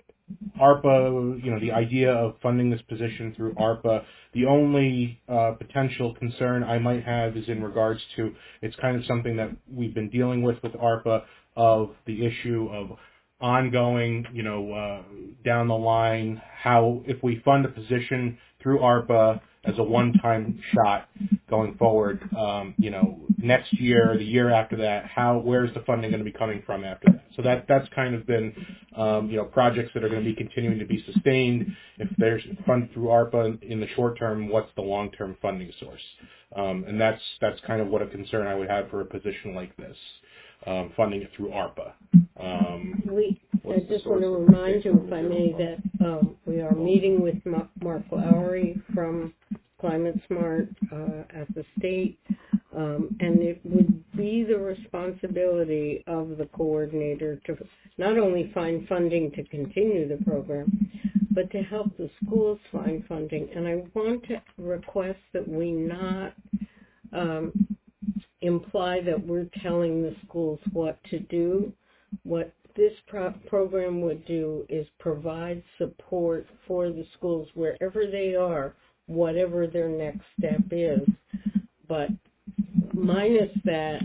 ARPA, you know, the idea of funding this position through ARPA, the only uh, potential concern I might have is in regards to, it's kind of something that we've been dealing with with ARPA, of the issue of ongoing, you know, uh, down the line, how if we fund a position through ARPA as a one-time shot going forward, um, you know, next year, the year after that, how where's the funding going to be coming from after that? So that that's kind of been, um, you know, projects that are going to be continuing to be sustained. If there's funded through ARPA in the short term, what's the long-term funding source? Um, and that's that's kind of what a concern I would have for a position like this. Um, funding it through ARPA. Um, we, I just want to remind you, if I may, that um, we are meeting with Ma- Mark Lowry from Climate Smart uh, at the state, um, and it would be the responsibility of the coordinator to not only find funding to continue the program, but to help the schools find funding. And I want to request that we not um, imply that we're telling the schools what to do. What this pro- program would do is provide support for the schools wherever they are, whatever their next step is. But minus that,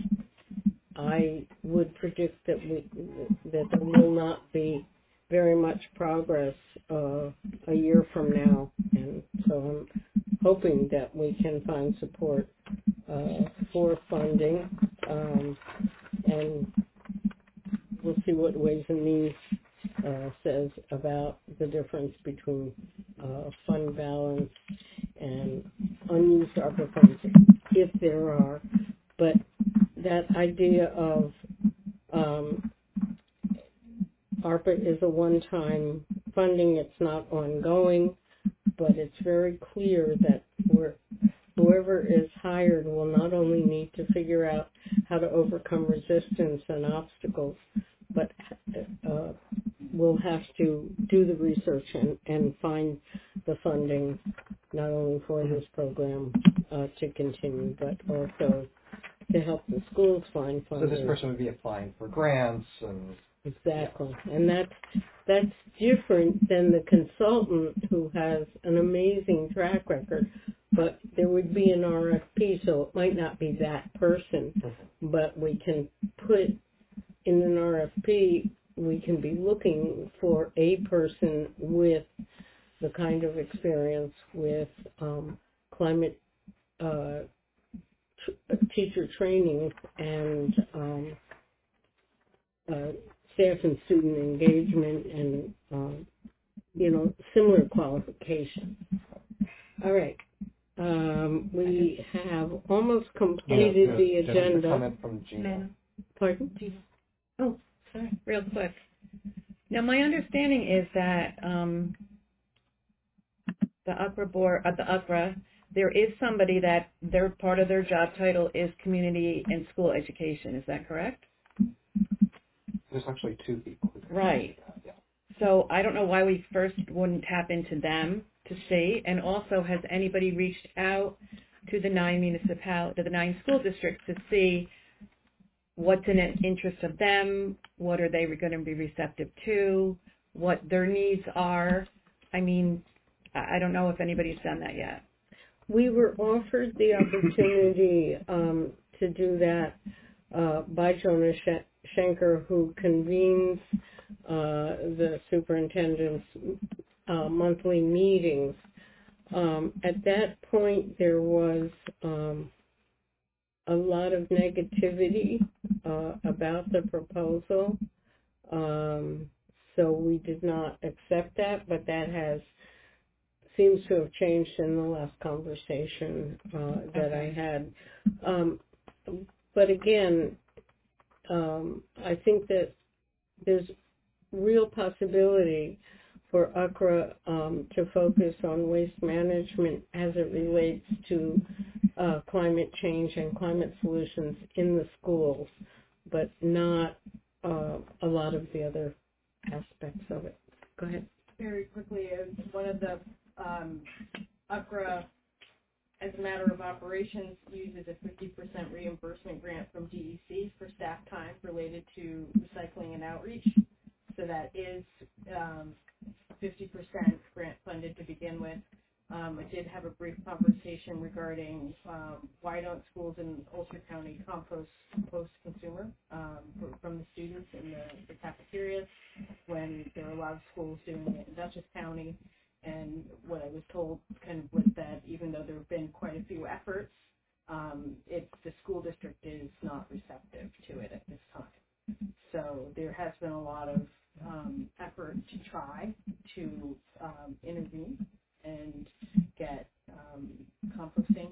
I would predict that we that there will not be very much progress uh, a year from now, and so I'm hoping that we can find support uh, for funding, um, and we'll see what Ways and Means uh, says about the difference between uh, fund balance and unused ARPA funds, if there are. But that idea of um, ARPA is a one-time funding, it's not ongoing, but it's very clear that we're whoever is hired will not only need to figure out how to overcome resistance and obstacles, but uh, will have to do the research and, and find the funding, not only for this program uh, to continue, but also to help the schools find funding. So this person would be applying for grants and... Exactly. And that's, that's different than the consultant who has an amazing track record, but there would be an R F P, so it might not be that person, but we can put in an R F P, we can be looking for a person with the kind of experience with um, climate uh, tr- teacher training and um, uh, staff and student engagement and, um, you know, similar qualifications. All right. Um, we have almost completed yeah, the yeah, agenda. Comment from Gina. Pardon? Oh, sorry, real quick. Now, my understanding is that um, the U C R A board, at the U C R A, there is somebody that their part of their job title is community and school education. Is that correct? There's actually two people. Right. Yeah. So I don't know why we first wouldn't tap into them to see. And also, has anybody reached out to the nine municipal, to the nine school districts to see what's in the interest of them? What are they going to be receptive to? What their needs are? I mean, I don't know if anybody's done that yet. We were offered the opportunity um, to do that uh, by Jonah Schenker, who convenes uh, the superintendent's uh, monthly meetings. Um, at that point, there was um, a lot of negativity uh, about the proposal, um, so we did not accept that, but that has seems to have changed in the last conversation uh, that Okay. I had. Um, but again, um, I think that there's real possibility for U C R A um, to focus on waste management as it relates to uh, climate change and climate solutions in the schools, but not uh, a lot of the other aspects of it. Go ahead. Very quickly, uh, one of the um, U C R A, as a matter of operations, uses a fifty percent reimbursement grant from D E C for staff time related to recycling and outreach. So that is um, fifty percent grant funded to begin with. Um, I did have a brief conversation regarding um, why don't schools in Ulster County compost post-consumer um, for, from the students in the, the cafeterias when there are a lot of schools doing it in Dutchess County. And what I was told kind of was that even though there have been quite a few efforts, um, it's the school district is not receptive to it at this time. So there has been a lot of um, effort to try to um, intervene and get um, composting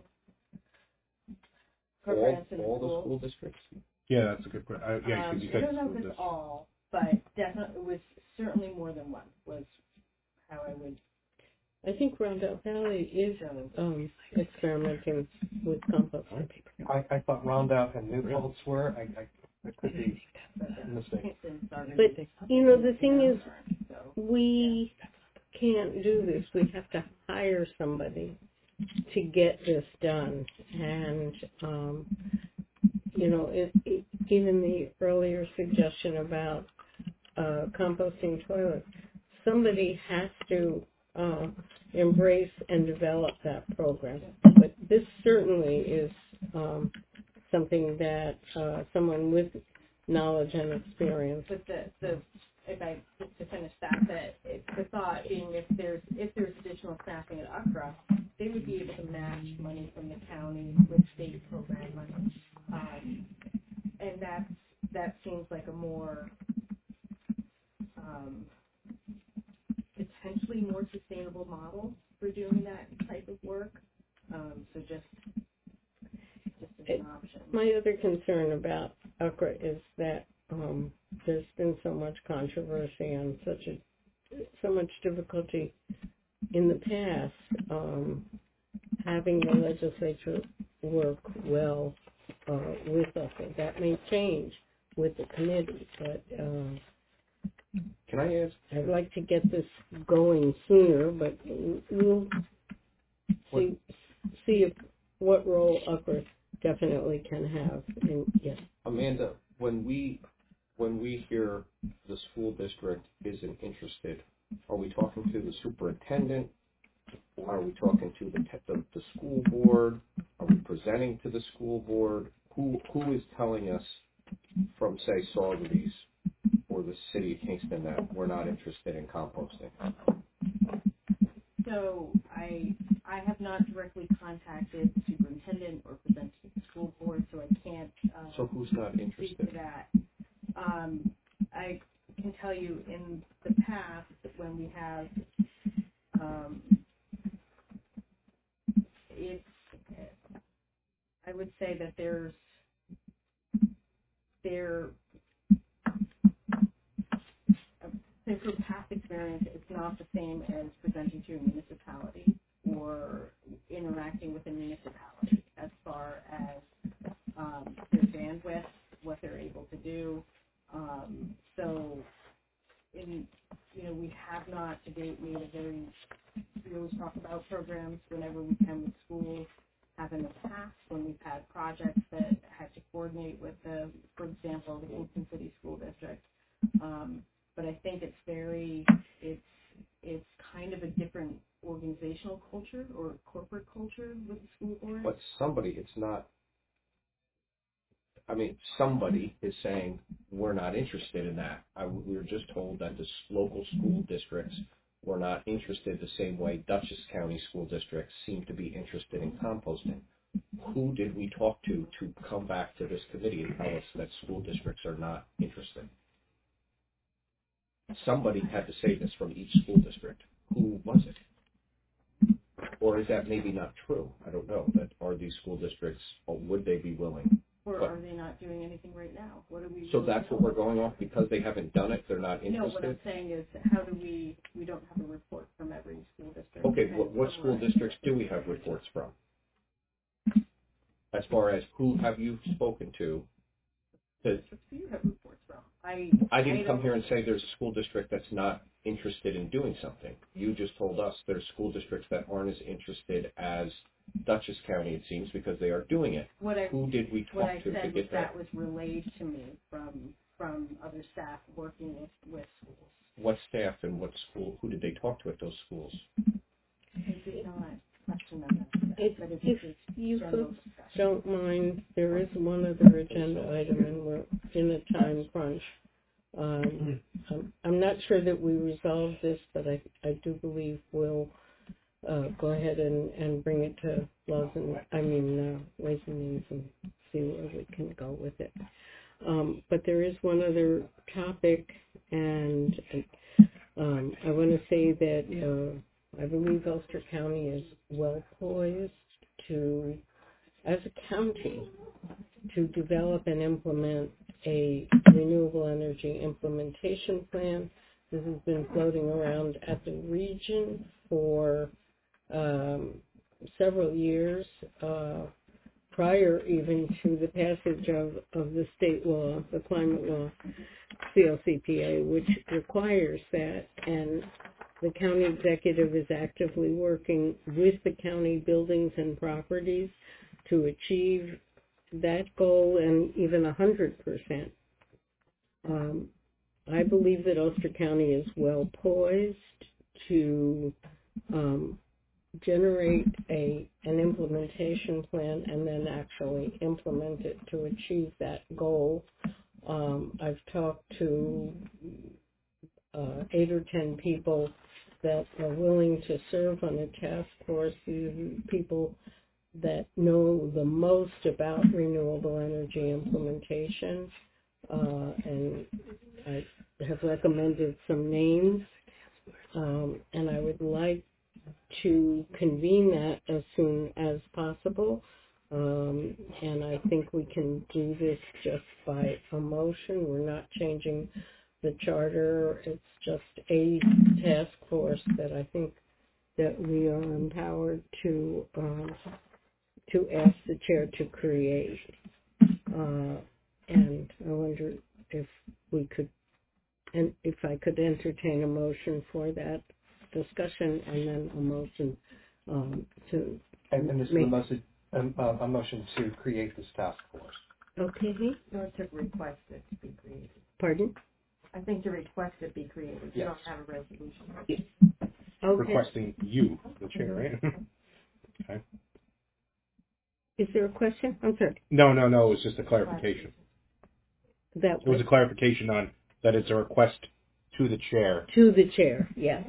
programs all, in the all schools. the school districts? Yeah, that's a good question. Uh, yeah, Um, you I said don't know school if it's district. all, but definitely it was certainly more than one was how I would. I think Roundup Valley is um, experimenting with composting. I, I thought Rondout and New Paltz were. I, I, I could be mistaken. But, you know, the thing is, we can't do this. We have to hire somebody to get this done. And, um, you know, it, it, even the earlier suggestion about uh, composting toilets, somebody has to uh, embrace and develop that program. But this certainly is um, something that uh, someone with knowledge and experience. But the, the if I just to finish that, that it, the thought being if there's if there's additional staffing at U C R A, they would be able to match money from the county with state program money, um, and that's that seems like a more um, potentially more sustainable model for doing that type of work. Um, so just just as an option. My other concern about U C R A is that um, there's been so much controversy and such a so much difficulty in the past um, having the legislature work well uh, with U C R A. That may change with the committee, but uh, Can I ask? I'd like to get this going sooner, but we'll see see if, what role U C R A definitely can have. And yes, Amanda, when we when we hear the school district isn't interested, are we talking to the superintendent? Are we talking to the the, the school board? Are we presenting to the school board? Who who is telling us from say Saugerties or the city of Kingston that we're not interested in composting? So I I have not directly contacted the superintendent or presented to the school board, so I can't. Um, so who's not speak interested? to that. Um, I can tell you in the past when we have um, it's I would say that there's there say for past experience, it's not the same as presenting to a municipality or interacting with a municipality as far as um, their bandwidth, what they're able to do. Um, so, in you know, we have not to date made a very. We always talk about programs whenever we can with schools. Have in the past when we've had projects that had to coordinate with the, for example, the Kingston City School District. Um, but I think it's very, it's it's kind of a different organizational culture or corporate culture with the school board. But somebody, it's not. I mean, somebody is saying we're not interested in that. I, we were just told that the local school districts were not interested the same way Dutchess County school districts seem to be interested in composting. Who did we talk to to come back to this committee and tell us that school districts are not interested? Somebody had to say this from each school district. Who was it? Or is that maybe not true? I don't know. That are these school districts, or would they be willing? Or But, are they not doing anything right now? What are we? so really that's what we're going off because they haven't done it. They're not interested. No, what I'm saying is, how do we? We don't have a report from every school district. Okay, And what, what school summarize. districts do we have reports from? as far as who have you spoken to? That Who you have reports from? I I didn't come don't- here and say there's a school district that's not interested in doing something. You just told us there's school districts that aren't as interested as Dutchess County, it seems, because they are doing it. What I, Who did we what talk I to to said was get that? that was relayed to me from from other staff working with, with schools. What staff and what school? Who did they talk to at those schools? I did not question them, If, but it's if just you general folks discussion. don't mind, there is one other agenda item and we're in a time crunch. Um, I'm, I'm not sure that we resolve this, but I, I do believe we'll uh, go ahead and, and bring it to laws and, I mean, uh, Ways and Means and see where we can go with it. Um, but there is one other topic, and um, I want to say that uh, I believe Ulster County is well poised to, as a county, to develop and implement a renewable energy implementation plan. This has been floating around at the region for um, several years, uh, prior even to the passage of, of the state law, the climate law, C L C P A, which requires that. And the county executive is actively working with the county buildings and properties to achieve that goal and even one hundred percent. Um, I believe that Ulster County is well poised to um, generate a an implementation plan and then actually implement it to achieve that goal. Um, I've talked to uh, eight or ten people that are willing to serve on a task force. These are people that know the most about renewable energy implementation, uh, and I have recommended some names, um, and I would like to convene that as soon as possible, um, and I think we can do this just by a motion. We're not changing the charter. It's just a task force that I think that we are empowered to uh, to ask the chair to create. Uh, and I wonder if we could, and if I could entertain a motion for that discussion and then a motion um, to And, and this is a make. motion, um, uh, a motion to create this task force. Okay. Or to request it to be created. Pardon? I think to request it be created. You Yes. don't have a resolution. Okay. Requesting you, the chair, right? Okay. Is there a question? I'm sorry. No, no, no. It was just a clarification. That It was a clarification on that it's a request to the chair. To the chair, yes.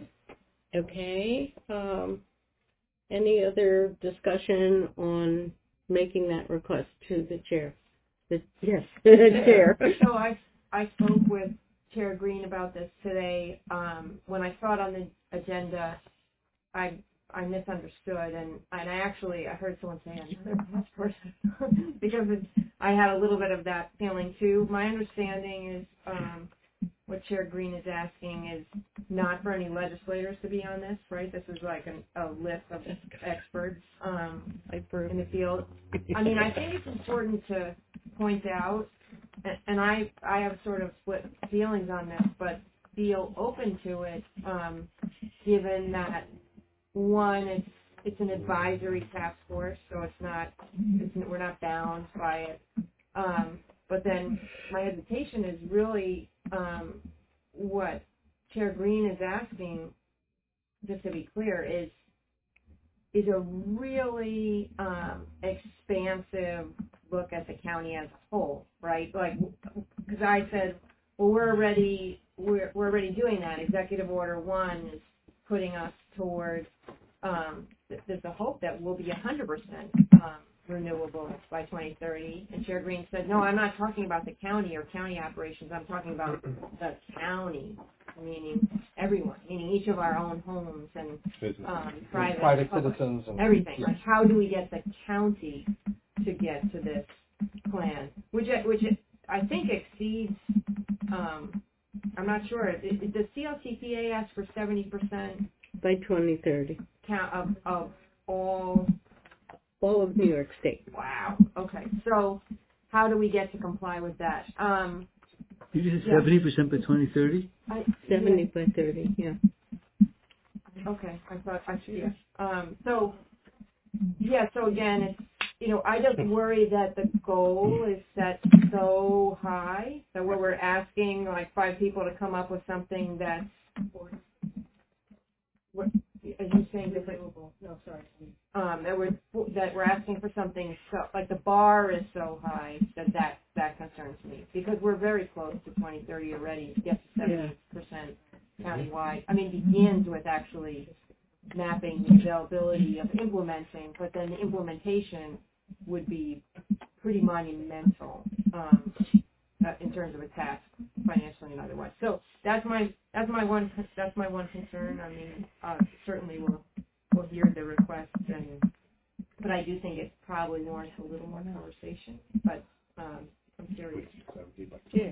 Okay. Um, any other discussion on making that request to the chair? The, yes, the chair. So I I spoke with Chair Green about this today. Um, when I saw it on the agenda, I I misunderstood, and, and I actually I heard someone say another task force because it's, I had a little bit of that feeling too. My understanding is um, what Chair Green is asking is not for any legislators to be on this, right? This is like an, a list of experts um, in the field. I mean, I think it's important to point out, and, and I I have sort of split feelings on this, but feel open to it, um, given that one, it's it's an advisory task force, so it's not it's, we're not bound by it. Um, but then my hesitation is really um, what Chair Green is asking, just to be clear, is is a really um, expansive look at the county as a whole, right? Like, because I said, well, we're already we're we're already doing that. Executive Order One is putting us towards. Um, there's a hope that we'll be one hundred percent um, renewable by twenty thirty. And Chair Green said, no, I'm not talking about the county or county operations. I'm talking about the county, meaning everyone, meaning each of our own homes and um, private, private public, citizens and everything. yeah. Like, how do we get the county to get to this plan, which which I think exceeds. Um, I'm not sure. It, it, the C L C P A asks for seventy percent by twenty thirty. count of, of all all of New York State. Wow. Okay. So how do we get to comply with that? Um, You just said Yeah. seventy percent by twenty thirty? I, seventy by thirty, yeah. Okay, I thought, I see, yeah. Um, so, yeah, so again, it's, you know, I just worry that the goal is set so high that where we're asking like five people to come up with something that's, what, are you saying different? No, sorry. Um, that we're, that we're asking for something so, like the bar is so high that that, that concerns me. Because we're very close to twenty thirty already, to get to seventy percent countywide. I mean, begins with actually mapping the availability of implementing, but then the implementation would be pretty monumental um, uh, in terms of a task, financially and otherwise. So that's my that's my one that's my one concern. I mean, uh, certainly we'll we'll hear the request, and but I do think it probably warrants a little more conversation. But um, I'm curious. Yeah.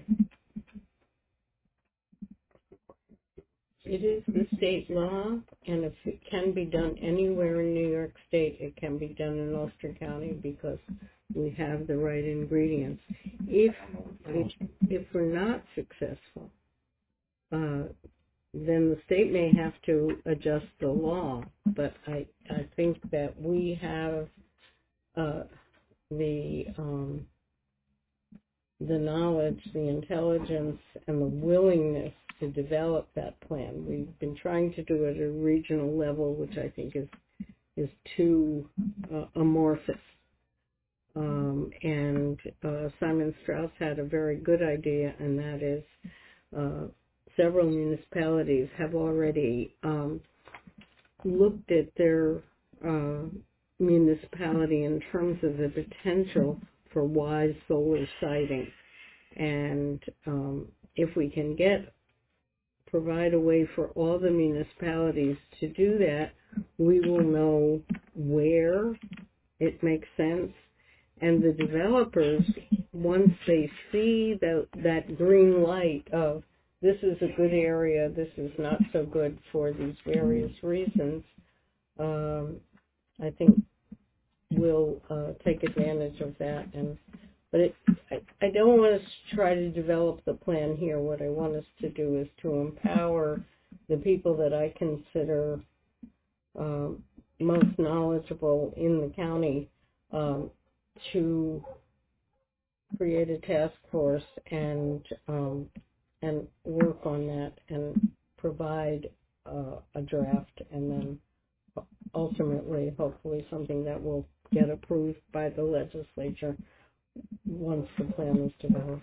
It is the state law, and if it can be done anywhere in New York State, it can be done in Ulster County because we have the right ingredients. If if, if we're not successful, uh, then the state may have to adjust the law. But I I think that we have uh, the um, the knowledge, the intelligence, and the willingness to develop that plan. We've been trying to do it at a regional level, which I think is is too uh, amorphous. Um, and uh, Simon Strauss had a very good idea, and that is uh, several municipalities have already um, looked at their uh, municipality in terms of the potential for wise solar siting. And um, if we can get, provide a way for all the municipalities to do that, we will know where it makes sense. And the developers, once they see that, that green light of this is a good area, this is not so good for these various reasons, um, I think will uh, take advantage of that. And but it, I, I don't want us to try to develop the plan here. What I want us to do is to empower the people that I consider um, most knowledgeable in the county um, to create a task force and um, and work on that and provide uh, a draft, and then ultimately, hopefully, something that will get approved by the legislature once the plan is developed.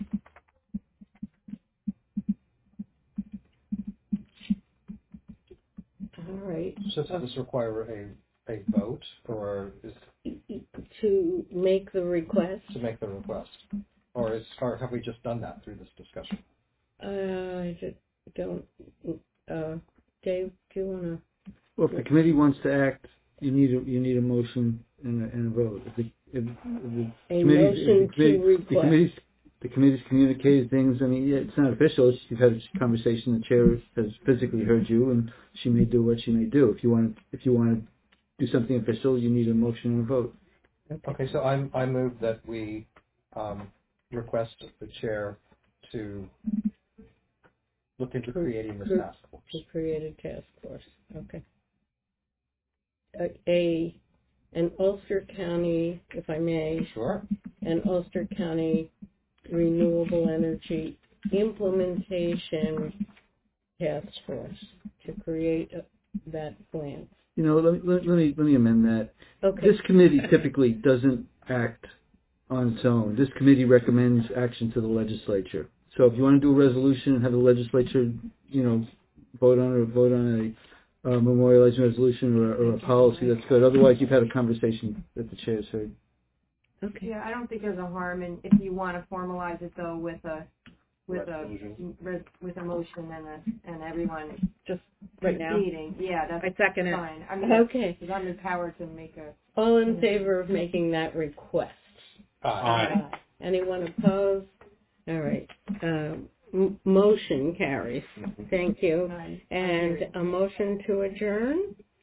All right. So does this require a, a vote, or is to make the request? To make the request, or is or have we just done that through this discussion? Uh, I don't. Uh, Dave, do you want to? Well, if the committee wants to act, you need a you need a motion and a, and a vote. If the, if, if the a committee, motion if the committee, to request. The committee's, the committee's communicated things. I mean, yeah, it's not official. You've had a conversation. The chair has physically heard you, and she may do what she may do. If you want, if you want to do something official, you need a motion and a vote. Okay. Okay, so I I move that we um, request the chair to look into creating this task force. To create a task force. Okay. A, a an Ulster County, if I may. Sure. An Ulster County renewable energy implementation task force to create a, that plan. You know, let me let, let me let me amend that. Okay. This committee typically doesn't act on its own. This committee recommends action to the legislature. So if you want to do a resolution and have the legislature, you know, vote on it or vote on a uh, memorializing resolution or, or a policy, that's good. Otherwise, you've had a conversation that the chair's heard. Okay. Yeah, I don't think there's a harm in if you want to formalize it though with a with Resolution. a res, with a motion and a and everyone Just right now. meeting. Yeah, that's I second it. fine. I mean, Okay. because I'm empowered to make a. All in favor of making that request? Aye. Anyone opposed? All right. Um, m- motion carries. Thank you. Aye. And a motion to adjourn?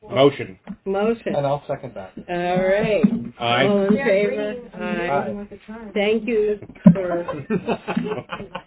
Motion. Motion. And I'll second that. All right. Aye. All in They're favor? green. Aye. Aye. With the time. Thank you for